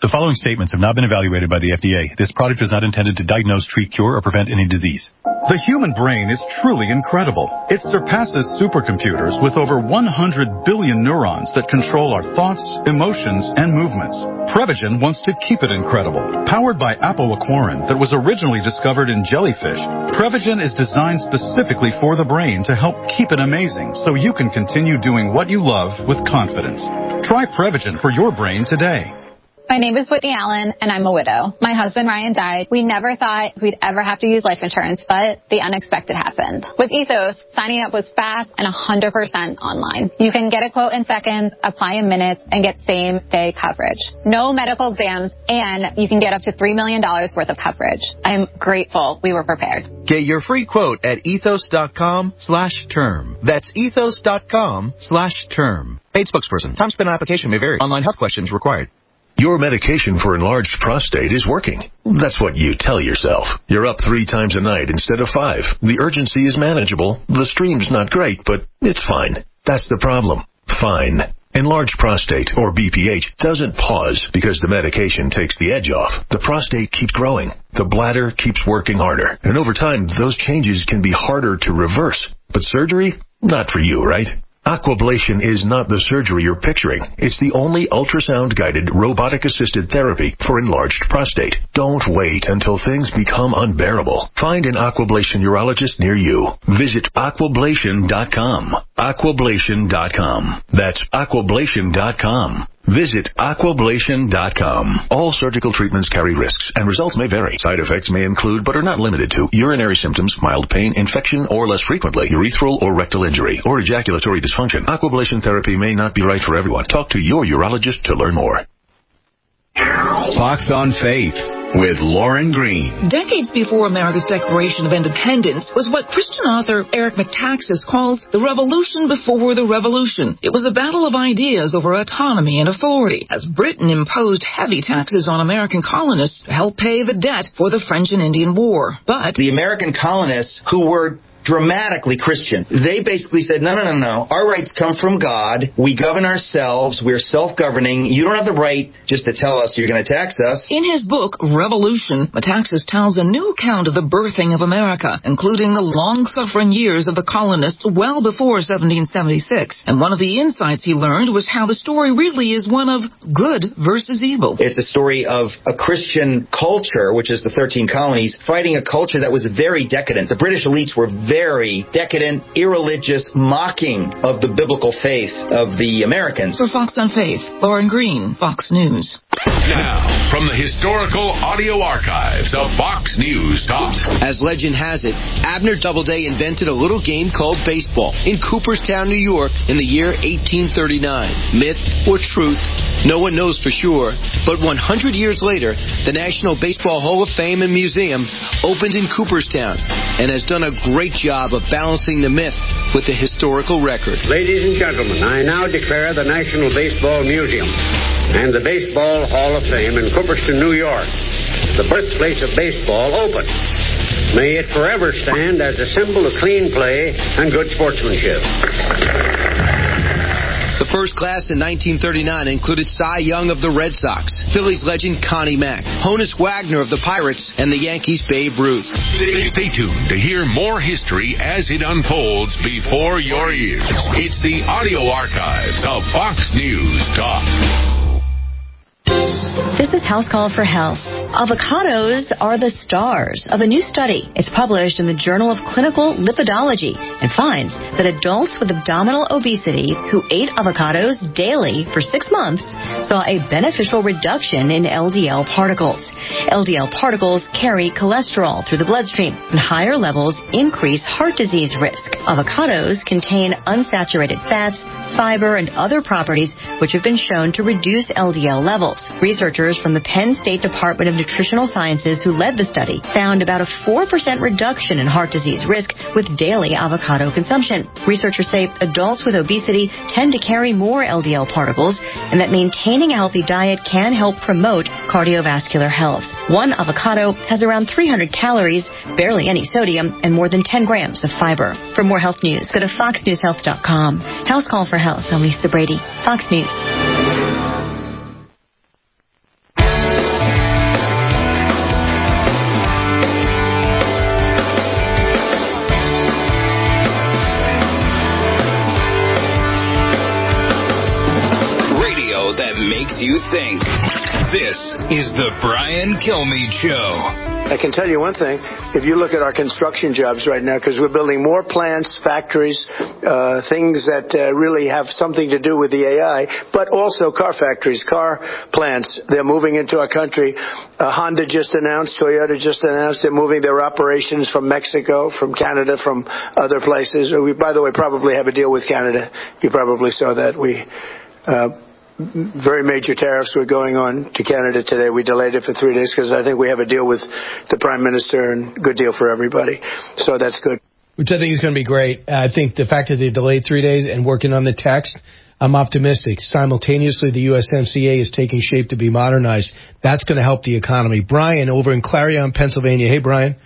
The following statements have not been evaluated by the F D A. This product is not intended to diagnose, treat, cure, or prevent any disease. The human brain is truly incredible. It surpasses supercomputers with over one hundred billion neurons that control our thoughts, emotions, and movements. Prevagen wants to keep it incredible. Powered by apoaquarin that was originally discovered in jellyfish, Prevagen is designed specifically for the brain to help keep it amazing so you can continue doing what you love with confidence. Try Prevagen for your brain today. My name is Whitney Allen, and I'm a widow. My husband, Ryan, died. We never thought we'd ever have to use life insurance, but the unexpected happened. With Ethos, signing up was fast and one hundred percent online. You can get a quote in seconds, apply in minutes, and get same-day coverage. No medical exams, and you can get up to three million dollars worth of coverage. I'm grateful we were prepared. Get your free quote at ethos.com slash term. That's ethos.com slash term. Paid spokesperson. Time spent on application may vary. Online health questions required. Your medication for enlarged prostate is working. That's what you tell yourself. You're up three times a night instead of five. The urgency is manageable. The stream's not great, but it's fine. That's the problem. Fine. Enlarged prostate, or B P H, doesn't pause because the medication takes the edge off. The prostate keeps growing. The bladder keeps working harder. And over time, those changes can be harder to reverse. But surgery? Not for you, right? Aquablation is not the surgery you're picturing. It's the only ultrasound-guided, robotic-assisted therapy for enlarged prostate. Don't wait until things become unbearable. Find an Aquablation urologist near you. Visit aquablation dot com. aquablation dot com. That's aquablation dot com. Visit aquablation dot com. All surgical treatments carry risks, and results may vary. Side effects may include, but are not limited to, urinary symptoms, mild pain, infection, or less frequently, urethral or rectal injury, or ejaculatory dysfunction. Aquablation therapy may not be right for everyone. Talk to your urologist to learn more. Fox on Faith with Lauren Green. Decades before America's Declaration of Independence was what Christian author Eric Metaxas calls the revolution before the revolution. It was a battle of ideas over autonomy and authority, as Britain imposed heavy taxes on American colonists to help pay the debt for the French and Indian War. But the American colonists, who were dramatically Christian, they basically said, no, no, no, no. Our rights come from God. We govern ourselves. We're self-governing. You don't have the right just to tell us you're going to tax us. In his book, Revolution, Metaxas tells a new account of the birthing of America, including the long-suffering years of the colonists well before seventeen seventy-six. And one of the insights he learned was how the story really is one of good versus evil. It's a story of a Christian culture, which is the thirteen colonies, fighting a culture that was very decadent. The British elites were very very decadent, irreligious, mocking of the biblical faith of the Americans. For Fox on Faith, Lauren Green, Fox News. Now, from the historical audio archives of Fox News Talk. As legend has it, Abner Doubleday invented a little game called baseball in Cooperstown, New York in the year eighteen thirty-nine. Myth or truth, no one knows for sure, but one hundred years later, the National Baseball Hall of Fame and Museum opened in Cooperstown and has done a great job of balancing the myth with the historical record. Ladies and gentlemen, I now declare the National Baseball Museum and the Baseball Hall of Fame in Cooperstown, New York, the birthplace of baseball, open. May it forever stand as a symbol of clean play and good sportsmanship. The first class in nineteen thirty-nine included Cy Young of the Red Sox, Phillies legend Connie Mack, Honus Wagner of the Pirates, and the Yankees' Babe Ruth. Stay tuned to hear more history as it unfolds before your ears. It's the audio archives of Fox News Talk. This is House Call for Health. Avocados are the stars of a new study. It's published in the Journal of Clinical Lipidology and finds that adults with abdominal obesity who ate avocados daily for six months saw a beneficial reduction in L D L particles. L D L particles carry cholesterol through the bloodstream, and higher levels increase heart disease risk. Avocados contain unsaturated fats, fiber, and other properties which have been shown to reduce L D L levels. Researchers from the Penn State Department of Nutritional Sciences who led the study found about a four percent reduction in heart disease risk with daily avocado consumption. Researchers say adults with obesity tend to carry more L D L particles, and that maintaining a healthy diet can help promote cardiovascular health. One avocado has around three hundred calories, barely any sodium, and more than ten grams of fiber. For more health news, go to fox news health dot com. House Call for Health. I'm Lisa Brady, Fox News. makes you think. This is the Brian Kilmeade Show. I can tell you one thing. If you look at our construction jobs right now, because we're building more plants, factories, uh, things that uh, really have something to do with the A I, but also car factories, car plants. They're moving into our country. Uh, Honda just announced, Toyota just announced they're moving their operations from Mexico, from Canada, from other places. We, by the way, probably have a deal with Canada. You probably saw that. We uh, very major tariffs were going on to Canada today. We delayed it for three days because I think we have a deal with the Prime Minister and good deal for everybody. So that's good. Which I think is going to be great. I think the fact that they delayed three days and working on the text, I'm optimistic. Simultaneously, the U S M C A is taking shape to be modernized. That's going to help the economy. Brian over in Clarion, Pennsylvania. Hey, Brian.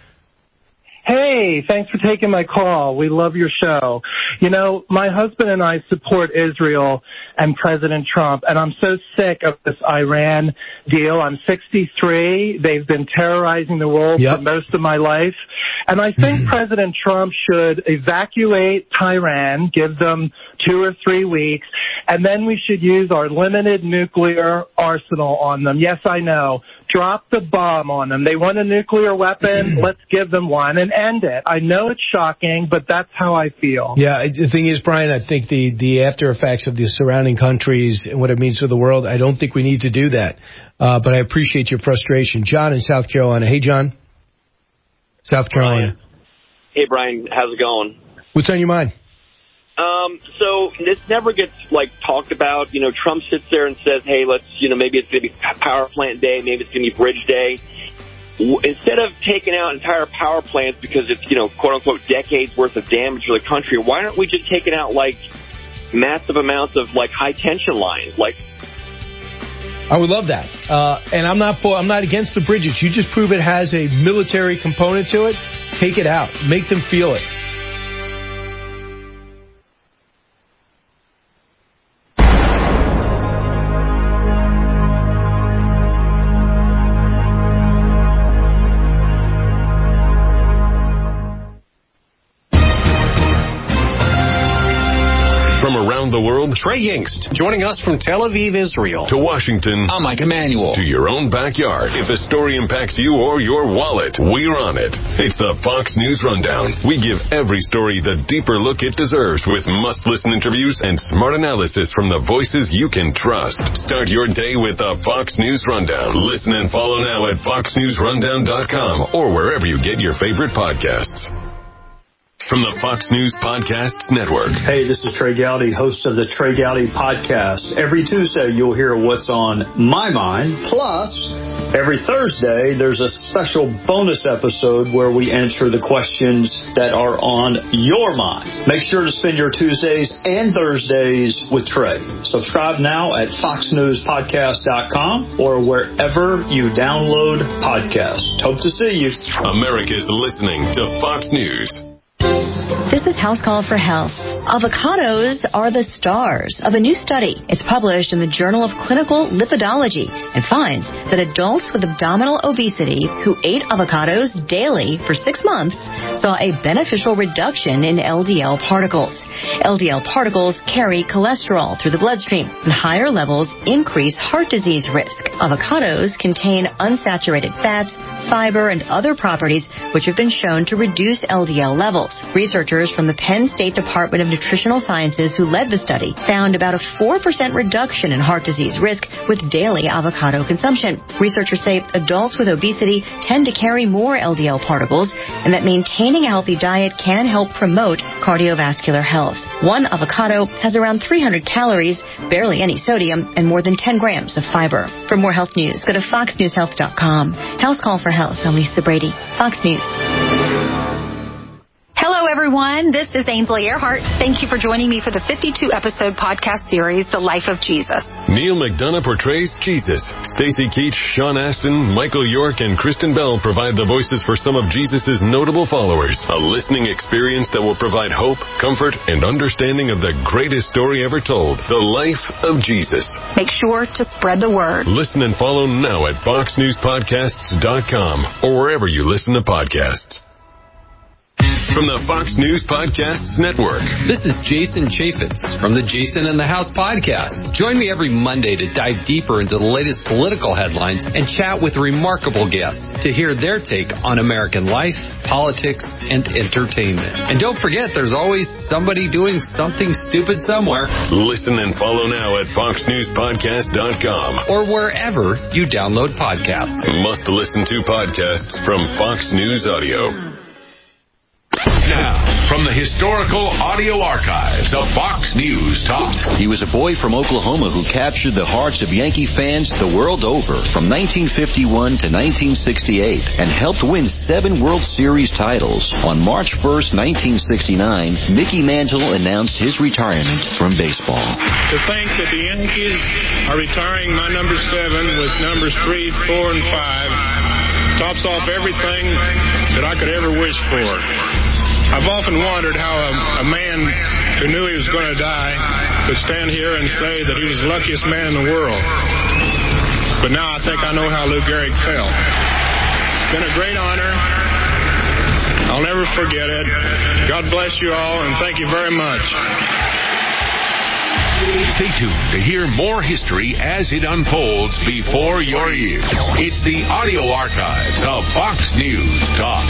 Hey, thanks for taking my call. We love your show. You know, my husband and I support Israel and President Trump, and I'm so sick of this Iran deal. I'm sixty-three. They've been terrorizing the world yep. for most of my life. And I think mm-hmm. President Trump should evacuate Tehran, give them two or three weeks, and then we should use our limited nuclear arsenal on them. Yes, I know. Drop the bomb on them. They want a nuclear weapon. Let's give them one and end it. I know it's shocking, but that's how I feel. Yeah, the thing is, Brian, I think the, the after effects of the surrounding countries and what it means for the world, I don't think we need to do that. Uh, but I appreciate your frustration. John in South Carolina. Hey, John. South Carolina. Brian. Hey, Brian. How's it going? What's on your mind? Um, so this never gets, like, talked about. You know, Trump sits there and says, hey, let's, you know, maybe it's going to be power plant day, maybe it's going to be bridge day. W- instead of taking out entire power plants because it's, you know, quote-unquote decades worth of damage for the country, why aren't we just taking out, like, massive amounts of, like, high-tension lines? Like, I would love that. Uh, and I'm not for, I'm not against the bridges. You just prove it has a military component to it. Take it out. Make them feel it. The world, Trey Yingst, joining us from Tel Aviv, Israel. To Washington, I'm Mike Emanuel. To your own backyard. If a story impacts you or your wallet, we're on it. It's the Fox News Rundown. We give every story the deeper look it deserves with must-listen interviews and smart analysis from the voices you can trust. Start your day with the Fox News Rundown. Listen and follow now at fox news rundown dot com or wherever you get your favorite podcasts. From the Fox News Podcasts Network. Hey, this is Trey Gowdy, host of the Trey Gowdy Podcast. Every Tuesday, you'll hear what's on my mind. Plus, every Thursday, there's a special bonus episode where we answer the questions that are on your mind. Make sure to spend your Tuesdays and Thursdays with Trey. Subscribe now at fox news podcast dot com or wherever you download podcasts. Hope to see you. America's listening to Fox News. This is House Call for Health. Avocados are the stars of a new study. It's published in the Journal of Clinical Lipidology and finds that adults with abdominal obesity who ate avocados daily for six months saw a beneficial reduction in L D L particles. L D L particles carry cholesterol through the bloodstream, and higher levels increase heart disease risk. Avocados contain unsaturated fats, fiber, and other properties which have been shown to reduce L D L levels. Researchers from the Penn State Department of Nutritional Sciences who led the study found about a four percent reduction in heart disease risk with daily avocado consumption. Researchers say adults with obesity tend to carry more L D L particles, and that maintaining a healthy diet can help promote cardiovascular health. One avocado has around three hundred calories, barely any sodium, and more than ten grams of fiber. For more health news, go to fox news health dot com. House Call for Health. I'm Lisa Brady, Fox News. Hello, everyone. This is Ainsley Earhart. Thank you for joining me for the fifty-two episode podcast series, The Life of Jesus. Neil McDonough portrays Jesus. Stacey Keach, Sean Astin, Michael York, and Kristen Bell provide the voices for some of Jesus' notable followers. A listening experience that will provide hope, comfort, and understanding of the greatest story ever told, The Life of Jesus. Make sure to spread the word. Listen and follow now at fox news podcasts dot com or wherever you listen to podcasts. from the Fox News Podcasts Network. This is Jason Chaffetz from the Jason in the House podcast. Join me every Monday to dive deeper into the latest political headlines and chat with remarkable guests to hear their take on American life, politics, and entertainment. And don't forget, there's always somebody doing something stupid somewhere. Listen and follow now at fox news podcast dot com or wherever you download podcasts. Must listen to podcasts from Fox News Audio. Now, from the historical audio archives of Fox News Talk. He was a boy from Oklahoma who captured the hearts of Yankee fans the world over from nineteen fifty-one to nineteen sixty-eight and helped win seven World Series titles. On March first, nineteen sixty-nine, Mickey Mantle announced his retirement from baseball. To think that the Yankees are retiring my number seven with numbers three, four, and five tops off everything that I could ever wish for. I've often wondered how a, a man who knew he was going to die could stand here and say that he was the luckiest man in the world. But now I think I know how Lou Gehrig felt. It's been a great honor. I'll never forget it. God bless you all, and thank you very much. Stay tuned to hear more history as it unfolds before your ears. It's the audio archives of Fox News Talk.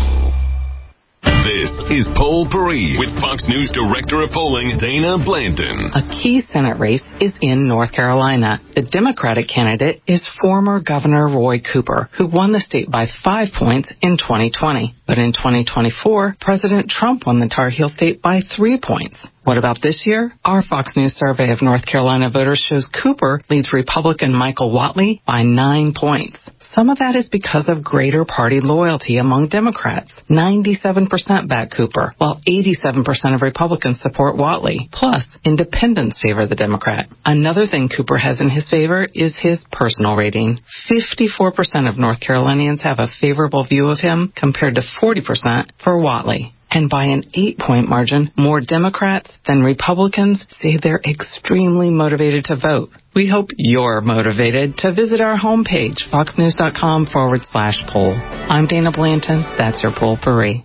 This is Poll Paris with Fox News Director of Polling, Dana Blanton. A key Senate race is in North Carolina. The Democratic candidate is former Governor Roy Cooper, who won the state by five points in twenty twenty. But in twenty twenty-four, President Trump won the Tar Heel state by three points. What about this year? Our Fox News survey of North Carolina voters shows Cooper leads Republican Michael Whatley by nine points. Some of that is because of greater party loyalty among Democrats. ninety-seven percent back Cooper, while eighty-seven percent of Republicans support Whatley. Plus, independents favor the Democrat. Another thing Cooper has in his favor is his personal rating. fifty-four percent of North Carolinians have a favorable view of him compared to forty percent for Whatley. And by an eight-point margin, more Democrats than Republicans say they're extremely motivated to vote. We hope you're motivated to visit our homepage, foxnews.com forward slash poll. I'm Dana Blanton. That's your Poll Paris.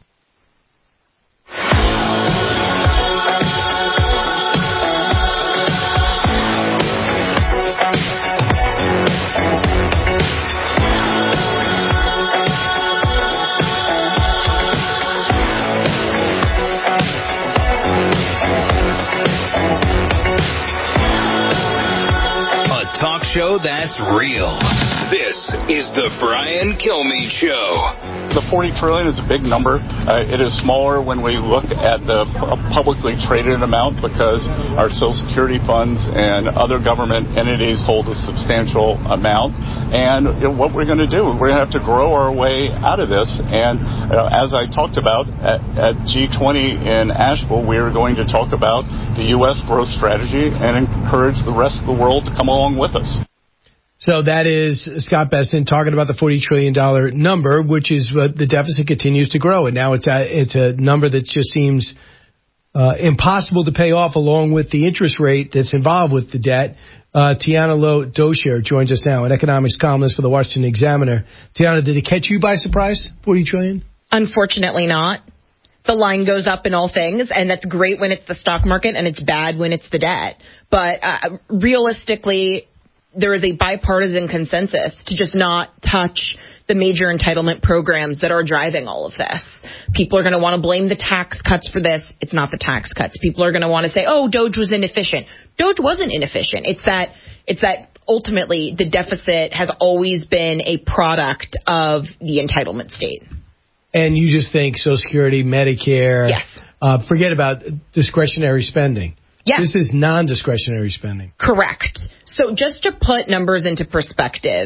Show that's real. This is the Brian Kilmeade Show. The forty trillion dollars is a big number. Uh, it is smaller when we look at the publicly traded amount because our Social Security funds and other government entities hold a substantial amount. And you know, what we're going to do, we're going to have to grow our way out of this. And uh, as I talked about at, at G twenty in Asheville, we are going to talk about the U S growth strategy and encourage the rest of the world to come along with us. So that is Scott Bessent talking about the forty trillion dollars number, which is what the deficit continues to grow. And now it's a, it's a number that just seems uh, impossible to pay off, along with the interest rate that's involved with the debt. Uh, Tiana Lowe-Dosher joins us now, an economics columnist for the Washington Examiner. Tiana, did it catch you by surprise, forty trillion dollars? Unfortunately not. The line goes up in all things, and that's great when it's the stock market, and it's bad when it's the debt. But uh, realistically, there is a bipartisan consensus to just not touch the major entitlement programs that are driving all of this. People are going to want to blame the tax cuts for this. It's not the tax cuts. People are going to want to say, oh, Doge was inefficient. Doge wasn't inefficient. It's that it's that ultimately the deficit has always been a product of the entitlement state. And you just think Social Security, Medicare, yes. uh, forget about discretionary spending. Yeah. This is non-discretionary spending. Correct. So just to put numbers into perspective,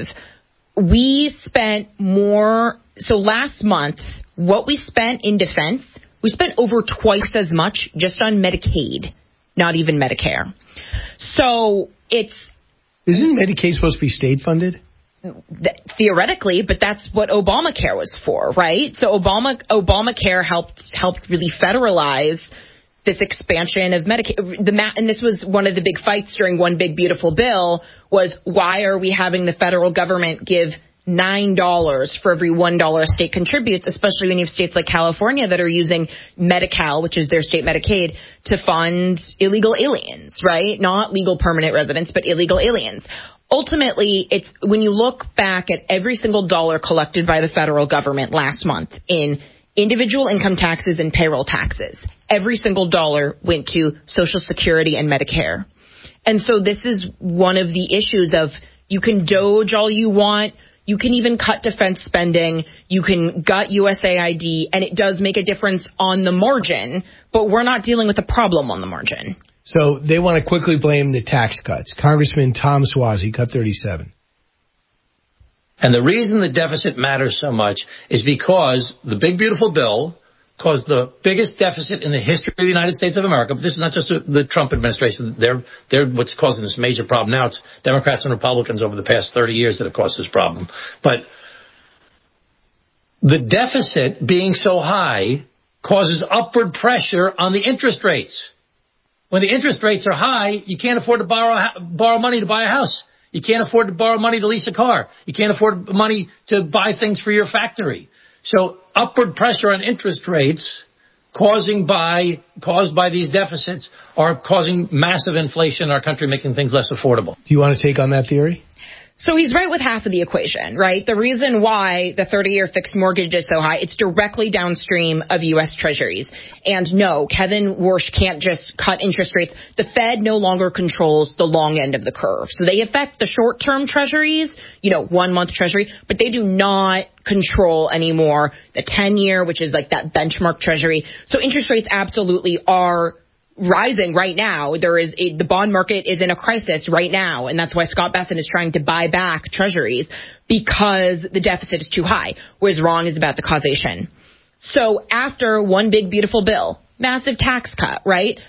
we spent more. So last month, what we spent in defense, we spent over twice as much just on Medicaid, not even Medicare. So it's. Isn't Medicaid supposed to be state funded? Th- theoretically, but that's what Obamacare was for, right? So Obama Obamacare helped helped really federalize this expansion of Medicaid. The ma- and this was one of the big fights during One Big Beautiful Bill was why are we having the federal government give nine dollars for every one dollar a state contributes, especially when you have states like California that are using Medi-Cal, which is their state Medicaid, to fund illegal aliens, right? Not legal permanent residents, but illegal aliens. Ultimately, it's when you look back at every single dollar collected by the federal government last month in individual income taxes and payroll taxes, every single dollar went to Social Security and Medicare. And so this is one of the issues of you can doge all you want. You can even cut defense spending. You can gut U S A I D, and it does make a difference on the margin, but we're not dealing with a problem on the margin. So they want to quickly blame the tax cuts. Congressman Tom Suozzi, cut thirty-seven. And the reason the deficit matters so much is because the big, beautiful bill caused the biggest deficit in the history of the United States of America. But this is not just the Trump administration. They're, they're what's causing this major problem now. It's Democrats and Republicans over the past thirty years that have caused this problem. But the deficit being so high causes upward pressure on the interest rates. When the interest rates are high, you can't afford to borrow borrow money to buy a house. You can't afford to borrow money to lease a car. You can't afford money to buy things for your factory. So upward pressure on interest rates causing by caused by these deficits are causing massive inflation in our country, making things less affordable. Do you want to take on that theory? So he's right with half of the equation, right? The reason why the thirty-year fixed mortgage is so high, it's directly downstream of U S Treasuries. And no, Kevin Warsh can't just cut interest rates. The Fed no longer controls the long end of the curve. So they affect the short-term Treasuries, you know, one-month Treasury, but they do not control anymore the ten-year, which is like that benchmark Treasury. So interest rates absolutely are rising right now. There is a, the bond market is in a crisis right now, and that's why Scott Bessent is trying to buy back treasuries because the deficit is too high. Whereas wrong is about the causation. So after one big beautiful bill, massive tax cut, right?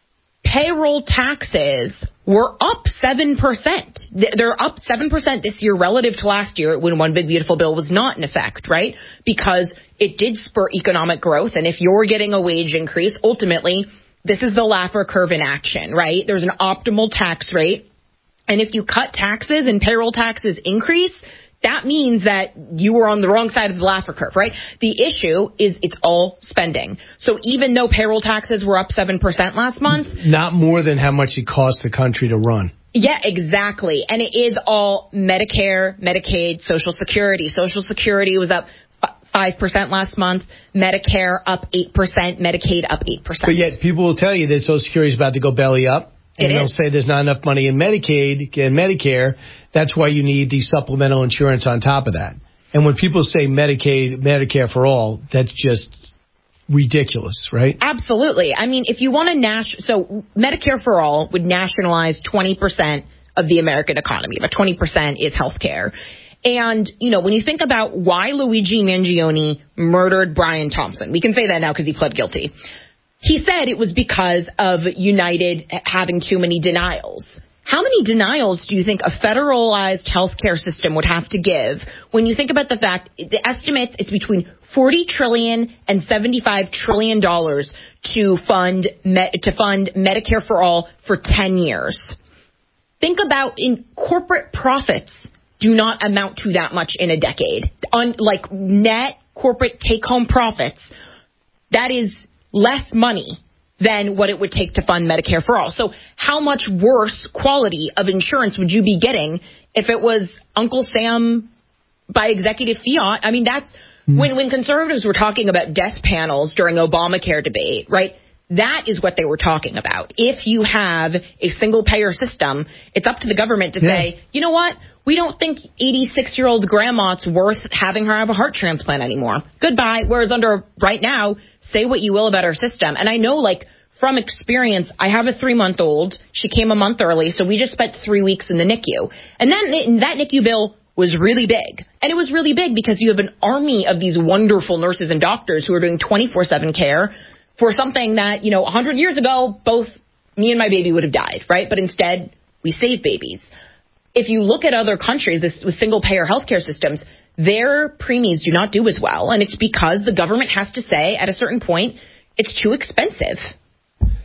Payroll taxes were up seven percent. They're up seven percent this year relative to last year when one big beautiful bill was not in effect, right? Because it did spur economic growth, and if you're getting a wage increase, ultimately this is the Laffer curve in action, right? There's an optimal tax rate. And if you cut taxes and payroll taxes increase, that means that you were on the wrong side of the Laffer curve, right? The issue is it's all spending. So even though payroll taxes were up seven percent last month, not more than how much it costs the country to run. Yeah, exactly. And it is all Medicare, Medicaid, Social Security. Social Security was up five percent last month, Medicare up eight percent, Medicaid up eight percent. But yet people will tell you that Social Security is about to go belly up, and it they'll is. say there's not enough money in Medicaid and Medicare. That's why you need the supplemental insurance on top of that. And when people say Medicaid, Medicare for all, that's just ridiculous, right? Absolutely. I mean, if you want to nas- so Medicare for all would nationalize twenty percent of the American economy, but twenty percent is health care. And, you know, when you think about why Luigi Mangione murdered Brian Thompson, we can say that now because he pled guilty. He said it was because of United having too many denials. How many denials do you think a federalized healthcare system would have to give when you think about the fact the estimates it's between forty trillion dollars and seventy-five trillion dollars to fund to fund Medicare for all for ten years? Think about in corporate profits do not amount to that much in a decade. On like net corporate take-home profits, that is less money than what it would take to fund Medicare for all. So how much worse quality of insurance would you be getting if it was Uncle Sam by executive fiat? I mean, that's mm. when, when conservatives were talking about death panels during Obamacare debate, right? That is what they were talking about. If you have a single-payer system, it's up to the government to yeah. say, you know what? We don't think eighty-six-year-old grandma's worth having her have a heart transplant anymore. Goodbye. Whereas under right now, say what you will about our system. And I know, like, from experience, I have a three-month-old. She came a month early, so we just spent three weeks in the N I C U. And then that N I C U bill was really big. And it was really big because you have an army of these wonderful nurses and doctors who are doing twenty-four seven care for something that, you know, one hundred years ago, both me and my baby would have died, right? But instead, we save babies. If you look at other countries this, with single-payer healthcare systems, their preemies do not do as well. And it's because the government has to say, at a certain point, it's too expensive.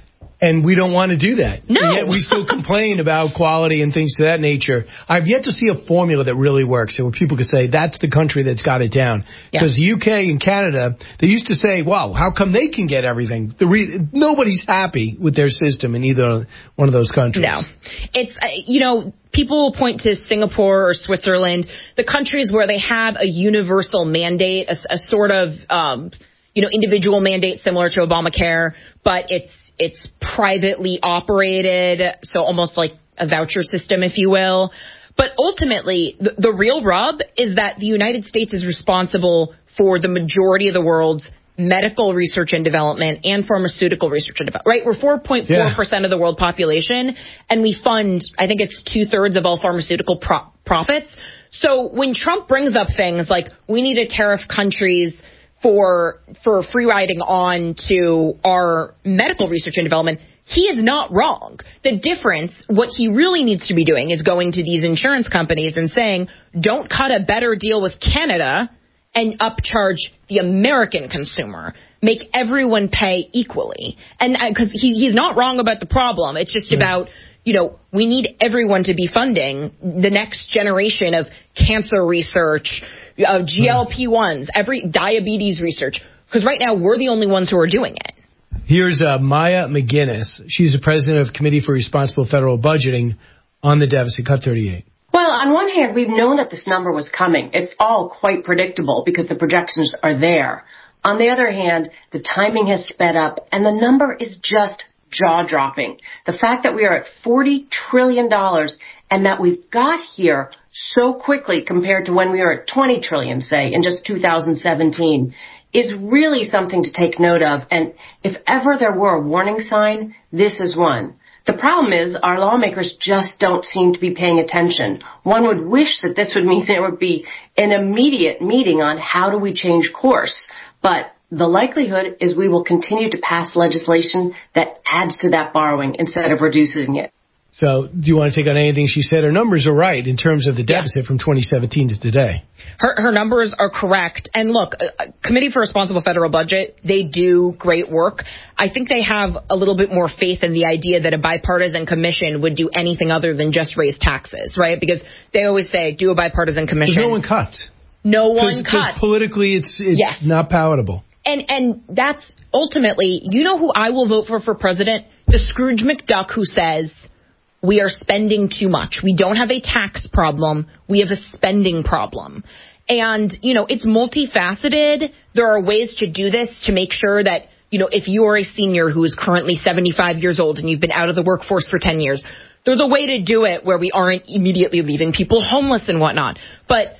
And we don't want to do that. No. And yet we still complain about quality and things to that nature. I've yet to see a formula that really works, so where people could say that's the country that's got it down. Because yeah. the U K and Canada, they used to say, wow, how come they can get everything? The re- nobody's happy with their system in either one of those countries. No. It's, uh, you know, people will point to Singapore or Switzerland, the countries where they have a universal mandate, a, a sort of, um, you know, individual mandate similar to Obamacare, but it's It's privately operated, so almost like a voucher system, if you will. But ultimately, the, the real rub is that the United States is responsible for the majority of the world's medical research and development and pharmaceutical research and development, right? We're four point four percent yeah. of the world population, and we fund, I think it's two-thirds of all pharmaceutical pro- profits. So when Trump brings up things like we need to tariff countries for for free riding on to our medical research and development, he is not wrong. The difference, what he really needs to be doing is going to these insurance companies and saying, don't cut a better deal with Canada and upcharge the American consumer. Make everyone pay equally. And because he, he's not wrong about the problem. It's just right. about, you know, we need everyone to be funding the next generation of cancer research, of G L P ones, every diabetes research, because right now we're the only ones who are doing it. Here's uh, Maya McGinnis. She's the president of Committee for Responsible Federal Budgeting on the deficit. Cut thirty-eight. Well, on one hand, we've known that this number was coming. It's all quite predictable because the projections are there. On the other hand, the timing has sped up, and the number is just jaw-dropping. The fact that we are at forty trillion dollars and that we've got here so quickly compared to when we were at twenty trillion dollars, say, in just two thousand seventeen, is really something to take note of. And if ever there were a warning sign, this is one. The problem is our lawmakers just don't seem to be paying attention. One would wish that this would mean there would be an immediate meeting on how do we change course. But the likelihood is we will continue to pass legislation that adds to that borrowing instead of reducing it. So do you want to take on anything she said? Her numbers are right in terms of the deficit yeah. from twenty seventeen to today. Her, her numbers are correct. And look, uh, Committee for Responsible Federal Budget, they do great work. I think they have a little bit more faith in the idea that a bipartisan commission would do anything other than just raise taxes, right? Because they always say, do a bipartisan commission. Because no one cuts. No one cuts. Politically, it's, it's yes. not palatable. And and that's ultimately, you know who I will vote for for president? The Scrooge McDuck who says, we are spending too much. We don't have a tax problem. We have a spending problem. And, you know, it's multifaceted. There are ways to do this to make sure that, you know, if you are a senior who is currently seventy-five years old and you've been out of the workforce for ten years, there's a way to do it where we aren't immediately leaving people homeless and whatnot. But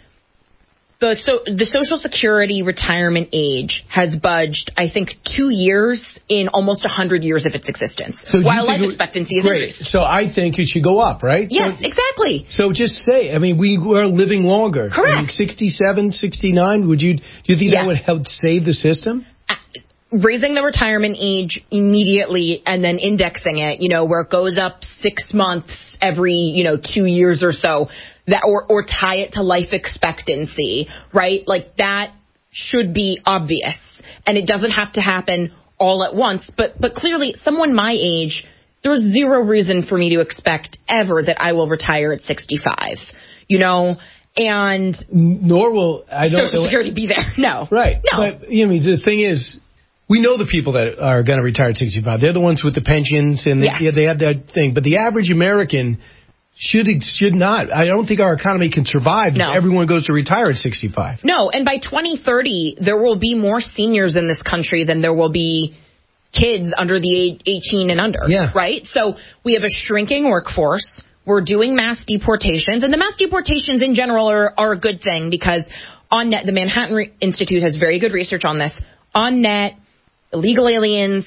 The, so, the Social Security retirement age has budged, I think, two years in almost one hundred years of its existence, so while life expectancy is great. increased. So I think it should go up, right? Yes, so, exactly. So just say, I mean, we are living longer. Correct. I mean, sixty-seven, sixty-nine, would you, do you think yeah. that would help save the system? Uh, raising the retirement age immediately and then indexing it, you know, where it goes up six months every, you know, two years or so. That or, or tie it to life expectancy, right? Like that should be obvious. And it doesn't have to happen all at once. But but clearly, someone my age, there's zero reason for me to expect ever that I will retire at sixty-five, you know? And nor will I don't Social Security be there. No. Right. No. But you know, the thing is, we know the people that are going to retire at sixty-five. They're the ones with the pensions and yeah. they, they have that thing. But the average American Should should not. I don't think our economy can survive no. if everyone goes to retire at sixty-five. No, and by twenty thirty, there will be more seniors in this country than there will be kids under the age eighteen and under, yeah. right? So we have a shrinking workforce. We're doing mass deportations, and the mass deportations in general are, are a good thing because on net, the Manhattan Re- Institute has very good research on this. On net, illegal aliens,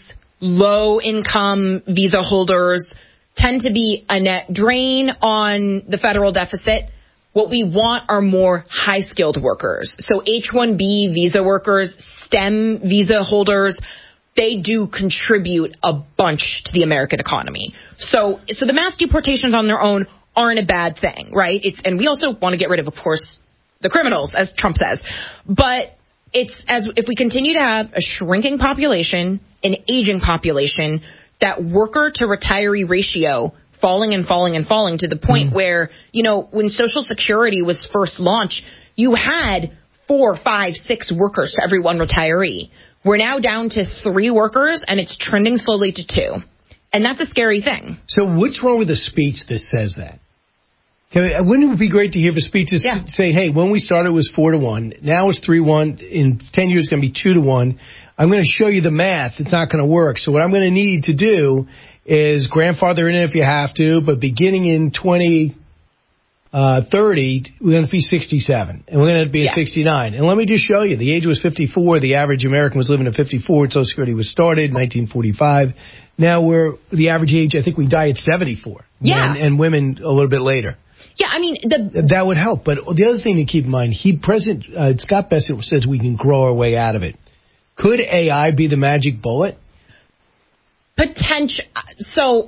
low-income visa holders tend to be a net drain on the federal deficit. What we want are more high-skilled workers. So H one B visa workers, STEM visa holders, they do contribute a bunch to the American economy. So so the mass deportations on their own aren't a bad thing, right? It's and we also want to get rid of, of course, the criminals, as Trump says. But it's as if we continue to have a shrinking population, an aging population, that worker to retiree ratio falling and falling and falling to the point mm. where, you know, when Social Security was first launched, you had four, five, six workers to every one retiree. We're now down to three workers, and it's trending slowly to two. And that's a scary thing. So what's wrong with a speech that says that? Wouldn't it be great to hear the speeches yeah. say, hey, when we started it was four to one. Now it's three to one. In ten years it's going to be two to one. I'm going to show you the math. It's not going to work. So what I'm going to need to do is grandfather in if you have to, but beginning in twenty thirty, we're going to be sixty-seven, and we're going to be yeah. at sixty-nine. And let me just show you, the age was fifty-four. The average American was living at fifty-four when Social Security was started in nineteen forty-five. Now we're, the average age, I think we die at seventy-four. Yeah. And, and women a little bit later. Yeah, I mean, the, that would help. But the other thing to keep in mind, he President uh, Scott Bessent says we can grow our way out of it. Could A I be the magic bullet? Potential. So,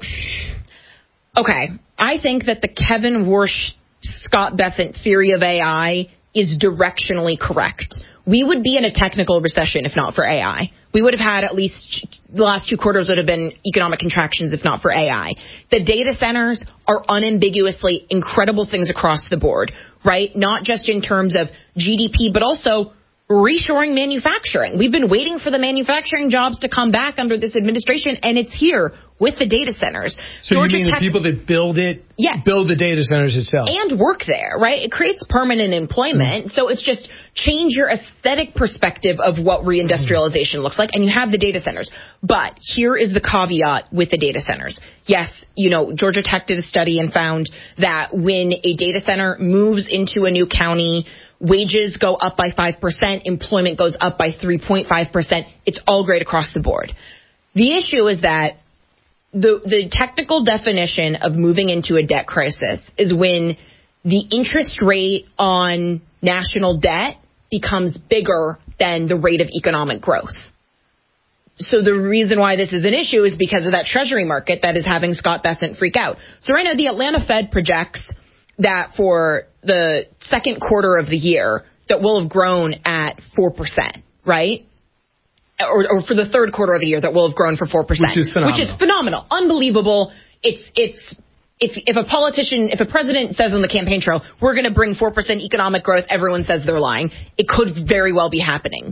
okay, I think that the Kevin Warsh, Scott Bessent theory of A I is directionally correct. We would be in a technical recession if not for A I. We would have had at least the last two quarters would have been economic contractions if not for A I. The data centers are unambiguously incredible things across the board, right? Not just in terms of G D P, but also reshoring manufacturing. We've been waiting for the manufacturing jobs to come back under this administration, and it's here with the data centers. So Georgia you mean Tech, the people that build it, yeah. build the data centers itself? And work there, right? It creates permanent employment. Mm. So it's just change your aesthetic perspective of what reindustrialization mm. looks like, and you have the data centers. But here is the caveat with the data centers. Yes, you know, Georgia Tech did a study and found that when a data center moves into a new county, wages go up by five percent, employment goes up by three point five percent. It's all great across the board. The issue is that the the technical definition of moving into a debt crisis is when the interest rate on national debt becomes bigger than the rate of economic growth. So the reason why this is an issue is because of that treasury market that is having Scott Bessent freak out. So right now the Atlanta Fed projects that for the second quarter of the year that we'll have grown at four percent, right? Or, or for the third quarter of the year that we'll have grown for four percent. Which is phenomenal. Which is phenomenal. Unbelievable. It's, it's, if, if a politician, if a president says on the campaign trail, we're going to bring four percent economic growth, everyone says they're lying. It could very well be happening.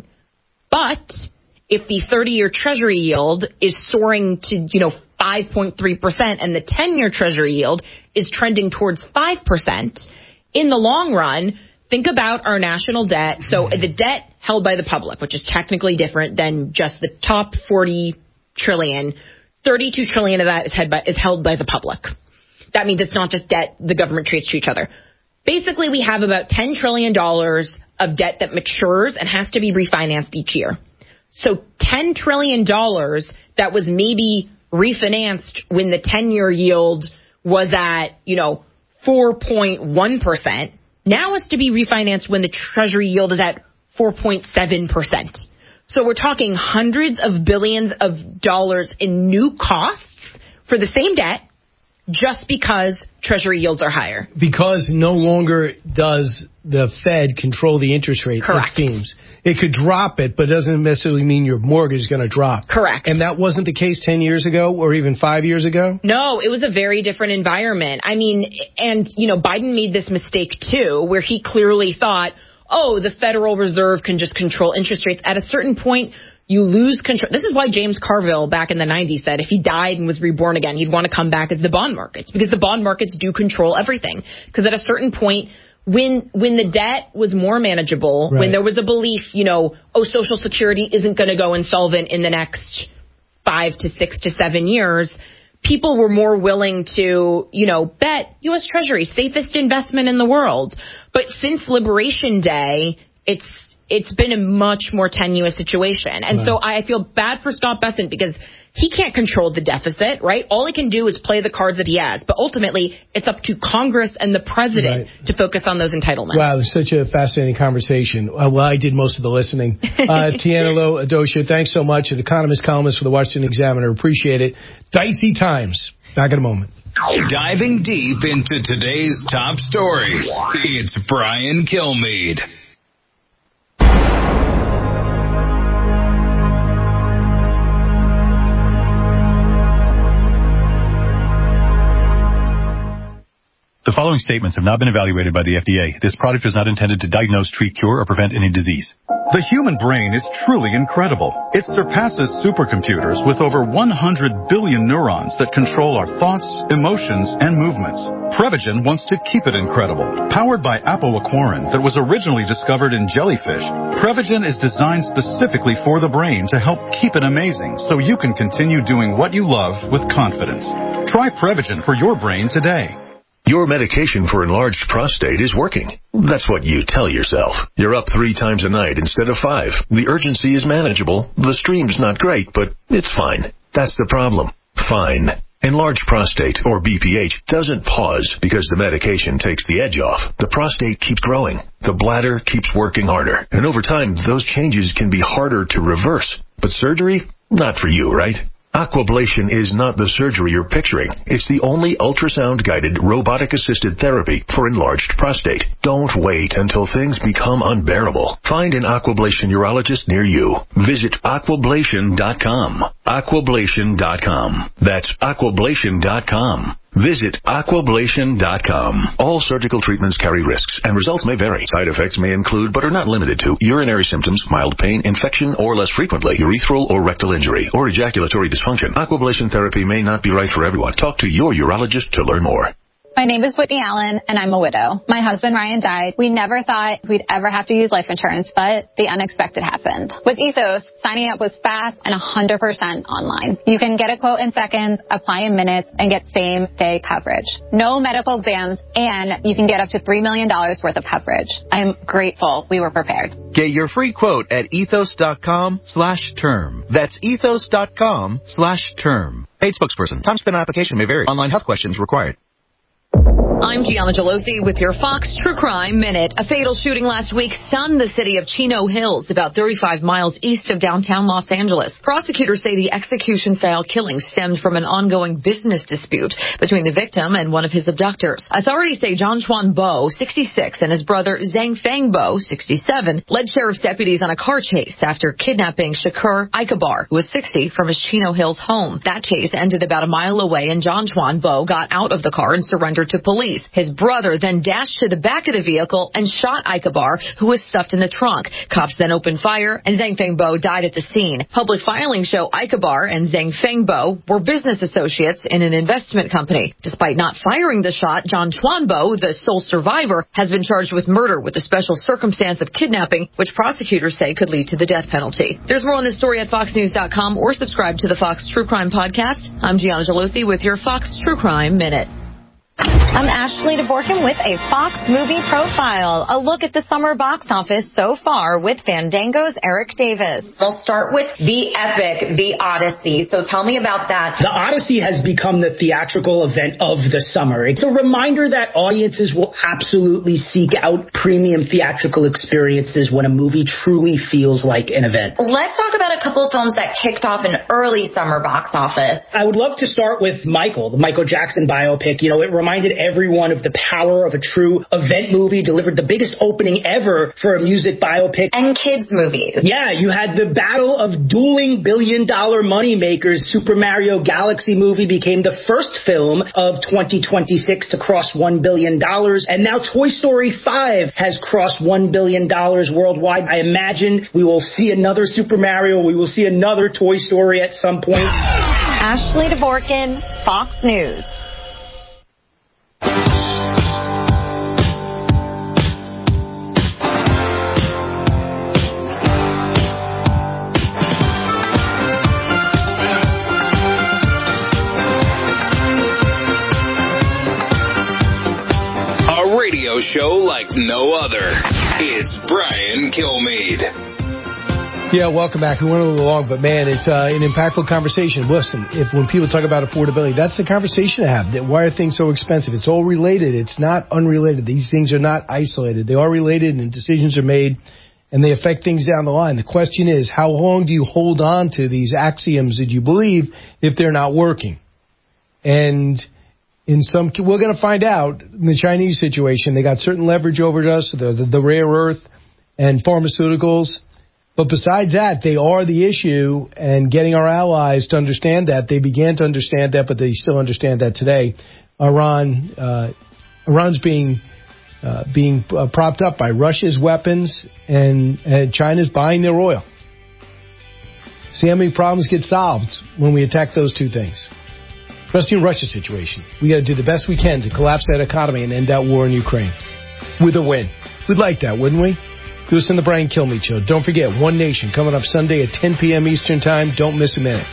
But if the thirty-year Treasury yield is soaring to, you know, five point three percent and the ten-year Treasury yield is trending towards five percent, in the long run, think about our national debt. So the debt held by the public, which is technically different than just the top forty trillion. thirty-two trillion of that is held by, is held by the public. That means it's not just debt the government treats to each other. Basically, we have about ten trillion dollars of debt that matures and has to be refinanced each year. So ten trillion dollars that was maybe refinanced when the ten-year yield was at, you know, four point one percent, now has to be refinanced when the Treasury yield is at four point seven percent. So we're talking hundreds of billions of dollars in new costs for the same debt just because Treasury yields are higher. Because no longer does the Fed control the interest rate, Correct. It seems. It could drop it, but it doesn't necessarily mean your mortgage is going to drop. Correct. And that wasn't the case ten years ago or even five years ago? No, it was a very different environment. I mean, and, you know, Biden made this mistake, too, where he clearly thought, oh, the Federal Reserve can just control interest rates. At a certain point, you lose control. This is why James Carville back in the nineties said if he died and was reborn again, he'd want to come back as the bond markets, because the bond markets do control everything. Because at a certain point, when when the debt was more manageable, right. when there was a belief, you know, oh, Social Security isn't going to go insolvent in the next five to six to seven years, people were more willing to, you know, bet U S Treasury, safest investment in the world. But since Liberation Day, it's it's been a much more tenuous situation. And right. so I feel bad for Scott Bessent because he can't control the deficit, right? All he can do is play the cards that he has. But ultimately, it's up to Congress and the president right. to focus on those entitlements. Wow, it's such a fascinating conversation. Uh, well, I did most of the listening. Uh, Tiana Adosia, thanks so much. An economist columnist for the Washington Examiner. Appreciate it. Dicey times. Back in a moment. Diving deep into today's top stories, it's Brian Kilmeade. The following statements have not been evaluated by the F D A. This product is not intended to diagnose, treat, cure, or prevent any disease. The human brain is truly incredible. It surpasses supercomputers with over one hundred billion neurons that control our thoughts, emotions, and movements. Prevagen wants to keep it incredible. Powered by apoaquarin that was originally discovered in jellyfish, Prevagen is designed specifically for the brain to help keep it amazing so you can continue doing what you love with confidence. Try Prevagen for your brain today. Your medication for enlarged prostate is working. That's what you tell yourself. You're up three times a night instead of five. The urgency is manageable. The stream's not great, but it's fine. That's the problem. Fine. Enlarged prostate, or B P H, doesn't pause because the medication takes the edge off. The prostate keeps growing. The bladder keeps working harder. And over time, those changes can be harder to reverse. But surgery? Not for you, right? Aquablation is not the surgery you're picturing. It's the only ultrasound-guided, robotic-assisted therapy for enlarged prostate. Don't wait until things become unbearable. Find an Aquablation urologist near you. Visit aquablation dot com. aquablation dot com. That's aquablation dot com. Visit aquablation dot com. All surgical treatments carry risks, and results may vary. Side effects may include, but are not limited to, urinary symptoms, mild pain, infection, or less frequently, urethral or rectal injury, or ejaculatory dysfunction. Aquablation therapy may not be right for everyone. Talk to your urologist to learn more. My name is Whitney Allen, and I'm a widow. My husband, Ryan, died. We never thought we'd ever have to use life insurance, but the unexpected happened. With Ethos, signing up was fast and one hundred percent online. You can get a quote in seconds, apply in minutes, and get same-day coverage. No medical exams, and you can get up to three million dollars worth of coverage. I am grateful we were prepared. Get your free quote at ethos.com slash term. That's ethos.com slash term. Paid spokesperson. Time spent on application may vary. Online health questions required. I'm Gianna Gelosi with your Fox True Crime Minute. A fatal shooting last week stunned the city of Chino Hills, about thirty-five miles east of downtown Los Angeles. Prosecutors say the execution-style killing stemmed from an ongoing business dispute between the victim and one of his abductors. Authorities say John Chuan Bo, sixty-six, and his brother Zhang Feng Bo, sixty-seven, led sheriff's deputies on a car chase after kidnapping Shakur Ikabar, who was sixty, from his Chino Hills home. That chase ended about a mile away, and John Chuan Bo got out of the car and surrendered to police. His brother then dashed to the back of the vehicle and shot Ikabar, who was stuffed in the trunk. Cops then opened fire, and Zhang Feng Bo died at the scene. Public filings show Ikabar and Zhang Feng Bo were business associates in an investment company. Despite not firing the shot, John Chuan Bo, the sole survivor, has been charged with murder with a special circumstance of kidnapping, which prosecutors say could lead to the death penalty. There's more on this story at fox news dot com or subscribe to the Fox True Crime Podcast. I'm Gianna Gelosi with your Fox True Crime Minute. I'm Ashley DeVorkin with a Fox Movie Profile. A look at the summer box office so far with Fandango's Eric Davis. We'll start with the epic, The Odyssey. So tell me about that. The Odyssey has become the theatrical event of the summer. It's a reminder that audiences will absolutely seek out premium theatrical experiences when a movie truly feels like an event. Let's talk about a couple of films that kicked off an early summer box office. I would love to start with Michael, the Michael Jackson biopic. You know, it reminded everyone of the power of a true event movie, delivered the biggest opening ever for a music biopic. And kids movies. Yeah, you had the battle of dueling billion-dollar moneymakers. Super Mario Galaxy movie became the first film of twenty twenty-six to cross one billion dollars. And now Toy Story five has crossed one billion dollars worldwide. I imagine we will see another Super Mario. We will see another Toy Story at some point. Ashley DeVorkin, Fox News. A radio show like no other. It's Brian Kilmeade. Yeah, welcome back. We went a little long, but man, it's uh, an impactful conversation. Listen, if when people talk about affordability, that's the conversation to have. That why are things so expensive? It's all related. It's not unrelated. These things are not isolated. They are related, and decisions are made, and they affect things down the line. The question is, how long do you hold on to these axioms that you believe if they're not working? And in some, we're going to find out in the Chinese situation. They got certain leverage over us, the, the, the rare earth and pharmaceuticals. But besides that, they are the issue, and getting our allies to understand that. They began to understand that, but they still understand that today. Iran, uh, Iran's being uh, being uh, propped up by Russia's weapons, and, and China's buying their oil. See how many problems get solved when we attack those two things. Especially in Russia's situation. We got to do the best we can to collapse that economy and end that war in Ukraine. With a win. We'd like that, wouldn't we? Do us in the Brian Kilmeade Show. Don't forget, One Nation coming up Sunday at ten p.m. Eastern Time. Don't miss a minute.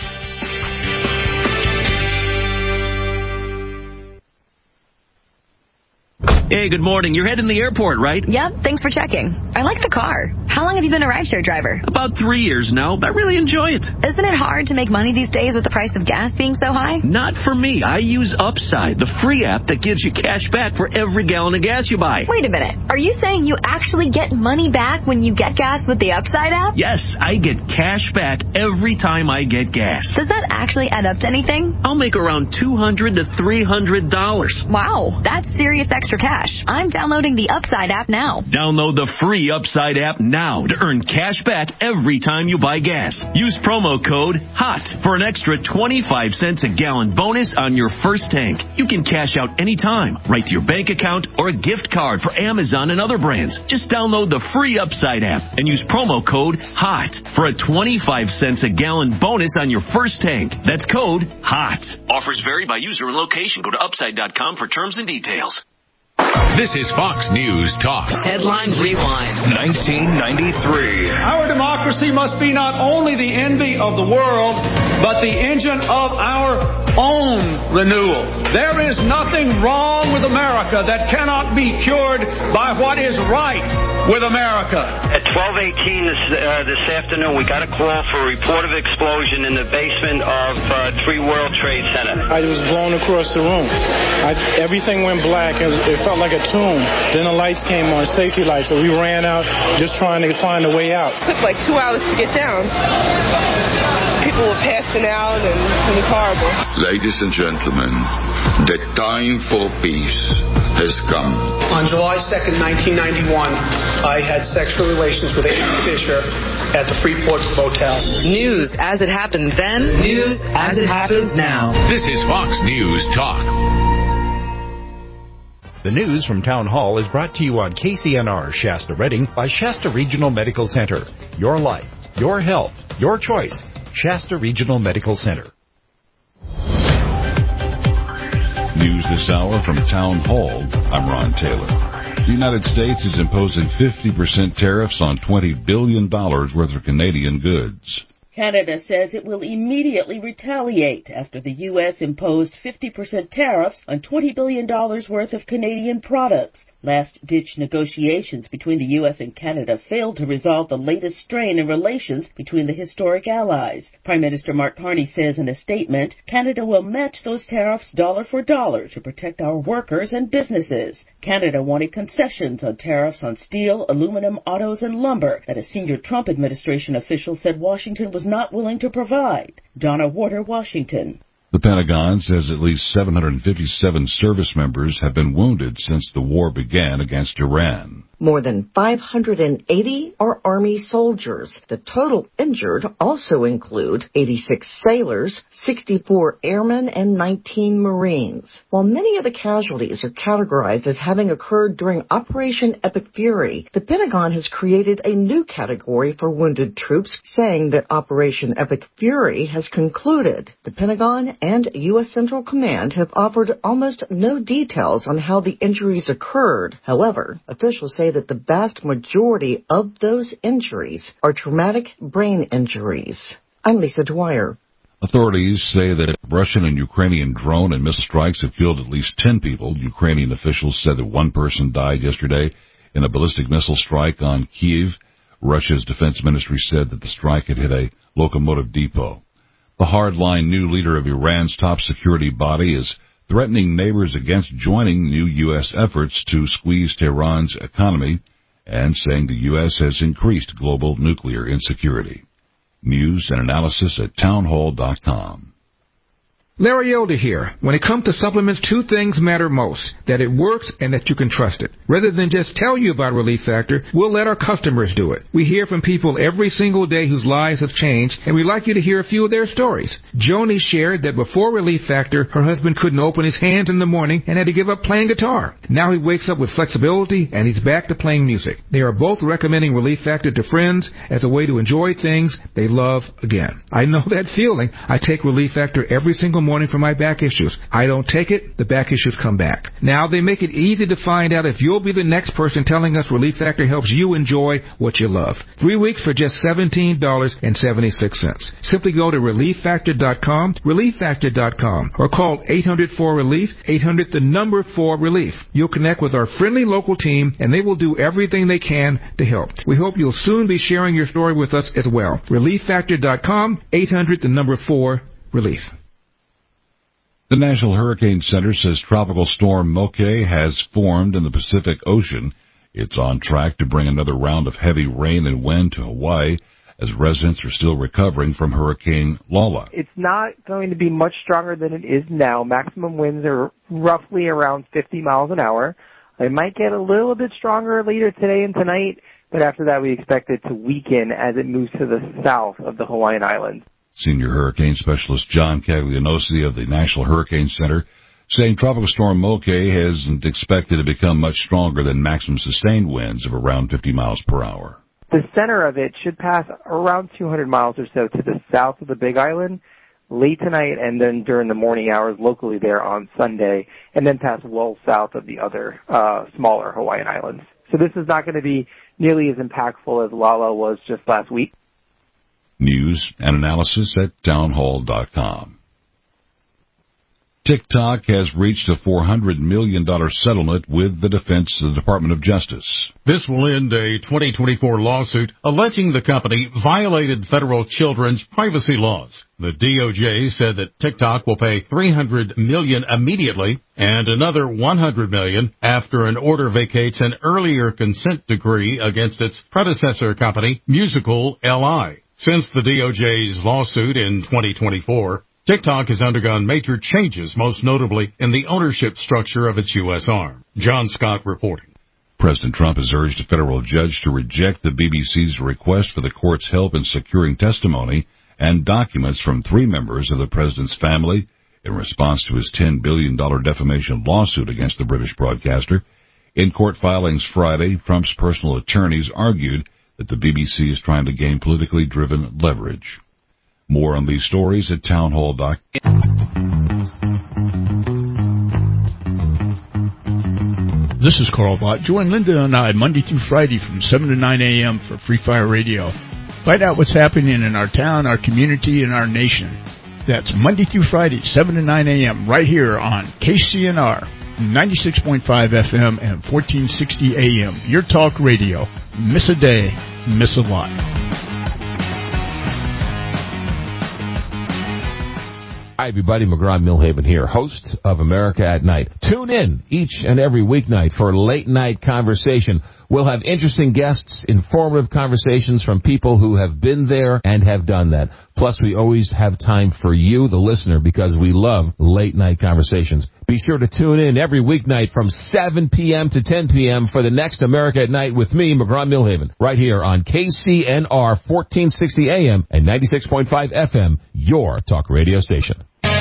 Hey, good morning. You're heading to the airport, right? Yep, thanks for checking. I like the car. How long have you been a rideshare driver? About three years now. I really enjoy it. Isn't it hard to make money these days with the price of gas being so high? Not for me. I use Upside, the free app that gives you cash back for every gallon of gas you buy. Wait a minute. Are you saying you actually get money back when you get gas with the Upside app? Yes, I get cash back every time I get gas. Does that actually add up to anything? I'll make around two hundred to three hundred dollars. Wow, that's serious extra cash. I'm downloading the Upside app now. Download the free Upside app now to earn cash back every time you buy gas. Use promo code HOT for an extra twenty-five cents a gallon bonus on your first tank. You can cash out anytime, right to your bank account or a gift card for Amazon and other brands. Just download the free Upside app and use promo code HOT for a twenty-five cents a gallon bonus on your first tank. That's code HOT. Offers vary by user and location. Go to upside dot com for terms and details. This is Fox News Talk. Headline Rewind. nineteen ninety-three. Our democracy must be not only the envy of the world, but the engine of our own renewal. There is nothing wrong with America that cannot be cured by what is right with America. At twelve eighteen this, uh, this afternoon, we got a call for a report of explosion in the basement of uh, Three World Trade Center. I was blown across the room. I, everything went black. It, was, it felt like a tomb. Then the lights came on, safety lights, so we ran out just trying to find a way out. It took like two hours to get down. People were passing out, and it was horrible. Ladies and gentlemen, the time for peace has come. On July second, nineteen ninety-one, I had sexual relations with Amy Fisher at the Freeport Motel. News as it happened then, news as it happens now. This is Fox News Talk. The news from Town Hall is brought to you on K C N R Shasta Redding by Shasta Regional Medical Center. Your life, your health, your choice. Shasta Regional Medical Center. News this hour from Town Hall. I'm Ron Taylor. The United States is imposing fifty percent tariffs on twenty billion dollars worth of Canadian goods. Canada says it will immediately retaliate after the U S imposed fifty percent tariffs on twenty billion dollars worth of Canadian products. Last-ditch negotiations between the U S and Canada failed to resolve the latest strain in relations between the historic allies. Prime Minister Mark Carney says in a statement, Canada will match those tariffs dollar for dollar to protect our workers and businesses. Canada wanted concessions on tariffs on steel, aluminum, autos, and lumber that a senior Trump administration official said Washington was not willing to provide. Donna Warder, Washington. The Pentagon says at least seven hundred fifty-seven service members have been wounded since the war began against Iran. More than five hundred eighty are Army soldiers. The total injured also include eighty-six sailors, sixty-four airmen, and nineteen Marines. While many of the casualties are categorized as having occurred during Operation Epic Fury, the Pentagon has created a new category for wounded troops, saying that Operation Epic Fury has concluded. The Pentagon and U S Central Command have offered almost no details on how the injuries occurred. However, officials say that the vast majority of those injuries are traumatic brain injuries. I'm Lisa Dwyer. Authorities say that Russian and Ukrainian drone and missile strikes have killed at least ten people. Ukrainian officials said that one person died yesterday in a ballistic missile strike on Kyiv. Russia's defense ministry said that the strike had hit a locomotive depot. The hardline new leader of Iran's top security body is threatening neighbors against joining new U S efforts to squeeze Tehran's economy and saying the U S has increased global nuclear insecurity. News and analysis at townhall dot com. Larry Elder here. When it comes to supplements, two things matter most: that it works and that you can trust it. Rather than just tell you about Relief Factor, we'll let our customers do it. We hear from people every single day whose lives have changed, and we'd like you to hear a few of their stories. Joni shared that before Relief Factor, her husband couldn't open his hands in the morning and had to give up playing guitar. Now he wakes up with flexibility, and he's back to playing music. They are both recommending Relief Factor to friends as a way to enjoy things they love again. I know that feeling. I take Relief Factor every single morning for my back issues. I don't take it, the back issues come back. Now they make it easy to find out if you'll be the next person telling us Relief Factor helps you enjoy what you love. Three weeks for just seventeen dollars and seventy-six cents. Simply go to relief factor dot com, relief factor dot com, or call eight hundred four relief, eight hundred the number four relief. You'll connect with our friendly local team, and they will do everything they can to help. We hope you'll soon be sharing your story with us as well. relief factor dot com, eight hundred the number four relief. The National Hurricane Center says Tropical Storm Moke has formed in the Pacific Ocean. It's on track to bring another round of heavy rain and wind to Hawaii as residents are still recovering from Hurricane Lala. It's not going to be much stronger than it is now. Maximum winds are roughly around fifty miles an hour. It might get a little bit stronger later today and tonight, but after that we expect it to weaken as it moves to the south of the Hawaiian Islands. Senior hurricane specialist John Caglianosi of the National Hurricane Center saying Tropical Storm Moke isn't expected to become much stronger than maximum sustained winds of around fifty miles per hour. The center of it should pass around two hundred miles or so to the south of the Big Island late tonight and then during the morning hours locally there on Sunday, and then pass well south of the other uh, smaller Hawaiian Islands. So this is not going to be nearly as impactful as Lala was just last week. News and analysis at townhall dot com. TikTok has reached a four hundred million dollars settlement with the Defense of the Department of Justice. This will end a twenty twenty-four lawsuit alleging the company violated federal children's privacy laws. The D O J said that TikTok will pay three hundred million dollars immediately and another one hundred million dollars after an order vacates an earlier consent decree against its predecessor company, Musical L I. Since the D O J's lawsuit in twenty twenty-four, TikTok has undergone major changes, most notably in the ownership structure of its U S arm. John Scott reporting. President Trump has urged a federal judge to reject the B B C's request for the court's help in securing testimony and documents from three members of the president's family in response to his ten billion dollars defamation lawsuit against the British broadcaster. In court filings Friday, Trump's personal attorneys argued that the B B C is trying to gain politically driven leverage. More on these stories at townhall dot com. This is Carl Bott. Join Linda and I Monday through Friday from seven to nine a.m. for Free Fire Radio. Find out what's happening in our town, our community, and our nation. That's Monday through Friday, seven to nine a.m. right here on K C N R, ninety-six point five F M and fourteen sixty A M. Your talk radio. Miss a day, miss a lot. Hi, everybody. McGraw-Milhaven here, host of America at Night. Tune in each and every weeknight for late night conversation. We'll have interesting guests, informative conversations from people who have been there and have done that. Plus, we always have time for you, the listener, because we love late night conversations. Be sure to tune in every weeknight from seven p.m. to ten p.m. for the next America at Night with me, McGraw-Milhaven, right here on K C N R fourteen sixty A M and ninety-six point five F M, your talk radio station.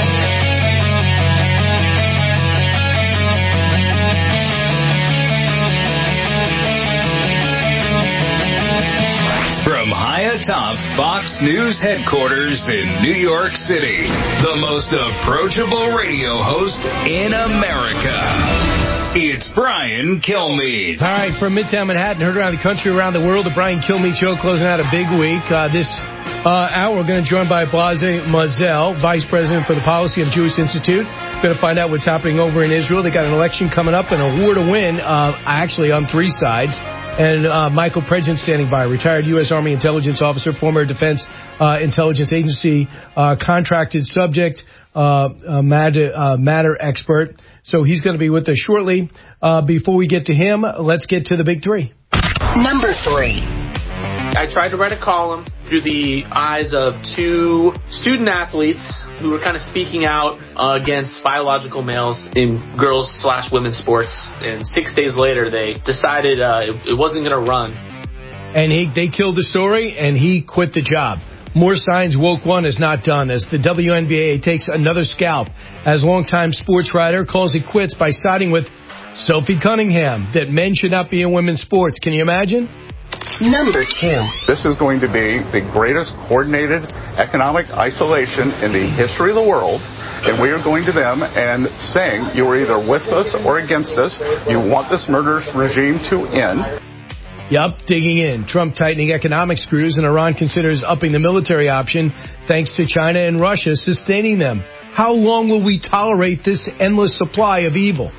From high atop Fox News headquarters in New York City, the most approachable radio host in America. It's Brian Kilmeade. All right, from Midtown Manhattan, heard around the country, around the world, the Brian Kilmeade Show closing out a big week. Uh, this uh, hour, we're going to join by Blase Mazel, Vice President for the Policy of Jewish Institute. Going to find out what's happening over in Israel. They got an election coming up and a war to win, uh, actually on three sides. And uh, Michael Predgen standing by, retired U S Army intelligence officer, former Defense uh, Intelligence Agency uh, contracted subject uh, uh, matter, uh, matter expert. So he's going to be with us shortly. Uh, before we get to him, let's get to the big three. Number three. I tried to write a column through the eyes of two student athletes who were kind of speaking out uh, against biological males in girls slash women's sports. And six days later, they decided uh, it, it wasn't going to run. And he, they killed the story, and he quit the job. More signs Woke One is not done as the W N B A takes another scalp as longtime sports writer calls it quits by siding with Sophie Cunningham that men should not be in women's sports. Can you imagine? Number two. This is going to be the greatest coordinated economic isolation in the history of the world. And we are going to them and saying you are either with us or against us. You want this murderous regime to end. Yup, digging in. Trump tightening economic screws and Iran considers upping the military option thanks to China and Russia sustaining them. How long will we tolerate this endless supply of evil?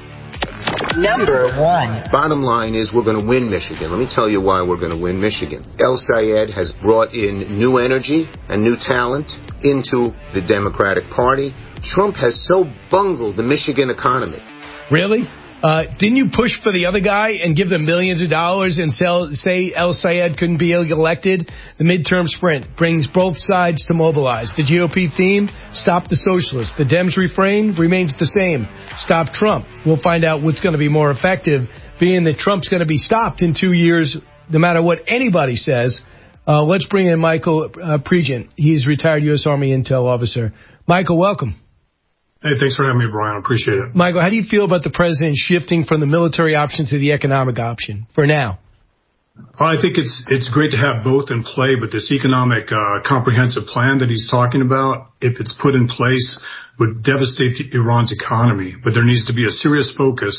Number one. Bottom line is we're going to win Michigan. Let me tell you why we're going to win Michigan. El Sayed has brought in new energy and new talent into the Democratic Party. Trump has so bungled the Michigan economy. Really? Uh, didn't you push for the other guy and give them millions of dollars and sell, say El Sayed couldn't be elected? The midterm sprint brings both sides to mobilize. The G O P theme, stop the socialists. The Dems refrain remains the same, stop Trump. We'll find out what's going to be more effective, being that Trump's going to be stopped in two years, no matter what anybody says. Uh, let's bring in Michael uh, Pregent. He's retired U S Army intel officer. Michael, welcome. Hey, thanks for having me, Brian. I appreciate it. Michael, how do you feel about the president shifting from the military option to the economic option for now? Well, I think it's it's great to have both in play, but this economic uh, comprehensive plan that he's talking about, if it's put in place, would devastate the, Iran's economy. But there needs to be a serious focus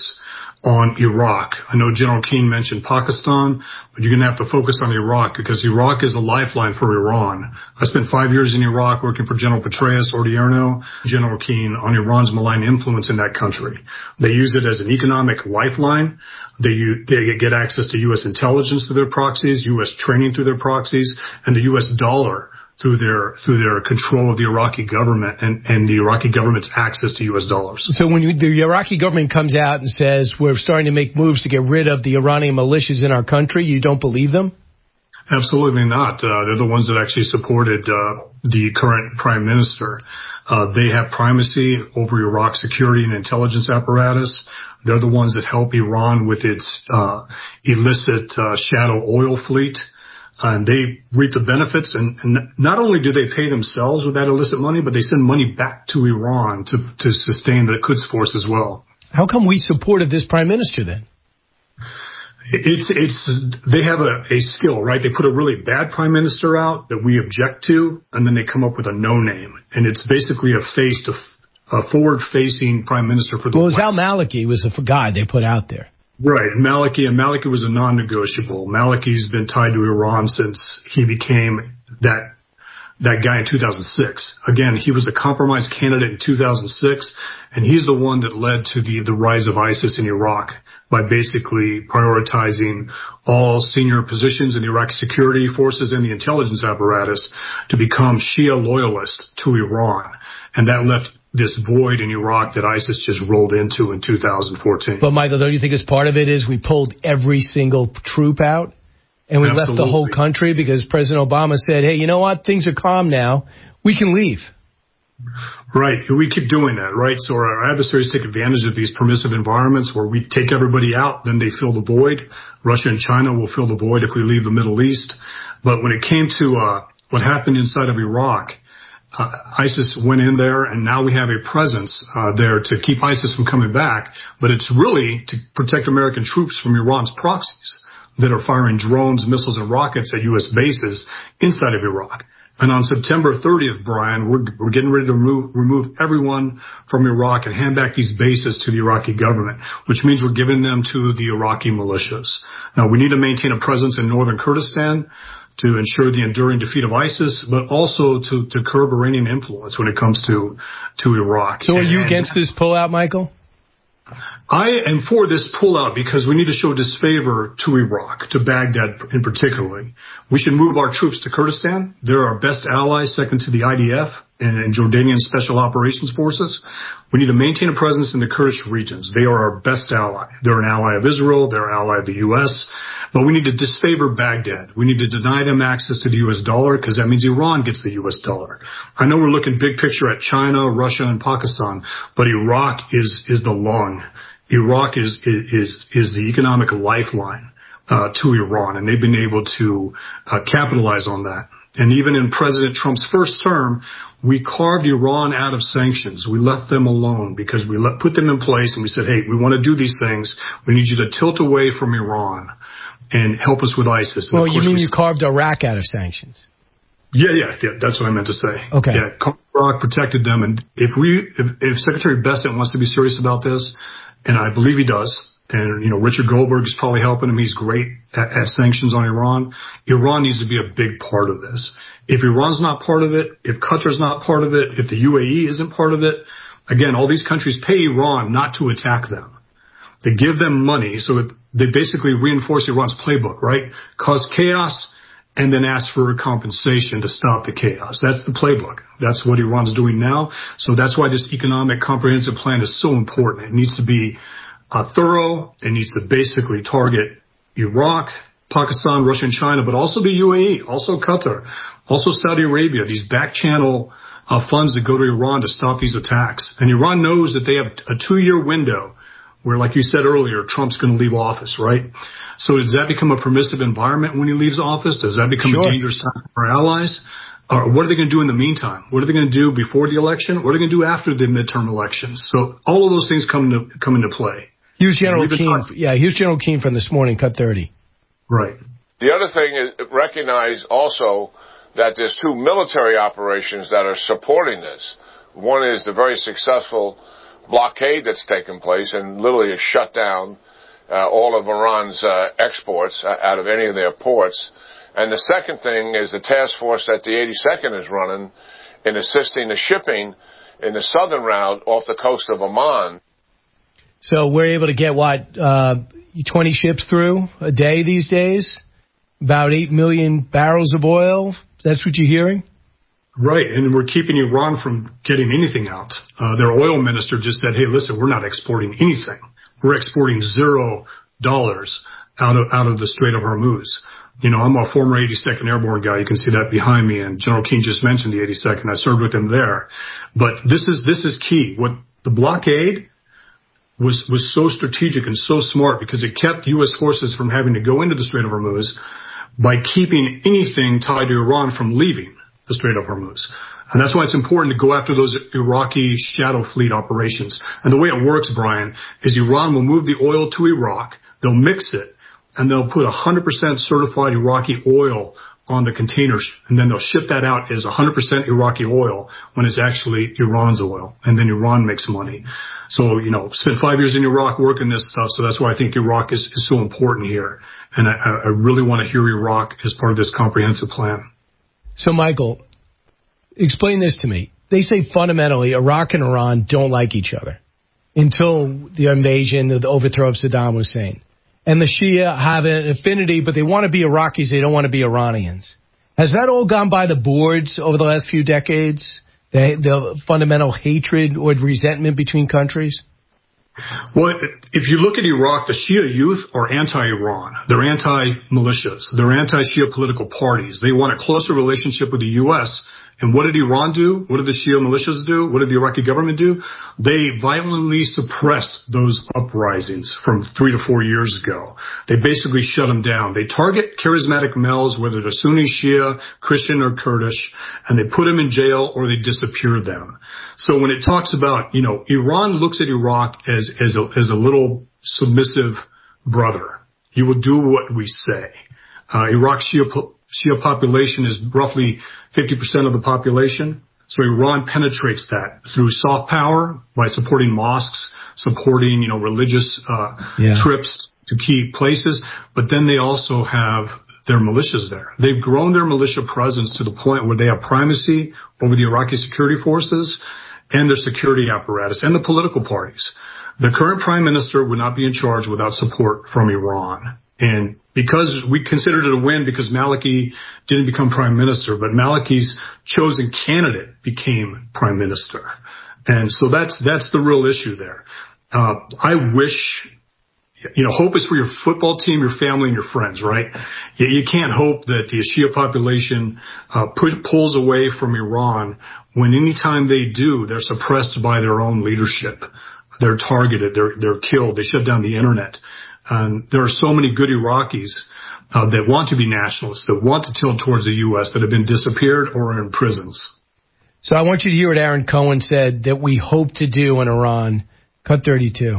on Iraq. I know General Keane mentioned Pakistan, but you're going to have to focus on Iraq because Iraq is a lifeline for Iran. I spent five years in Iraq working for General Petraeus Odierno, General Keane on Iran's malign influence in that country. They use it as an economic lifeline. They, use, they get access to U S intelligence through their proxies, U S training through their proxies, and the U S dollar through their through their control of the Iraqi government and, and the Iraqi government's access to U S dollars. So when you, the Iraqi government comes out and says we're starting to make moves to get rid of the Iranian militias in our country, you don't believe them? Absolutely not. Uh, they're the ones that actually supported uh, the current prime minister. Uh, they have primacy over Iraq's security and intelligence apparatus. They're the ones that help Iran with its uh, illicit uh, shadow oil fleet. And they reap the benefits, and, and not only do they pay themselves with that illicit money, but they send money back to Iran to, to sustain the Quds Force as well. How come we supported this prime minister then? It's it's they have a, a skill, right? They put a really bad prime minister out that we object to, and then they come up with a no name, and it's basically a face to a forward-facing prime minister for the Well, West. Al Maliki was the guy they put out there. Right, Maliki, and Maliki was a non-negotiable. Maliki's been tied to Iran since he became that that guy in two thousand six. Again, he was a compromise candidate in two thousand six, and he's the one that led to the, the rise of ISIS in Iraq by basically prioritizing all senior positions in the Iraqi security forces and the intelligence apparatus to become Shia loyalists to Iran. And that left this void in Iraq that ISIS just rolled into in two thousand fourteen. But, Michael, don't you think as part of it is we pulled every single troop out and we Absolutely. left the whole country because President Obama said, hey, you know what? Things are calm now. We can leave. Right. We keep doing that, right? So our adversaries take advantage of these permissive environments where we take everybody out, then they fill the void. Russia and China will fill the void if we leave the Middle East. But when it came to uh, what happened inside of Iraq, Uh, ISIS went in there, and now we have a presence uh, there to keep ISIS from coming back. But it's really to protect American troops from Iran's proxies that are firing drones, missiles, and rockets at U S bases inside of Iraq. And on September thirtieth, Brian, we're, we're getting ready to remove, remove everyone from Iraq and hand back these bases to the Iraqi government, which means we're giving them to the Iraqi militias. Now, we need to maintain a presence in northern Kurdistan to ensure the enduring defeat of ISIS, but also to, to curb Iranian influence when it comes to, to Iraq. So are you and against this pullout, Michael? I am for this pullout because we need to show disfavor to Iraq, to Baghdad in particular. We should move our troops to Kurdistan. They're our best allies, second to the I D F and Jordanian Special Operations Forces. We need to maintain a presence in the Kurdish regions. They are our best ally. They're an ally of Israel. They're an ally of the U S. But we need to disfavor Baghdad. We need to deny them access to the U S dollar because that means Iran gets the U S dollar. I know we're looking big picture at China, Russia, and Pakistan, but Iraq is is the lung. Iraq is is is the economic lifeline uh, to Iran, and they've been able to uh, capitalize on that. And even in President Trump's first term, we carved Iran out of sanctions. We left them alone because we let, put them in place, and we said, hey, we want to do these things. We need you to tilt away from Iran and help us with ISIS. And well, you mean we, you carved Iraq out of sanctions? Yeah, yeah, yeah. That's what I meant to say. Okay. Yeah, Iraq protected them, and if we, if, if Secretary Bessent wants to be serious about this, and I believe he does, and, you know, Richard Goldberg is probably helping him. He's great at, at sanctions on Iran. Iran needs to be a big part of this. If Iran's not part of it, if Qatar's not part of it, if the U A E isn't part of it, again, all these countries pay Iran not to attack them. They give them money, so it, they basically reinforce Iran's playbook, right? Cause chaos and then ask for compensation to stop the chaos. That's the playbook. That's what Iran's doing now. So that's why this economic comprehensive plan is so important. It needs to be Uh, thorough. It needs to basically target Iraq, Pakistan, Russia, and China, but also the U A E, also Qatar, also Saudi Arabia, these back channel uh, funds that go to Iran to stop these attacks. And Iran knows that they have a two-year window where, like you said earlier, Trump's going to leave office, right? So does that become a permissive environment when he leaves office? Does that become sure. a dangerous time for our allies? Or what are they going to do in the meantime? What are they going to do before the election? What are they going to do after the midterm elections? So all of those things come into, come into play. Here's General Keane. Yeah, here's General Keane from this morning, cut thirty. Right. The other thing is recognize also that there's two military operations that are supporting this. One is the very successful blockade that's taken place and literally has shut down uh, all of Iran's uh, exports out of any of their ports. And the second thing is the task force that the eighty-second is running in assisting the shipping in the southern route off the coast of Oman. So we're able to get, what, uh, twenty ships through a day these days? About eight million barrels of oil? That's what you're hearing? Right, and we're keeping Iran from getting anything out. Uh, their oil minister just said, hey, listen, we're not exporting anything. We're exporting zero dollars out of, out of the Strait of Hormuz. You know, I'm a former eighty-second Airborne guy. You can see that behind me. And General Keane just mentioned the eighty-second. I served with him there. But this is, this is key. What the blockade was was so strategic and so smart because it kept U S forces from having to go into the Strait of Hormuz by keeping anything tied to Iran from leaving the Strait of Hormuz. And that's why it's important to go after those Iraqi shadow fleet operations. And the way it works, Brian, is Iran will move the oil to Iraq, they'll mix it, and they'll put one hundred percent certified Iraqi oil on the containers, and then they'll ship that out as one hundred percent Iraqi oil when it's actually Iran's oil, and then Iran makes money. So, you know, spent five years in Iraq working this stuff, so that's why I think Iraq is, is so important here. And I, I really want to hear Iraq as part of this comprehensive plan. So, Michael, explain this to me. They say fundamentally Iraq and Iran don't like each other until the invasion, the overthrow of Saddam Hussein. And the Shia have an affinity, but they want to be Iraqis. They don't want to be Iranians. Has that all gone by the boards over the last few decades? The, the fundamental hatred or resentment between countries? Well, if you look at Iraq, the Shia youth are anti-Iran. They're anti-militias. They're anti-Shia political parties. They want a closer relationship with the U S. And what did Iran do? What did the Shia militias do? What did the Iraqi government do? They violently suppressed those uprisings from three to four years ago. They basically shut them down. They target charismatic males, whether they're Sunni, Shia, Christian, or Kurdish, and they put them in jail or they disappear them. So when it talks about, you know, Iran looks at Iraq as, as a, as a little submissive brother. You will do what we say. Uh, Iraq's Shia, Shia population is roughly fifty percent of the population. So Iran penetrates that through soft power by supporting mosques, supporting, you know, religious, uh, yeah. trips to key places. But then they also have their militias there. They've grown their militia presence to the point where they have primacy over the Iraqi security forces and their security apparatus and the political parties. The current prime minister would not be in charge without support from Iran. And because we considered it a win because Maliki didn't become prime minister, but Maliki's chosen candidate became prime minister. And so that's, that's the real issue there. Uh, I wish You know, hope is for your football team, your family, and your friends, right? You, you can't hope that the Shia population uh, put, pulls away from Iran when anytime they do, they're suppressed by their own leadership. They're targeted. They're they're killed. They shut down the internet. Um, there are so many good Iraqis uh, that want to be nationalists, that want to tilt towards the U S, that have been disappeared or are in prisons. So I want you to hear what Aaron Cohen said that we hope to do in Iran. Cut thirty-two.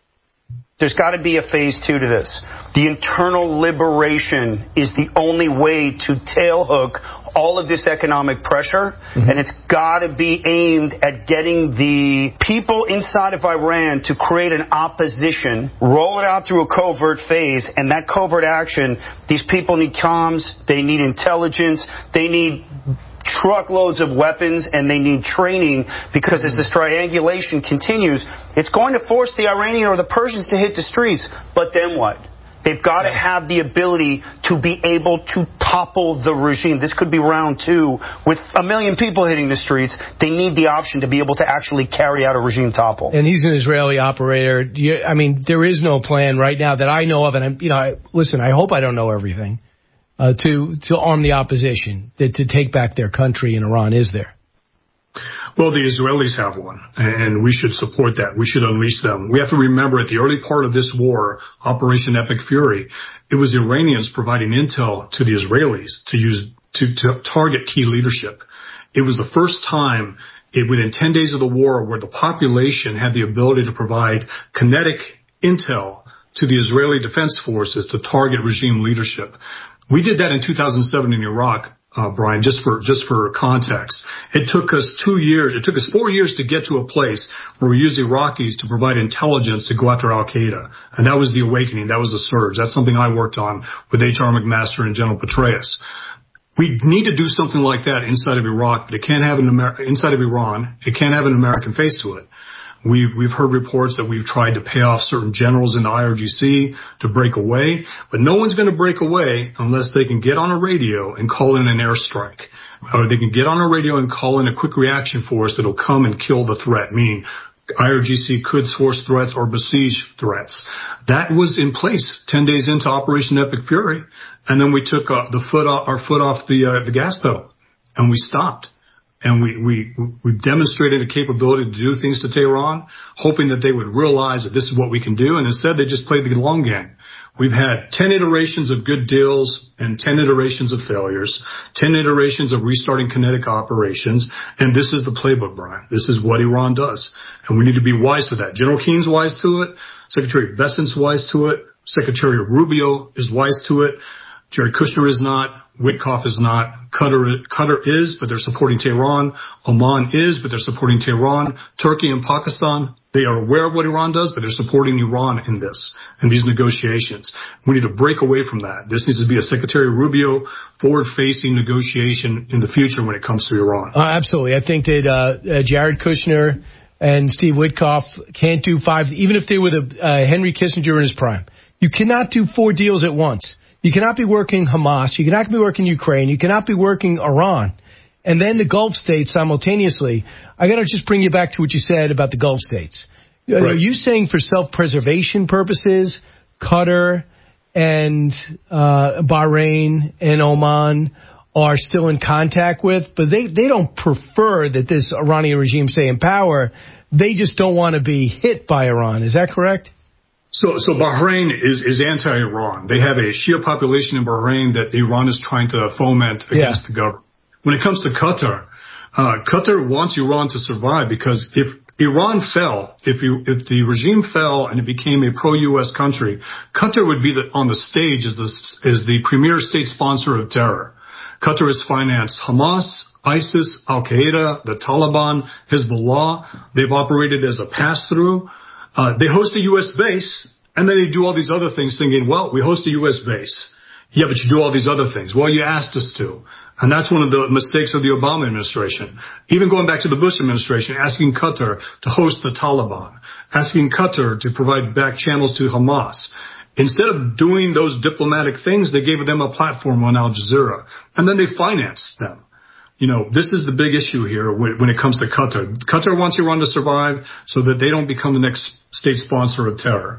There's got to be a phase two to this. The internal liberation is the only way to tailhook all of this economic pressure, mm-hmm. and it's got to be aimed at getting the people inside of Iran to create an opposition, roll it out through a covert phase, and that covert action, these people need comms, they need intelligence, they need truckloads of weapons, and they need training, because as this triangulation continues, it's going to force the Iranian or the Persians to hit the streets. But then what? They've got to have the ability to be able to topple the regime. This could be round two with a million people hitting the streets. They need the option to be able to actually carry out a regime topple. And he's an Israeli operator. You, I mean, there is no plan right now that I know of. And, I'm, you know, I, listen, I hope I don't know everything. Uh, to to arm the opposition, that to take back their country in Iran, is there? Well, the Israelis have one, and we should support that. We should unleash them. We have to remember at the early part of this war, Operation Epic Fury, it was Iranians providing intel to the Israelis to use to, to target key leadership. It was the first time it, within ten days of the war where the population had the ability to provide kinetic intel to the Israeli Defense Forces to target regime leadership. We did that in two thousand seven in Iraq, uh, Brian, just for, just for context. It took us two years, it took us four years to get to a place where we used Iraqis to provide intelligence to go after Al-Qaeda. And that was the awakening. That was the surge. That's something I worked on with H R McMaster and General Petraeus. We need to do something like that inside of Iraq, but it can't have an Amer- inside of Iran. It can't have an American face to it. We've, we've heard reports that we've tried to pay off certain generals in the I R G C to break away, but no one's going to break away unless they can get on a radio and call in an airstrike, or they can get on a radio and call in a quick reaction force that'll come and kill the threat, meaning I R G C could source threats or besiege threats. That was in place ten days into Operation Epic Fury, and then we took uh, the foot off, our foot off the, uh, the gas pedal, and we stopped. And we, we, we demonstrated a capability to do things to Tehran, hoping that they would realize that this is what we can do. And instead, they just played the long game. We've had ten iterations of good deals and ten iterations of failures, ten iterations of restarting kinetic operations. And this is the playbook, Brian. This is what Iran does. And we need to be wise to that. General Keene's wise to it. Secretary Bessent's wise to it. Secretary Rubio is wise to it. Jared Kushner is not. Witkoff is not. Qatar, Qatar is, but they're supporting Tehran. Oman is, but they're supporting Tehran. Turkey and Pakistan, they are aware of what Iran does, but they're supporting Iran in this, in these negotiations. We need to break away from that. This needs to be a Secretary Rubio forward-facing negotiation in the future when it comes to Iran. Uh, absolutely. I think that uh, uh, Jared Kushner and Steve Witkoff can't do five, even if they were the uh, Henry Kissinger in his prime. You cannot do four deals at once. You cannot be working Hamas. You cannot be working Ukraine. You cannot be working Iran. And then the Gulf states simultaneously. I got to just bring you back to what you said about the Gulf states. Right. Are you saying for self-preservation purposes, Qatar and uh, Bahrain and Oman are still in contact with, but they, they don't prefer that this Iranian regime stay in power. They just don't want to be hit by Iran. Is that correct? So, so Bahrain is, is anti-Iran. They have a Shia population in Bahrain that Iran is trying to foment against yeah. the government. When it comes to Qatar, uh, Qatar wants Iran to survive because if Iran fell, if, you, if the regime fell and it became a pro-U S country, Qatar would be the, on the stage as the, as the premier state sponsor of terror. Qatar has financed Hamas, ISIS, Al-Qaeda, the Taliban, Hezbollah. They've operated as a pass-through. Uh, they host a U S base, and then they do all these other things thinking, well, we host a U S base. Yeah, but you do all these other things. Well, you asked us to. And that's one of the mistakes of the Obama administration. Even going back to the Bush administration, asking Qatar to host the Taliban, asking Qatar to provide back channels to Hamas. Instead of doing those diplomatic things, they gave them a platform on Al Jazeera, and then they financed them. You know, this is the big issue here when it comes to Qatar. Qatar wants Iran to survive so that they don't become the next state sponsor of terror.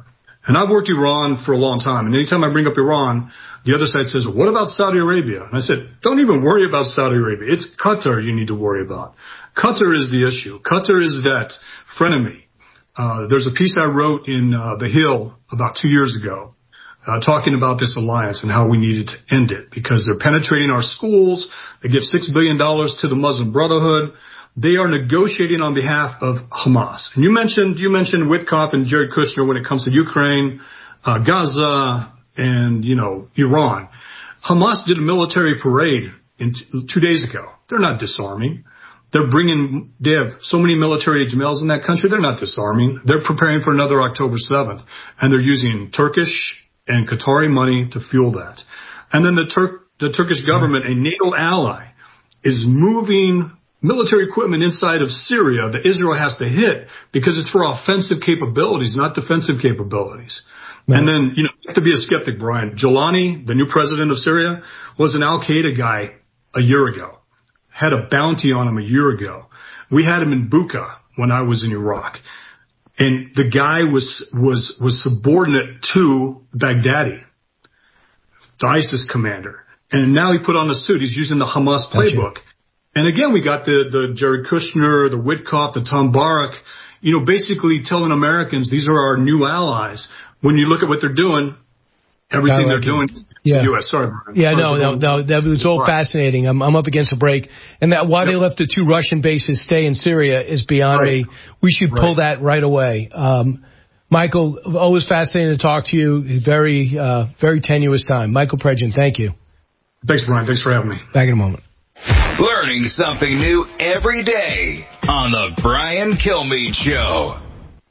And I've worked Iran for a long time. And anytime I bring up Iran, the other side says, what about Saudi Arabia? And I said, don't even worry about Saudi Arabia. It's Qatar you need to worry about. Qatar is the issue. Qatar is that frenemy. Uh, there's a piece I wrote in uh, The Hill about two years ago uh, talking about this alliance and how we needed to end it because they're penetrating our schools. They give six billion dollars to the Muslim Brotherhood. They are negotiating on behalf of Hamas. And you mentioned, you mentioned Witkoff and Jared Kushner when it comes to Ukraine, uh, Gaza, and, you know, Iran. Hamas did a military parade in t- two days ago. They're not disarming. They're bringing, they have so many military age males in that country. They're not disarming. They're preparing for another October seventh. And they're using Turkish and Qatari money to fuel that. And then the Turk, the Turkish government, a NATO ally, is moving military equipment inside of Syria that Israel has to hit because it's for offensive capabilities, not defensive capabilities. Right. And then, you know, you have to be a skeptic, Brian. Jolani, the new president of Syria, was an Al-Qaeda guy a year ago, had a bounty on him a year ago. We had him in Buqa when I was in Iraq. And the guy was, was, was subordinate to Baghdadi, the ISIS commander. And now he put on a suit. He's using the Hamas playbook. Gotcha. And again, we got the, the Jared Kushner, the Witkoff, the Tom Barak, you know, basically telling Americans these are our new allies. When you look at what they're doing, everything like they're it. doing yeah. in the U S. Sorry, Brian. Yeah, no, no, no, that was all right. Fascinating. I'm, I'm up against a break. And that why yep. they left the two Russian bases stay in Syria is beyond right. me. We should pull right. that right away. Um, Michael, always fascinating to talk to you. Very, uh, very tenuous time. Michael Pregin, thank you. Thanks, Brian. Thanks for having me. Back in a moment. Learning something new every day on the Brian Kilmeade Show.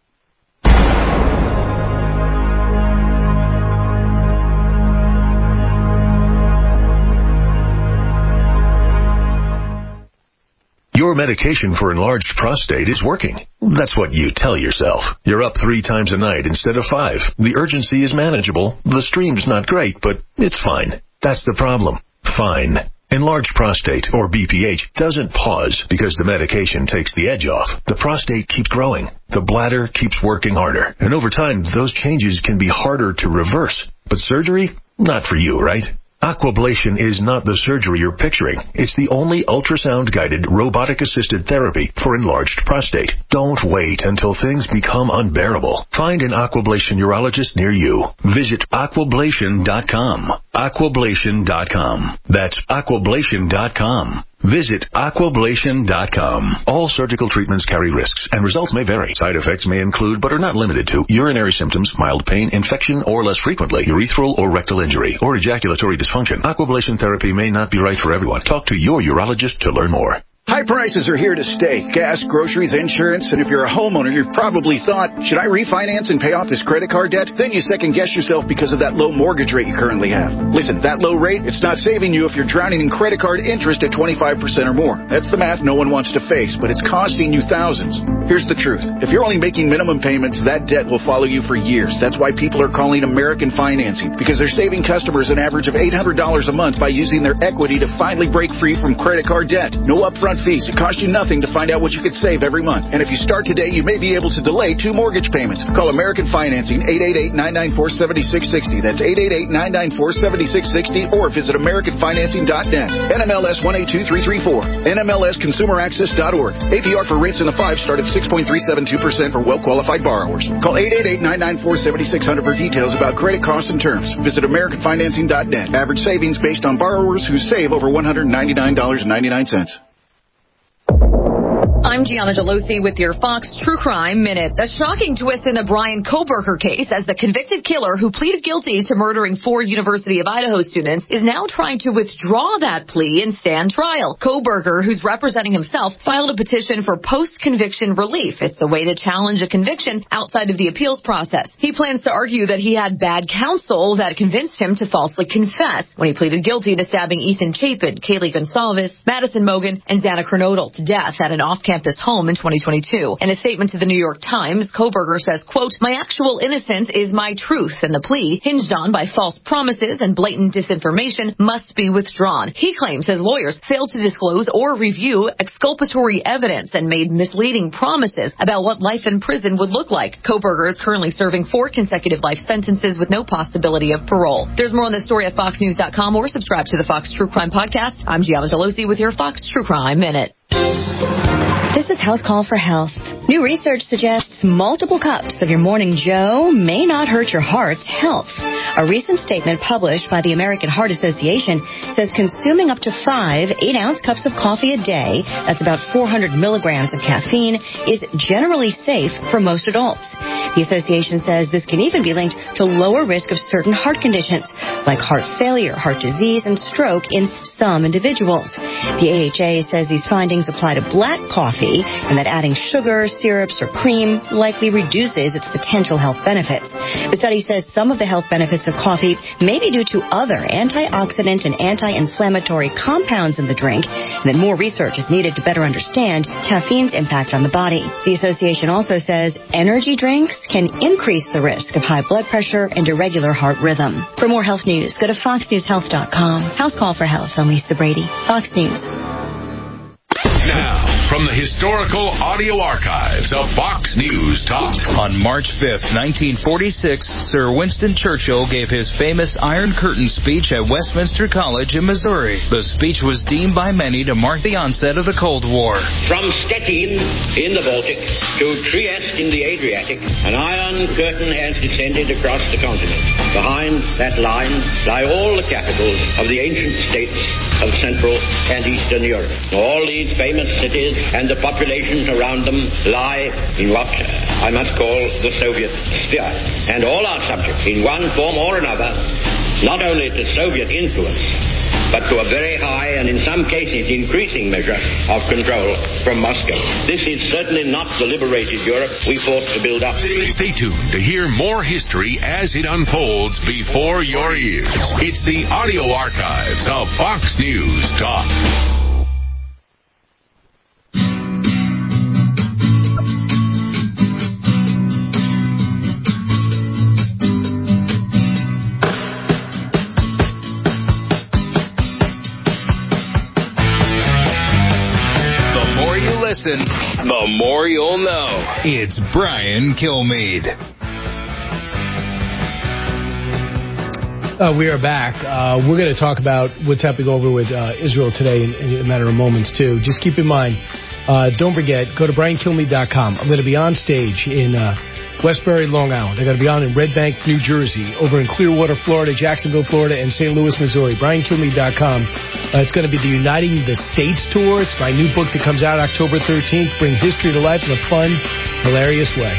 Your medication for enlarged prostate is working. That's what you tell yourself. You're up three times a night instead of five. The urgency is manageable. The stream's not great, but it's fine. That's the problem. Fine. Enlarged prostate, or B P H, doesn't pause because the medication takes the edge off. The prostate keeps growing. The bladder keeps working harder. And over time, those changes can be harder to reverse. But surgery? Not for you, right? Aquablation is not the surgery you're picturing. It's the only ultrasound-guided, robotic-assisted therapy for enlarged prostate. Don't wait until things become unbearable. Find an Aquablation urologist near you. Visit aquablation dot com. aquablation dot com. That's aquablation dot com. Visit aquablation dot com. All surgical treatments carry risks, and results may vary. Side effects may include, but are not limited to, urinary symptoms, mild pain, infection, or less frequently, urethral or rectal injury, or ejaculatory dysfunction. Aquablation therapy may not be right for everyone. Talk to your urologist to learn more. High prices are here to stay. Gas, groceries, insurance, and if you're a homeowner, you've probably thought, should I refinance and pay off this credit card debt? Then you second guess yourself because of that low mortgage rate you currently have. Listen, that low rate, it's not saving you if you're drowning in credit card interest at twenty-five percent or more. That's the math no one wants to face, but it's costing you thousands. Here's the truth. If you're only making minimum payments, that debt will follow you for years. That's why people are calling American Financing, because they're saving customers an average of eight hundred dollars a month by using their equity to finally break free from credit card debt. No upfront fees. It costs you nothing to find out what you could save every month. And if you start today, you may be able to delay two mortgage payments. Call American Financing, eight eight eight, nine nine four, seven six six zero. That's eight eight eight, nine nine four, seven six six zero, or visit american financing dot net. N M L S one eight two three three four. N M L S consumer access dot org. A P R for rates in the five start at six point three seven two percent for well-qualified borrowers. Call eight eight eight, nine nine four, seven six zero zero for details about credit costs and terms. Visit american financing dot net. Average savings based on borrowers who save over one hundred ninety-nine dollars and ninety-nine cents. I'm Gianna Delusi with your Fox True Crime Minute. A shocking twist in the Brian Koberger case as the convicted killer who pleaded guilty to murdering four University of Idaho students is now trying to withdraw that plea and stand trial. Koberger, who's representing himself, filed a petition for post-conviction relief. It's a way to challenge a conviction outside of the appeals process. He plans to argue that he had bad counsel that convinced him to falsely confess when he pleaded guilty to stabbing Ethan Chapin, Kaylee Gonsalves, Madison Mogan, and Xana Kernodle to death at an off campus home in twenty twenty-two. In a statement to the New York Times, Kohberger says, quote, "My actual innocence is my truth, and the plea, hinged on by false promises and blatant disinformation, must be withdrawn." He claims his lawyers failed to disclose or review exculpatory evidence and made misleading promises about what life in prison would look like. Kohberger is currently serving four consecutive life sentences with no possibility of parole. There's more on this story at fox news dot com or subscribe to the Fox True Crime Podcast. I'm Gianna Delosi with your Fox True Crime Minute. This is House Call for Health. New research suggests multiple cups of your Morning Joe may not hurt your heart's health. A recent statement published by the American Heart Association says consuming up to five eight-ounce cups of coffee a day, that's about four hundred milligrams of caffeine, is generally safe for most adults. The association says this can even be linked to lower risk of certain heart conditions, like heart failure, heart disease, and stroke in some individuals. The A H A says these findings apply to black coffee and that adding sugar, syrups, or cream likely reduces its potential health benefits. The study says some of the health benefits of coffee may be due to other antioxidant and anti-inflammatory compounds in the drink, and that more research is needed to better understand caffeine's impact on the body. The association also says energy drinks can increase the risk of high blood pressure and irregular heart rhythm. For more health news, go to fox news health dot com. House Call for Health. I'm Lisa Brady. Fox News. Now, from the historical audio archives of Fox News Talk. On March fifth, nineteen forty-six, Sir Winston Churchill gave his famous Iron Curtain speech at Westminster College in Missouri. The speech was deemed by many to mark the onset of the Cold War. From Stettin in the Baltic to Trieste in the Adriatic, an Iron Curtain has descended across the continent. Behind that line lie all the capitals of the ancient states of Central and Eastern Europe. All these famous cities and the populations around them lie in what I must call the Soviet sphere. And all are subject, in one form or another, not only to Soviet influence, but to a very high and in some cases increasing measure of control from Moscow. This is certainly not the liberated Europe we fought to build up. Stay tuned to hear more history as it unfolds before your ears. It's the audio archives of Fox News Talk. Listen, the more you'll know. It's Brian Kilmeade. Uh, we are back. Uh, we're going to talk about what's happening over with uh, Israel today in, in a matter of moments, too. Just keep in mind, uh, don't forget, go to brian kilmeade dot com. I'm going to be on stage in uh, Westbury, Long Island. I'm going to be on in Red Bank, New Jersey, over in Clearwater, Florida, Jacksonville, Florida, and Saint Louis, Missouri. brian kilmeade dot com. Uh, it's going to be the Uniting the States tour. It's my new book that comes out October thirteenth. Bring history to life in a fun, hilarious way.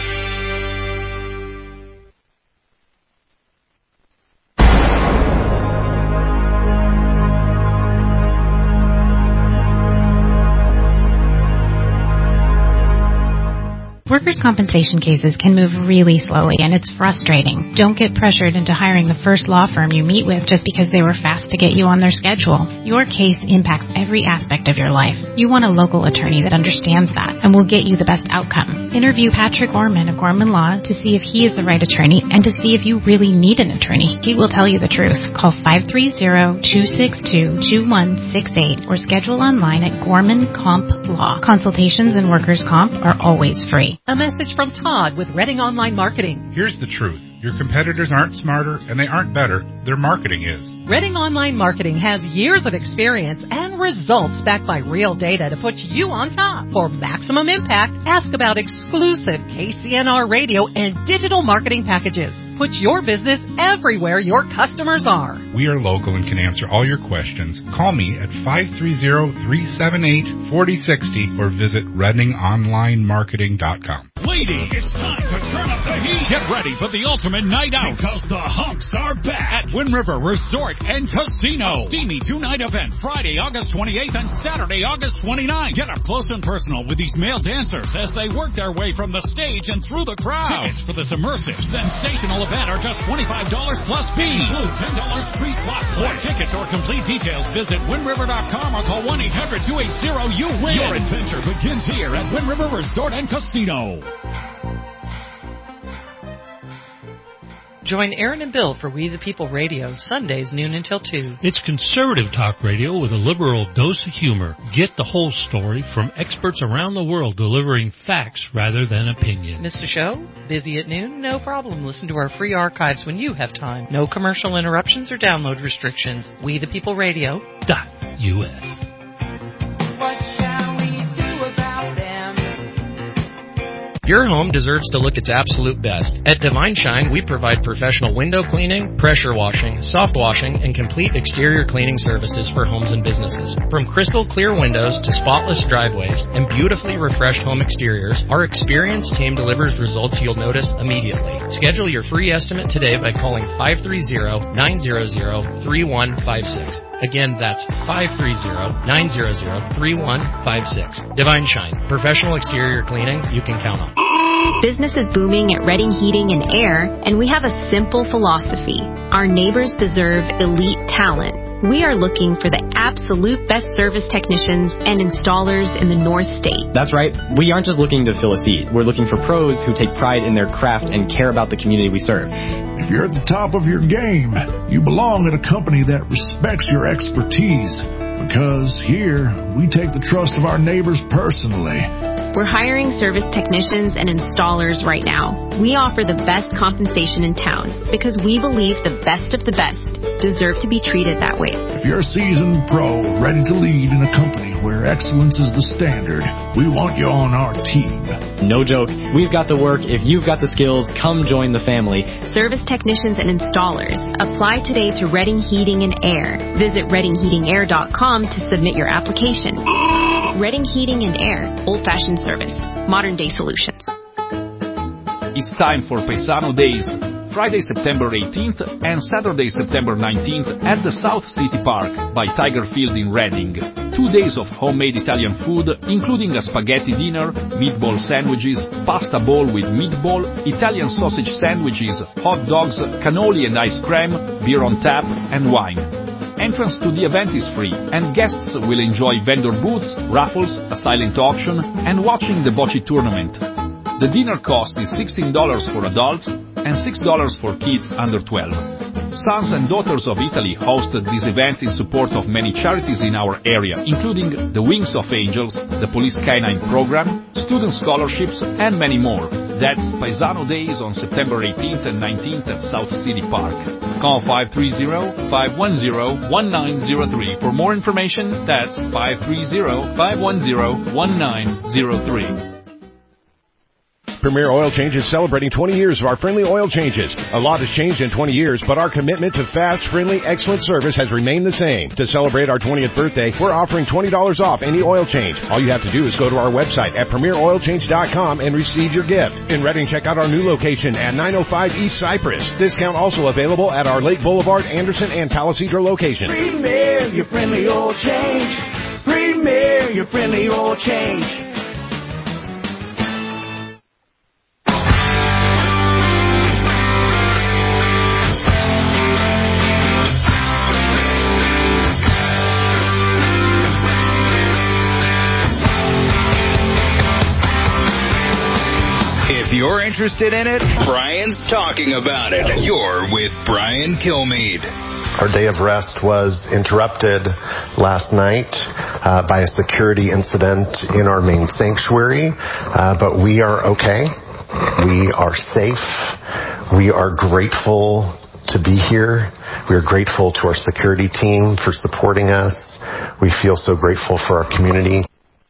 Workers' compensation cases can move really slowly, and it's frustrating. Don't get pressured into hiring the first law firm you meet with just because they were fast to get you on their schedule. Your case impacts every aspect of your life. You want a local attorney that understands that and will get you the best outcome. Interview Patrick Gorman of Gorman Law to see if he is the right attorney and to see if you really need an attorney. He will tell you the truth. Call five three zero, two six two, two one six eight or schedule online at Gorman Comp Law. Consultations and workers' comp are always free. A message from Todd with Redding Online Marketing. Here's the truth. Your competitors aren't smarter and they aren't better. Their marketing is. Redding Online Marketing has years of experience and results backed by real data to put you on top. For maximum impact, ask about exclusive K C N R radio and digital marketing packages. Put your business everywhere your customers are. We are local and can answer all your questions. Call me at five three zero, three seven eight, four zero six zero or visit redding online marketing dot com. Ladies, it's time to turn up the heat. Get ready for the ultimate night out. Because the hunks are back. At Wind River Resort and Casino. Steamy two-night event, Friday, August twenty-eighth and Saturday, August twenty-ninth. Get up close and personal with these male dancers as they work their way from the stage and through the crowd. Tickets for this immersive, sensational event are just twenty-five dollars plus fees. Include ten dollars free slot play. For tickets or complete details, visit wind river dot com or call one eight hundred two eight zero U W I N. Your adventure begins here at Wind River Resort and Casino. Join Aaron and Bill for We the People Radio, Sundays noon until two. It's conservative talk radio with a liberal dose of humor. Get the whole story from experts around the world delivering facts rather than opinion. Missed a show? Busy at noon? No problem. Listen to our free archives when you have time. No commercial interruptions or download restrictions. We the People Radio dot U S. Your home deserves to look its absolute best. At Divine Shine, we provide professional window cleaning, pressure washing, soft washing, and complete exterior cleaning services for homes and businesses. From crystal clear windows to spotless driveways and beautifully refreshed home exteriors, our experienced team delivers results you'll notice immediately. Schedule your free estimate today by calling five three zero, nine zero zero, three one five six. Again, that's five three zero, nine zero zero, three one five six. Divine Shine, professional exterior cleaning you can count on. Business is booming at Redding Heating and Air, and we have a simple philosophy. Our neighbors deserve elite talent. We are looking for the absolute best service technicians and installers in the North State. That's right. We aren't just looking to fill a seat. We're looking for pros who take pride in their craft and care about the community we serve. If you're at the top of your game, you belong at a company that respects your expertise. Because here, we take the trust of our neighbors personally. We're hiring service technicians and installers right now. We offer the best compensation in town because we believe the best of the best deserve to be treated that way. If you're a seasoned pro ready to lead in a company where excellence is the standard, we want you on our team. No joke. We've got the work. If you've got the skills, come join the family. Service technicians and installers. Apply today to Redding Heating and Air. Visit redding heating air dot com to submit your application. Redding Heating and Air. Old-fashioned service. Modern-day solutions. It's time for Paisano Days. Friday, September eighteenth and Saturday, September nineteenth at the South City Park by Tiger Field in Reading. Two days of homemade Italian food, including a spaghetti dinner, meatball sandwiches, pasta bowl with meatball, Italian sausage sandwiches, hot dogs, cannoli and ice cream, beer on tap, and wine. Entrance to the event is free, and guests will enjoy vendor booths, raffles, a silent auction, and watching the bocce tournament. The dinner cost is sixteen dollars for adults and six dollars for kids under twelve. Sons and Daughters of Italy hosted this event in support of many charities in our area, including the Wings of Angels, the Police Canine Program, student scholarships, and many more. That's Paisano Days on September eighteenth and nineteenth at South City Park. Call five three zero, five one zero, one nine zero three. For more information, that's five three zero, five one zero, one nine zero three. Premier Oil Change is celebrating twenty years of our friendly oil changes. A lot has changed in twenty years, but our commitment to fast, friendly, excellent service has remained the same. To celebrate our twentieth birthday, we're offering twenty dollars off any oil change. All you have to do is go to our website at premier oil change dot com and receive your gift. In Reading, check out our new location at nine oh five East Cypress. Discount also available at our Lake Boulevard, Anderson, and Palisadro locations. Premier, your friendly oil change. Premier, your friendly oil change. If you're interested in it, Brian's talking about it. You're with Brian Kilmeade. Our day of rest was interrupted last night uh, by a security incident in our main sanctuary, uh, but we are okay. We are safe. We are grateful to be here. We are grateful to our security team for supporting us. We feel so grateful for our community.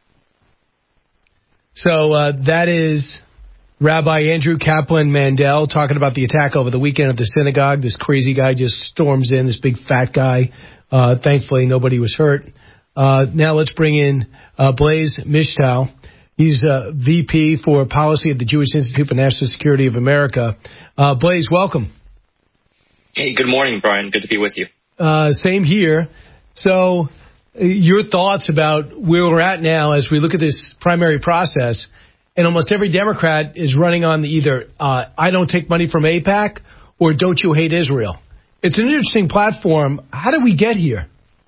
So uh, that is Rabbi Andrew Kaplan Mandel talking about the attack over the weekend at the synagogue. This crazy guy just storms in, this big fat guy. Uh, thankfully, nobody was hurt. Uh, now let's bring in uh, Blaise Mishtal. He's uh, V P for Policy at the Jewish Institute for National Security of America. Uh, Blaise, welcome. Hey, good morning, Brian. Good to be with you. Uh, same here. So uh, your thoughts about where we're at now as we look at this primary process, and almost every Democrat is running on the either uh, I don't take money from AIPAC or don't you hate Israel. It's an interesting platform. How did we get here?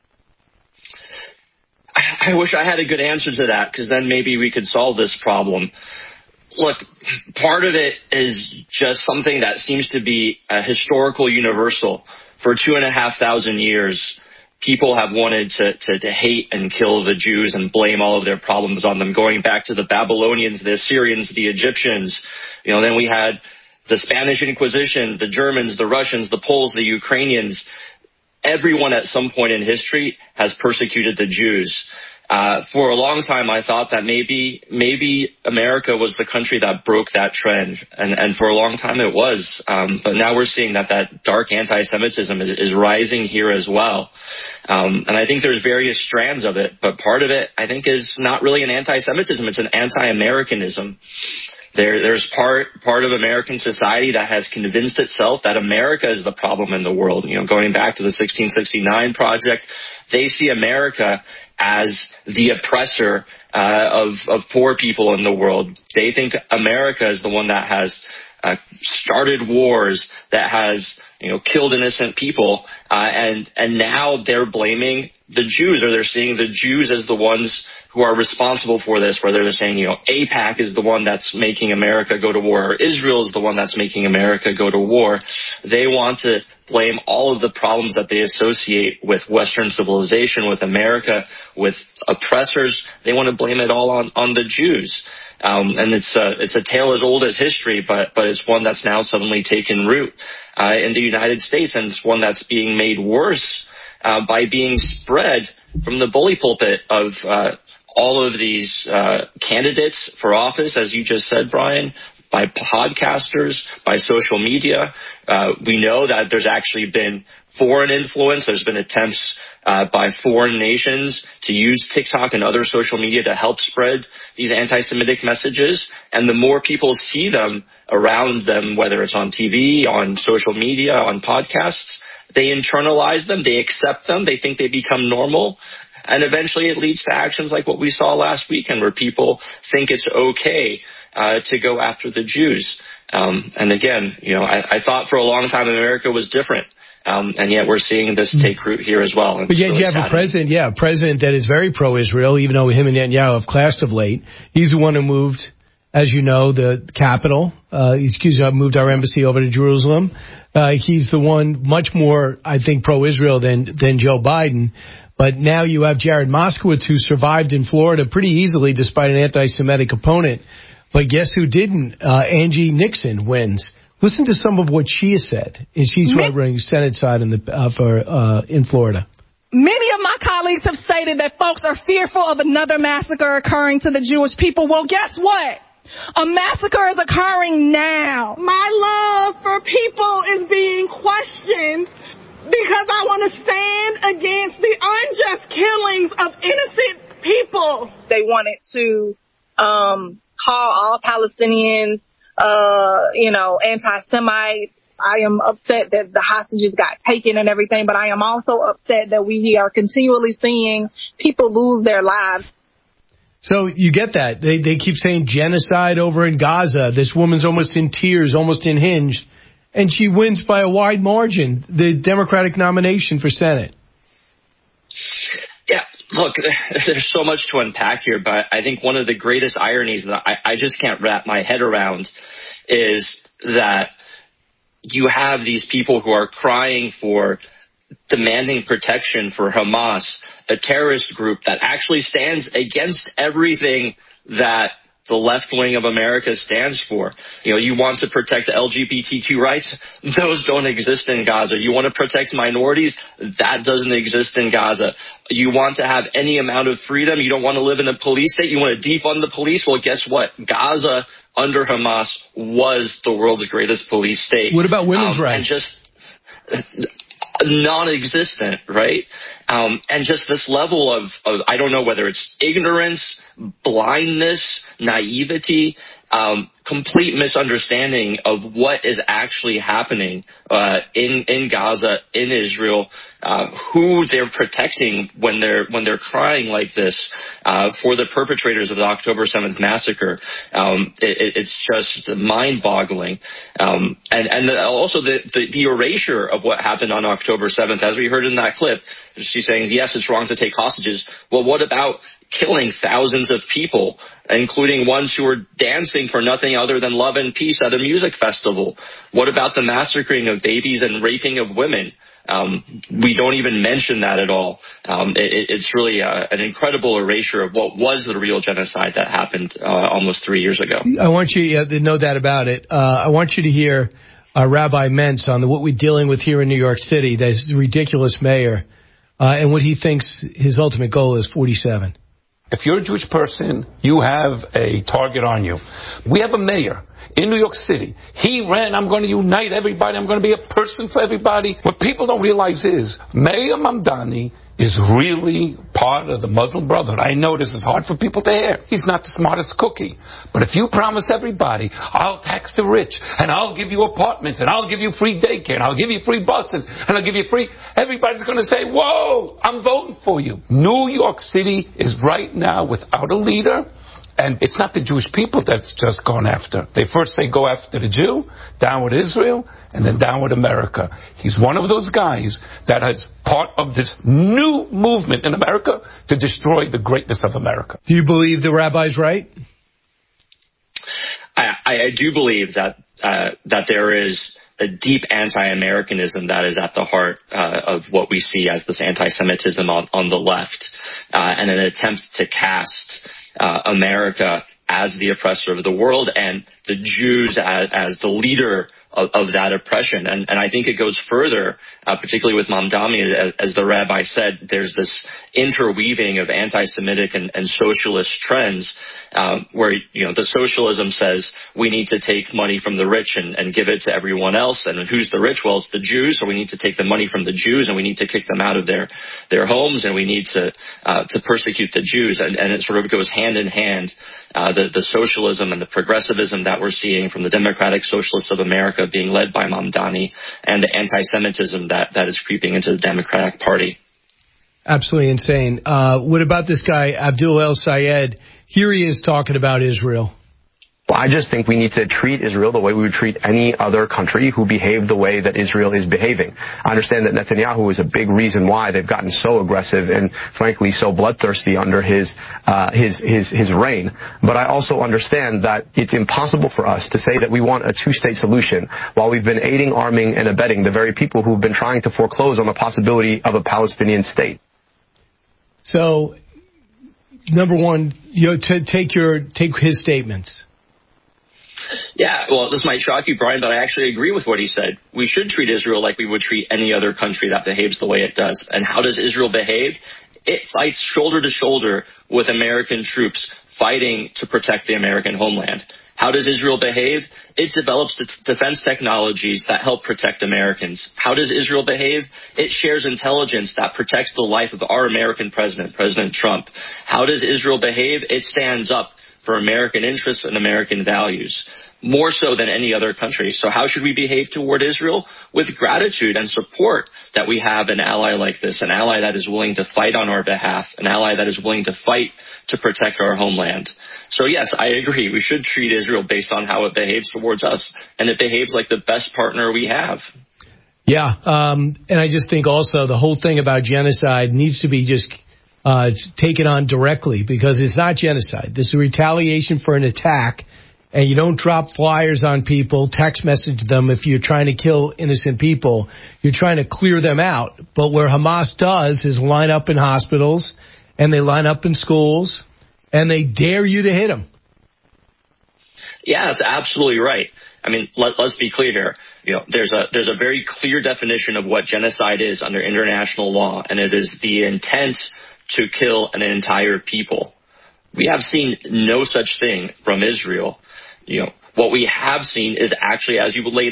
I wish I had a good answer to that, because then maybe we could solve this problem. Look, part of it is just something that seems to be a historical universal. For two and a half thousand years, people have wanted to, to, to hate and kill the Jews and blame all of their problems on them, going back to the Babylonians, the Assyrians, the Egyptians. You know, then we had the Spanish Inquisition, the Germans, the Russians, the Poles, the Ukrainians. Everyone at some point in history has persecuted the Jews. Uh, for a long time, I thought that maybe maybe America was the country that broke that trend, and, and for a long time it was. Um, but now we're seeing that that dark anti-Semitism is, is rising here as well. Um, and I think there's various strands of it, but part of it, I think, is not really an anti-Semitism. It's an anti-Americanism. There, there's part part of American society that has convinced itself that America is the problem in the world. You know, going back to the sixteen sixty-nine Project, they see America as the oppressor uh, of of poor people in the world. They think America is the one that has uh, started wars, that has, you know, killed innocent people, uh, and and now they're blaming the Jews, or they're seeing the Jews as the ones who are responsible for this, whether they're saying, you know, AIPAC is the one that's making America go to war, or Israel is the one that's making America go to war. They want to blame all of the problems that they associate with Western civilization, with America, with oppressors. They want to blame it all on, on the Jews. Um, and it's a, it's a tale as old as history, but, but it's one that's now suddenly taken root uh, in the United States, and it's one that's being made worse uh, by being spread from the bully pulpit of uh, all of these uh, candidates for office, as you just said, Brian, by podcasters, by social media. Uh, we know that there's actually been foreign influence. There's been attempts uh, by foreign nations to use TikTok and other social media to help spread these anti-Semitic messages. And the more people see them around them, whether it's on T V, on social media, on podcasts, they internalize them, they accept them, they think they become normal. And eventually it leads to actions like what we saw last weekend, where people think it's okay uh, to go after the Jews. Um, and again, you know, I, I thought for a long time America was different. Um, and yet we're seeing this take root here as well. But yet really you have saddening. a president, yeah, a president that is very pro-Israel, even though him and Netanyahu have clashed of late. He's the one who moved, as you know, the capital. Uh, excuse me, moved our embassy over to Jerusalem. Uh, he's the one much more, I think, pro-Israel than than Joe Biden. But now you have Jared Moskowitz, who survived in Florida pretty easily despite an anti-Semitic opponent. But guess who didn't? Uh, Angie Nixon wins. Listen to some of what she has said. And she's Ma- running Senate side in the uh, for uh, in Florida. Many of my colleagues have stated that folks are fearful of another massacre occurring to the Jewish people. Well, guess what? A massacre is occurring now. My love for people is being questioned because I want to stand against the unjust killings of innocent people. They wanted to um, call all Palestinians, uh, you know, anti-Semites. I am upset that the hostages got taken and everything, but I am also upset that we are continually seeing people lose their lives. So you get that. They they keep saying genocide over in Gaza. This woman's almost in tears, almost unhinged. And she wins by a wide margin, the Democratic nomination for Senate. Yeah, look, there's so much to unpack here, but I think one of the greatest ironies that I, I just can't wrap my head around is that you have these people who are crying for demanding protection for Hamas, a terrorist group that actually stands against everything that the left wing of America stands for. You know, you want to protect the L G B T Q rights? Those don't exist in Gaza. You want to protect minorities? That doesn't exist in Gaza. You want to have any amount of freedom? You don't want to live in a police state? You want to defund the police? Well, guess what? Gaza, under Hamas, was the world's greatest police state. What about women's um, rights? And just... non-existent, right? Um, and just this level of, of, I don't know whether it's ignorance, blindness, naivety, um, complete misunderstanding of what is actually happening uh, in in Gaza, in Israel, uh, who they're protecting when they're when they're crying like this uh, for the perpetrators of the October seventh massacre. Um, it, it's just mind-boggling, um, and and also the, the the erasure of what happened on October seventh, as we heard in that clip. She's saying, yes, it's wrong to take hostages. Well, what about killing thousands of people, including ones who were dancing for nothing other than love and peace at a music festival? What about the massacring of babies and raping of women? Um, we don't even mention that at all. Um, it, it's really a, an incredible erasure of what was the real genocide that happened uh, almost three years ago. I want you uh, to know that about it. Uh, I want you to hear uh, Rabbi Mentz on the, what we're dealing with here in New York City, this ridiculous mayor, uh, and what he thinks his ultimate goal is forty-seven. If you're a Jewish person, you have a target on you. We have a mayor in New York City. He ran, I'm going to unite everybody. I'm going to be a person for everybody. What people don't realize is Mayor Mamdani is really part of the Muslim Brotherhood. I know this is hard for people to hear. He's not the smartest cookie. But if you promise everybody, I'll tax the rich, and I'll give you apartments, and I'll give you free daycare, and I'll give you free buses, and I'll give you free... Everybody's going to say, whoa, I'm voting for you. New York City is right now without a leader. And it's not the Jewish people that's just gone after. They first say go after the Jew, down with Israel, and then down with America. He's one of those guys that is part of this new movement in America to destroy the greatness of America. Do you believe the rabbi's right? I, I do believe that uh, that there is a deep anti-Americanism that is at the heart uh, of what we see as this anti-Semitism on, on the left, uh, and an attempt to cast uh, America as the oppressor of the world and the Jews as, as the leader of, of that oppression. And, and I think it goes further, uh, particularly with Mamdani, as, as the rabbi said, there's this interweaving of anti-Semitic and, and socialist trends um, where, you know, the socialism says we need to take money from the rich and, and give it to everyone else. And who's the rich? Well, it's the Jews. So we need to take the money from the Jews and we need to kick them out of their, their homes, and we need to uh, to persecute the Jews. And, and it sort of goes hand in hand. Uh, the, the socialism and the progressivism that we're seeing from the Democratic Socialists of America being led by Mamdani, and the anti-Semitism that, that is creeping into the Democratic Party. Absolutely insane. Uh, what about this guy, Abdul El-Sayed? Here he is talking about Israel. Well, I just think we need to treat Israel the way we would treat any other country who behaved the way that Israel is behaving. I understand that Netanyahu is a big reason why they've gotten so aggressive and, frankly, so bloodthirsty under his uh, his his his reign. But I also understand that it's impossible for us to say that we want a two-state solution while we've been aiding, arming, and abetting the very people who've been trying to foreclose on the possibility of a Palestinian state. So, number one, you know, to take your take his statements. Yeah, well, this might shock you, Brian, but I actually agree with what he said. We should treat Israel like we would treat any other country that behaves the way it does. And how does Israel behave? It fights shoulder to shoulder with American troops fighting to protect the American homeland. How does Israel behave? It develops defense technologies that help protect Americans. How does Israel behave? It shares intelligence that protects the life of our American president, President Trump. How does Israel behave? It stands up for American interests and American values, more so than any other country. So how should we behave toward Israel? With gratitude and support that we have an ally like this, an ally that is willing to fight on our behalf, an ally that is willing to fight to protect our homeland. So yes, I agree. We should treat Israel based on how it behaves towards us, and it behaves like the best partner we have. Yeah, um, and I just think also the whole thing about genocide needs to be just Uh, take it on directly, because it's not genocide. This is retaliation for an attack, and you don't drop flyers on people, text message them if you're trying to kill innocent people. You're trying to clear them out. But where Hamas does is line up in hospitals, and they line up in schools, and they dare you to hit them. Yeah, that's absolutely right. I mean, let, let's be clear here. You know, there's a there's a very clear definition of what genocide is under international law, and it is the intent to kill an entire people. We have seen no such thing from Israel. You know, what we have seen is actually, as you laid out,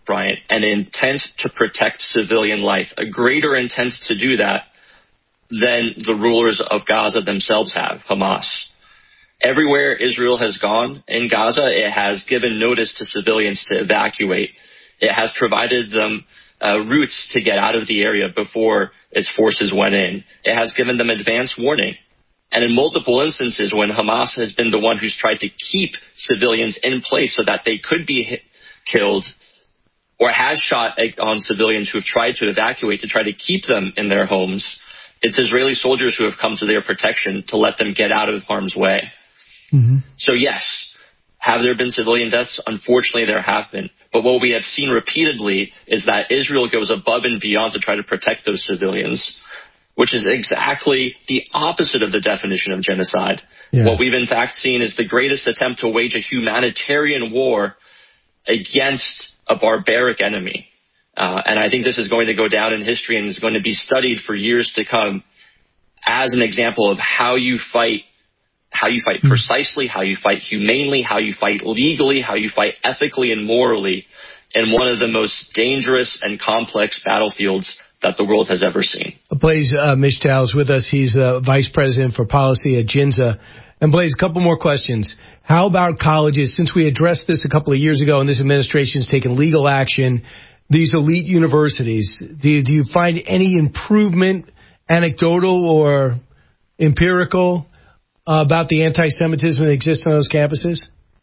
Brian, an intent to protect civilian life, a greater intent to do that than the rulers of Gaza themselves have, Hamas. Everywhere Israel has gone in Gaza, it has given notice to civilians to evacuate. It has provided them uh, routes to get out of the area before its forces went in. It has given them advance warning. And in multiple instances, when Hamas has been the one who's tried to keep civilians in place so that they could be hit, killed, or has shot on civilians who have tried to evacuate to try to keep them in their homes, it's Israeli soldiers who have come to their protection to let them get out of harm's way. Mm-hmm. So yes, have there been civilian deaths? Unfortunately, there have been. But what we have seen repeatedly is that Israel goes above and beyond to try to protect those civilians, which is exactly the opposite of the definition of genocide. Yeah. What we've in fact seen is the greatest attempt to wage a humanitarian war against a barbaric enemy. Uh, and I think this is going to go down in history and is going to be studied for years to come as an example of how you fight, how you fight precisely, how you fight humanely, how you fight legally, how you fight ethically and morally in one of the most dangerous and complex battlefields that the world has ever seen. Blaise uh, Mishtal is with us. He's uh, Vice President for Policy at Ginza. And Blaise, a couple more questions. How about colleges? Since we addressed this a couple of years ago and this administration has taken legal action, these elite universities, do you, do you find any improvement, anecdotal or empirical, uh, about the anti-Semitism that exists on those campuses?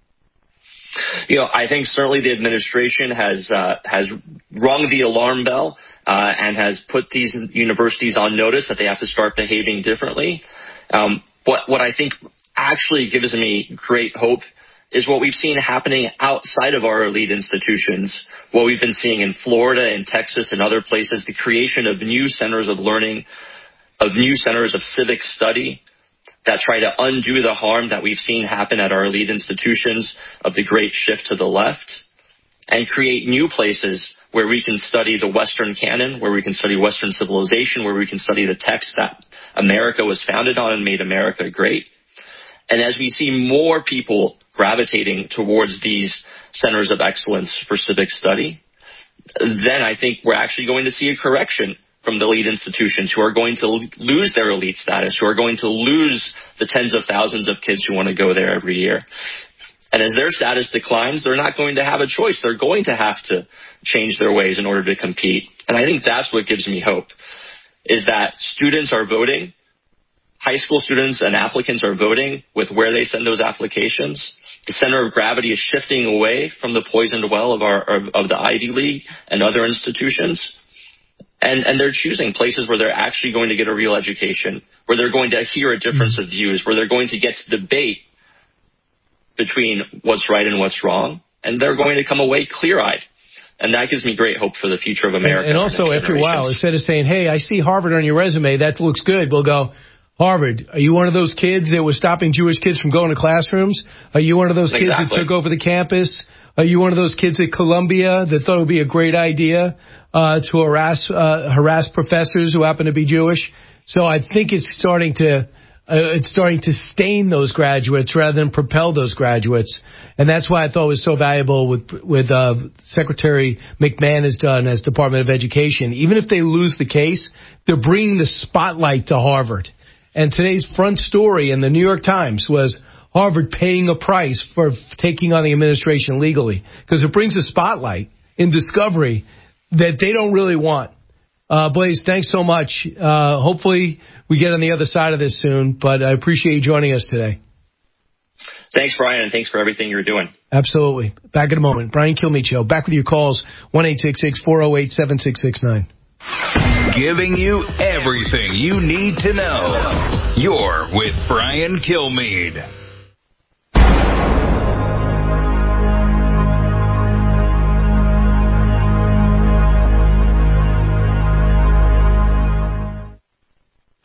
You know, I think certainly the administration has uh, has rung the alarm bell uh, and has put these universities on notice that they have to start behaving differently. Um, what what I think actually gives me great hope is what we've seen happening outside of our elite institutions, what we've been seeing in Florida and Texas and other places, the creation of new centers of learning, of new centers of civic study that try to undo the harm that we've seen happen at our elite institutions of the great shift to the left, and create new places where we can study the Western canon, where we can study Western civilization, where we can study the text that America was founded on and made America great. And as we see more people gravitating towards these centers of excellence for civic study, then I think we're actually going to see a correction from the elite institutions who are going to lose their elite status, who are going to lose the tens of thousands of kids who want to go there every year. And as their status declines, they're not going to have a choice. They're going to have to change their ways in order to compete. And I think that's what gives me hope, is that students are voting. High school students and applicants are voting with where they send those applications. The center of gravity is shifting away from the poisoned well of our of, of the Ivy League and other institutions. And, and they're choosing places where they're actually going to get a real education, where they're going to hear a difference of views, where they're going to get to debate between what's right and what's wrong. And they're going to come away clear-eyed. And that gives me great hope for the future of America. And, and also, after a while, instead of saying, hey, I see Harvard on your resume, that looks good, we'll go, Harvard, are you one of those kids that was stopping Jewish kids from going to classrooms? Are you one of those kids exactly. that took over the campus? Are you one of those kids at Columbia that thought it would be a great idea uh, to harass uh, harass professors who happen to be Jewish? So I think it's starting to uh, it's starting to stain those graduates rather than propel those graduates, and that's why I thought it was so valuable with with uh, Secretary McMahon has done as Department of Education. Even if they lose the case, they're bringing the spotlight to Harvard. And today's front story in the New York Times was Harvard paying a price for taking on the administration legally, because it brings a spotlight in discovery that they don't really want. Uh, Blaise, thanks so much. Uh, hopefully we get on the other side of this soon, but I appreciate you joining us today. Thanks, Brian, and thanks for everything you're doing. Absolutely. Back in a moment. Brian Kilmeade Show. Back with your calls, one eight six six, four oh eight, seven six six nine. Giving you everything you need to know. You're with Brian Kilmeade. The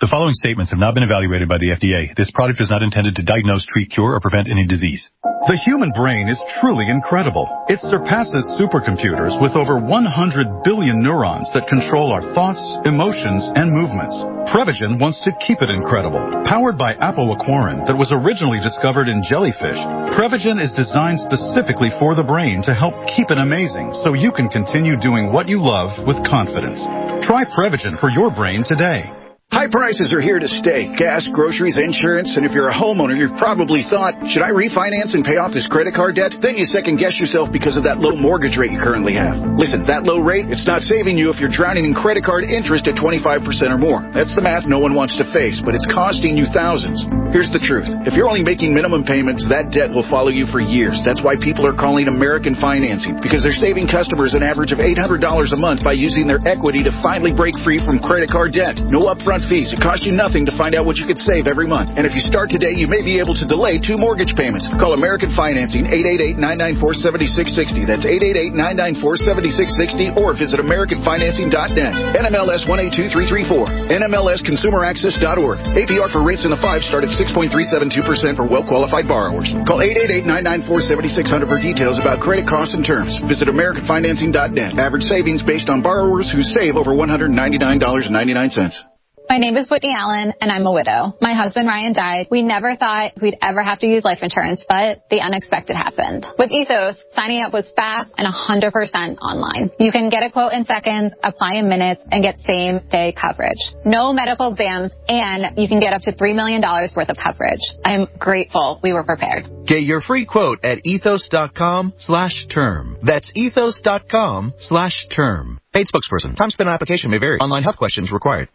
The following statements have not been evaluated by the F D A. This product is not intended to diagnose, treat, cure, or prevent any disease. The human brain is truly incredible. It surpasses supercomputers with over one hundred billion neurons that control our thoughts, emotions, and movements. Prevagen wants to keep it incredible. Powered by apoaquarin that was originally discovered in jellyfish, Prevagen is designed specifically for the brain to help keep it amazing so you can continue doing what you love with confidence. Try Prevagen for your brain today. High prices are here to stay. Gas, groceries, insurance, and if you're a homeowner, you've probably thought, should I refinance and pay off this credit card debt? Then you second guess yourself because of that low mortgage rate you currently have. Listen, that low rate, it's not saving you if you're drowning in credit card interest at twenty-five percent or more. That's the math no one wants to face, but it's costing you thousands. Here's the truth. If you're only making minimum payments, that debt will follow you for years. That's why people are calling American Financing, because they're saving customers an average of eight hundred dollars a month by using their equity to finally break free from credit card debt. No upfront fees. It costs you nothing to find out what you could save every month. And if you start today, you may be able to delay two mortgage payments. Call American Financing, eight eight eight, nine nine four, seven six six zero. That's eight eight eight, nine nine four, seven six six zero, or visit American Financing dot net. N M L S one eight two three three four. N M L S Consumer Access dot org. A P R for rates in the five start at six point three seven two percent for well-qualified borrowers. Call eight eight eight, nine nine four, seven six zero zero for details about credit costs and terms. Visit American Financing dot net. Average savings based on borrowers who save over one hundred ninety-nine dollars and ninety-nine cents. My name is Whitney Allen, and I'm a widow. My husband, Ryan, died. We never thought we'd ever have to use life insurance, but the unexpected happened. With Ethos, signing up was fast and one hundred percent online. You can get a quote in seconds, apply in minutes, and get same-day coverage. No medical exams, and you can get up to three million dollars worth of coverage. I'm grateful we were prepared. Get your free quote at ethos.com slash term. That's ethos.com slash term. Paid spokesperson. Time spent on application may vary. Online health questions required.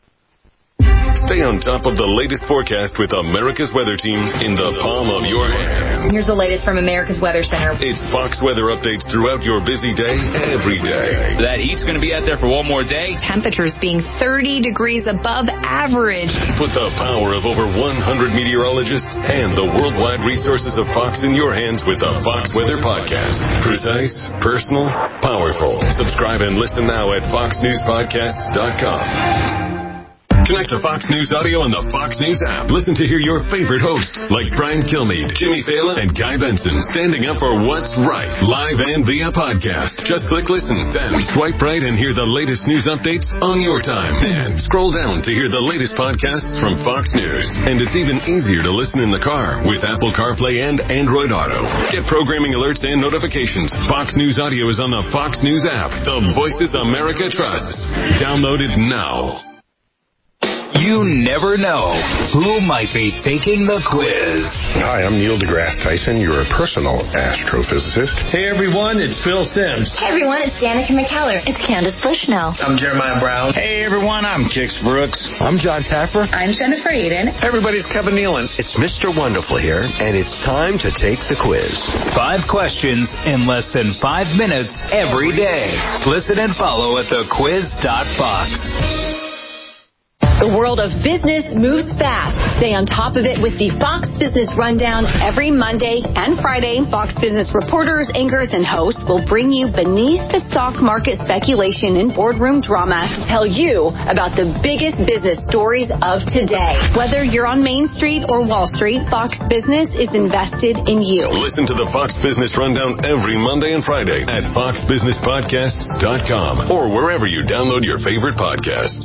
Stay on top of the latest forecast with America's Weather Team in the palm of your hands. Here's the latest from America's Weather Center. It's Fox weather updates throughout your busy day, every day. That heat's going to be out there for one more day. Temperatures being thirty degrees above average. Put the power of over one hundred meteorologists and the worldwide resources of Fox in your hands with the Fox Weather Podcast. Precise, personal, powerful. Subscribe and listen now at fox news podcasts dot com. Connect to Fox News Audio on the Fox News app. Listen to hear your favorite hosts like Brian Kilmeade, Jimmy Fallon, and Guy Benson standing up for what's right, live and via podcast. Just click listen, then swipe right and hear the latest news updates on your time. And scroll down to hear the latest podcasts from Fox News. And it's even easier to listen in the car with Apple CarPlay and Android Auto. Get programming alerts and notifications. Fox News Audio is on the Fox News app. The voices America trusts. Download it now. You never know who might be taking the quiz. Hi, I'm Neil deGrasse Tyson, your personal astrophysicist. Hey, everyone, it's Phil Sims. Hey, everyone, it's Danica McKellar. It's Candace Bushnell. I'm Jeremiah Brown. Hey, everyone, I'm Kix Brooks. I'm John Taffer. I'm Jennifer Eden. Hey, everybody, it's Kevin Nealon. It's Mister Wonderful here, and it's time to take the quiz. Five questions in less than five minutes every day. Listen and follow at the quiz dot fox. The world of business moves fast. Stay on top of it with the Fox Business Rundown every Monday and Friday. Fox Business reporters, anchors, and hosts will bring you beneath the stock market speculation and boardroom drama to tell you about the biggest business stories of today. Whether you're on Main Street or Wall Street, Fox Business is invested in you. Listen to the Fox Business Rundown every Monday and Friday at fox business podcasts dot com or wherever you download your favorite podcasts.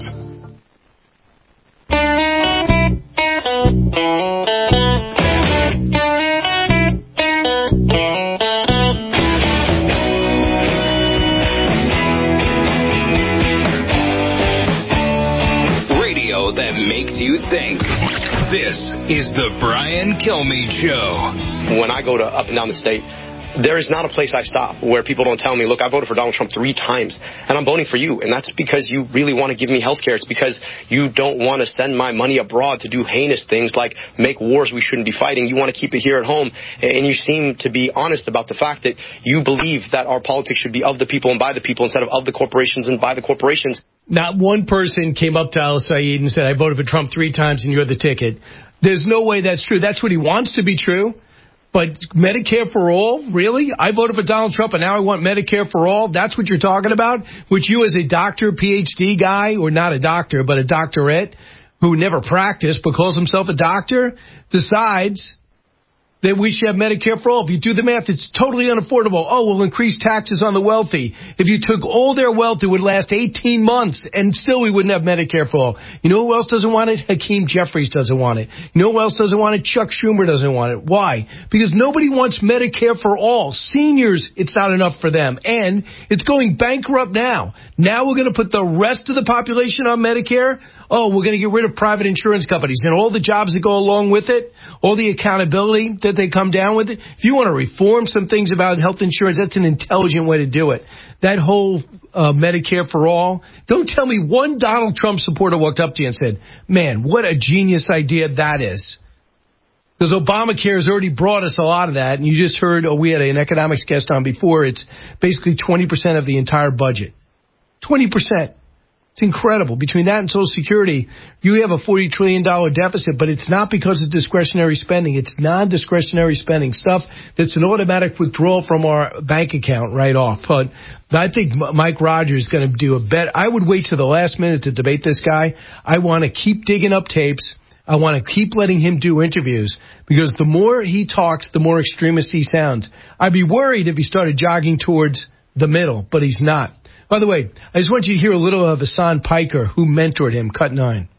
Radio that makes you think. This is the Brian Kilmeade Show. When I go to up and down the state, there is not a place I stop where people don't tell me, look, I voted for Donald Trump three times, and I'm voting for you. And that's because you really want to give me health care. It's because you don't want to send my money abroad to do heinous things like make wars we shouldn't be fighting. You want to keep it here at home. And you seem to be honest about the fact that you believe that our politics should be of the people and by the people instead of of the corporations and by the corporations. Not one person came up to Al Saeed and said, I voted for Trump three times and you're the ticket. There's no way that's true. That's what he wants to be true. But Medicare for all, really? I voted for Donald Trump and now I want Medicare for all? That's what you're talking about? Which you as a doctor, P H D guy, or not a doctor, but a doctorate, who never practiced but calls himself a doctor, decides that we should have Medicare for all. If you do the math, it's totally unaffordable. Oh, we'll increase taxes on the wealthy. If you took all their wealth, it would last eighteen months, and still we wouldn't have Medicare for all. You know who else doesn't want it? Hakeem Jeffries doesn't want it. You know who else doesn't want it? Chuck Schumer doesn't want it. Why? Because nobody wants Medicare for all. Seniors, it's not enough for them. And it's going bankrupt now. Now we're going to put the rest of the population on Medicare. Oh, we're going to get rid of private insurance companies and all the jobs that go along with it, all the accountability that they come down with it. If you want to reform some things about health insurance, that's an intelligent way to do it. That whole uh, Medicare for all, don't tell me one Donald Trump supporter walked up to you and said, man, what a genius idea that is. Because Obamacare has already brought us a lot of that. And you just heard, oh, we had an economics guest on before. It's basically twenty percent of the entire budget. twenty percent. It's incredible. Between that and Social Security, you have a forty trillion dollars deficit, but it's not because of discretionary spending. It's non-discretionary spending, stuff that's an automatic withdrawal from our bank account right off. But I think Mike Rogers is going to do a bet. I would wait to the last minute to debate this guy. I want to keep digging up tapes. I want to keep letting him do interviews, because the more he talks, the more extremist he sounds. I'd be worried if he started jogging towards the middle, but he's not. By the way, I just want you to hear a little of Hassan Piker, who mentored him. Cut nine.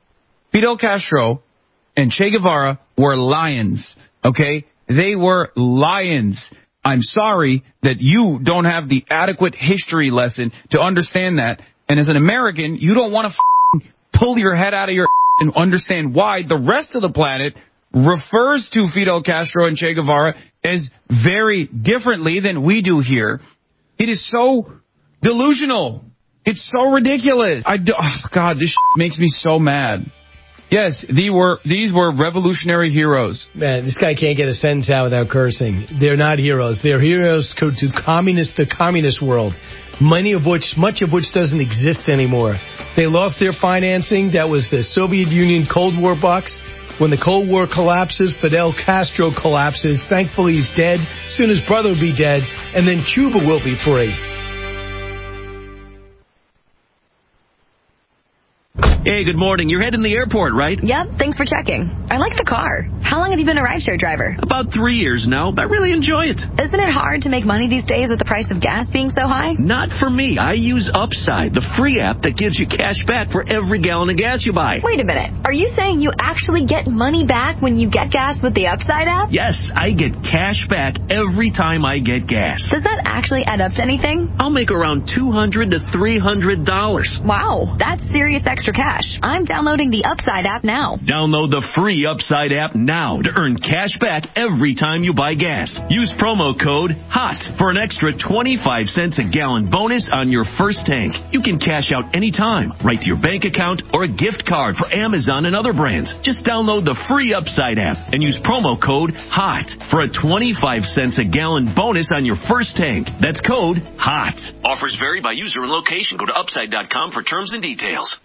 Fidel Castro and Che Guevara were lions, okay? They were lions. I'm sorry that you don't have the adequate history lesson to understand that. And as an American, you don't want to f- pull your head out of your and understand why the rest of the planet refers to Fidel Castro and Che Guevara as very differently than we do here. It is so delusional. It's so ridiculous. I do, oh God, this makes me so mad. Yes, these were these were revolutionary heroes. Man, this guy can't get a sentence out without cursing. They're not heroes. They're heroes to, to communist the communist world, many of which, much of which doesn't exist anymore. They lost their financing. That was the Soviet Union Cold War bucks. When the Cold War collapses, Fidel Castro collapses. Thankfully, he's dead. Soon his brother will be dead, and then Cuba will be free. Hey, good morning. You're heading to the airport, right? Yep, thanks for checking. I like the car. How long have you been a rideshare driver? About three years now. I really enjoy it. Isn't it hard to make money these days with the price of gas being so high? Not for me. I use Upside, the free app that gives you cash back for every gallon of gas you buy. Wait a minute. Are you saying you actually get money back when you get gas with the Upside app? Yes, I get cash back every time I get gas. Does that actually add up to anything? I'll make around two hundred to three hundred dollars. Wow, that's serious extra cash. I'm downloading the Upside app now. Download the free Upside app now to earn cash back every time you buy gas. Use promo code HOT for an extra twenty-five cents a gallon bonus on your first tank. You can cash out anytime, right to your bank account or a gift card for Amazon and other brands. Just download the free Upside app and use promo code HOT for a twenty-five cents a gallon bonus on your first tank. That's code HOT. Offers vary by user and location. Go to upside dot com for terms and details.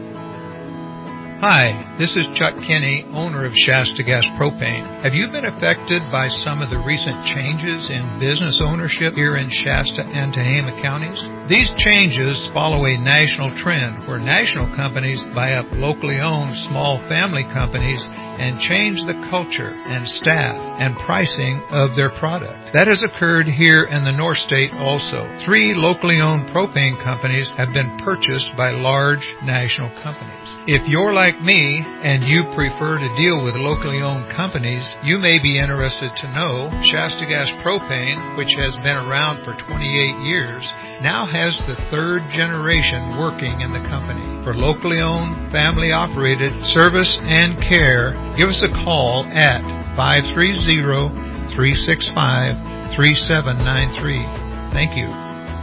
Hi, this is Chuck Kinney, owner of Shasta Gas Propane. Have you been affected by some of the recent changes in business ownership here in Shasta and Tehama counties? These changes follow a national trend where national companies buy up locally owned small family companies and change the culture and staff and pricing of their product. That has occurred here in the North State also. Three locally owned propane companies have been purchased by large national companies. If you're like me and you prefer to deal with locally owned companies, you may be interested to know Shasta Gas Propane, which has been around for twenty-eight years, now has the third generation working in the company. For locally owned, family operated service and care, give us a call at five three zero, three six five, three seven nine three. Thank you.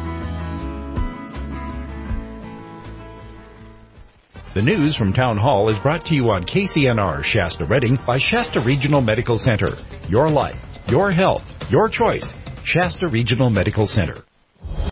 The news from Town Hall is brought to you on K C N R Shasta Redding by Shasta Regional Medical Center. Your life, your health, your choice. Shasta Regional Medical Center.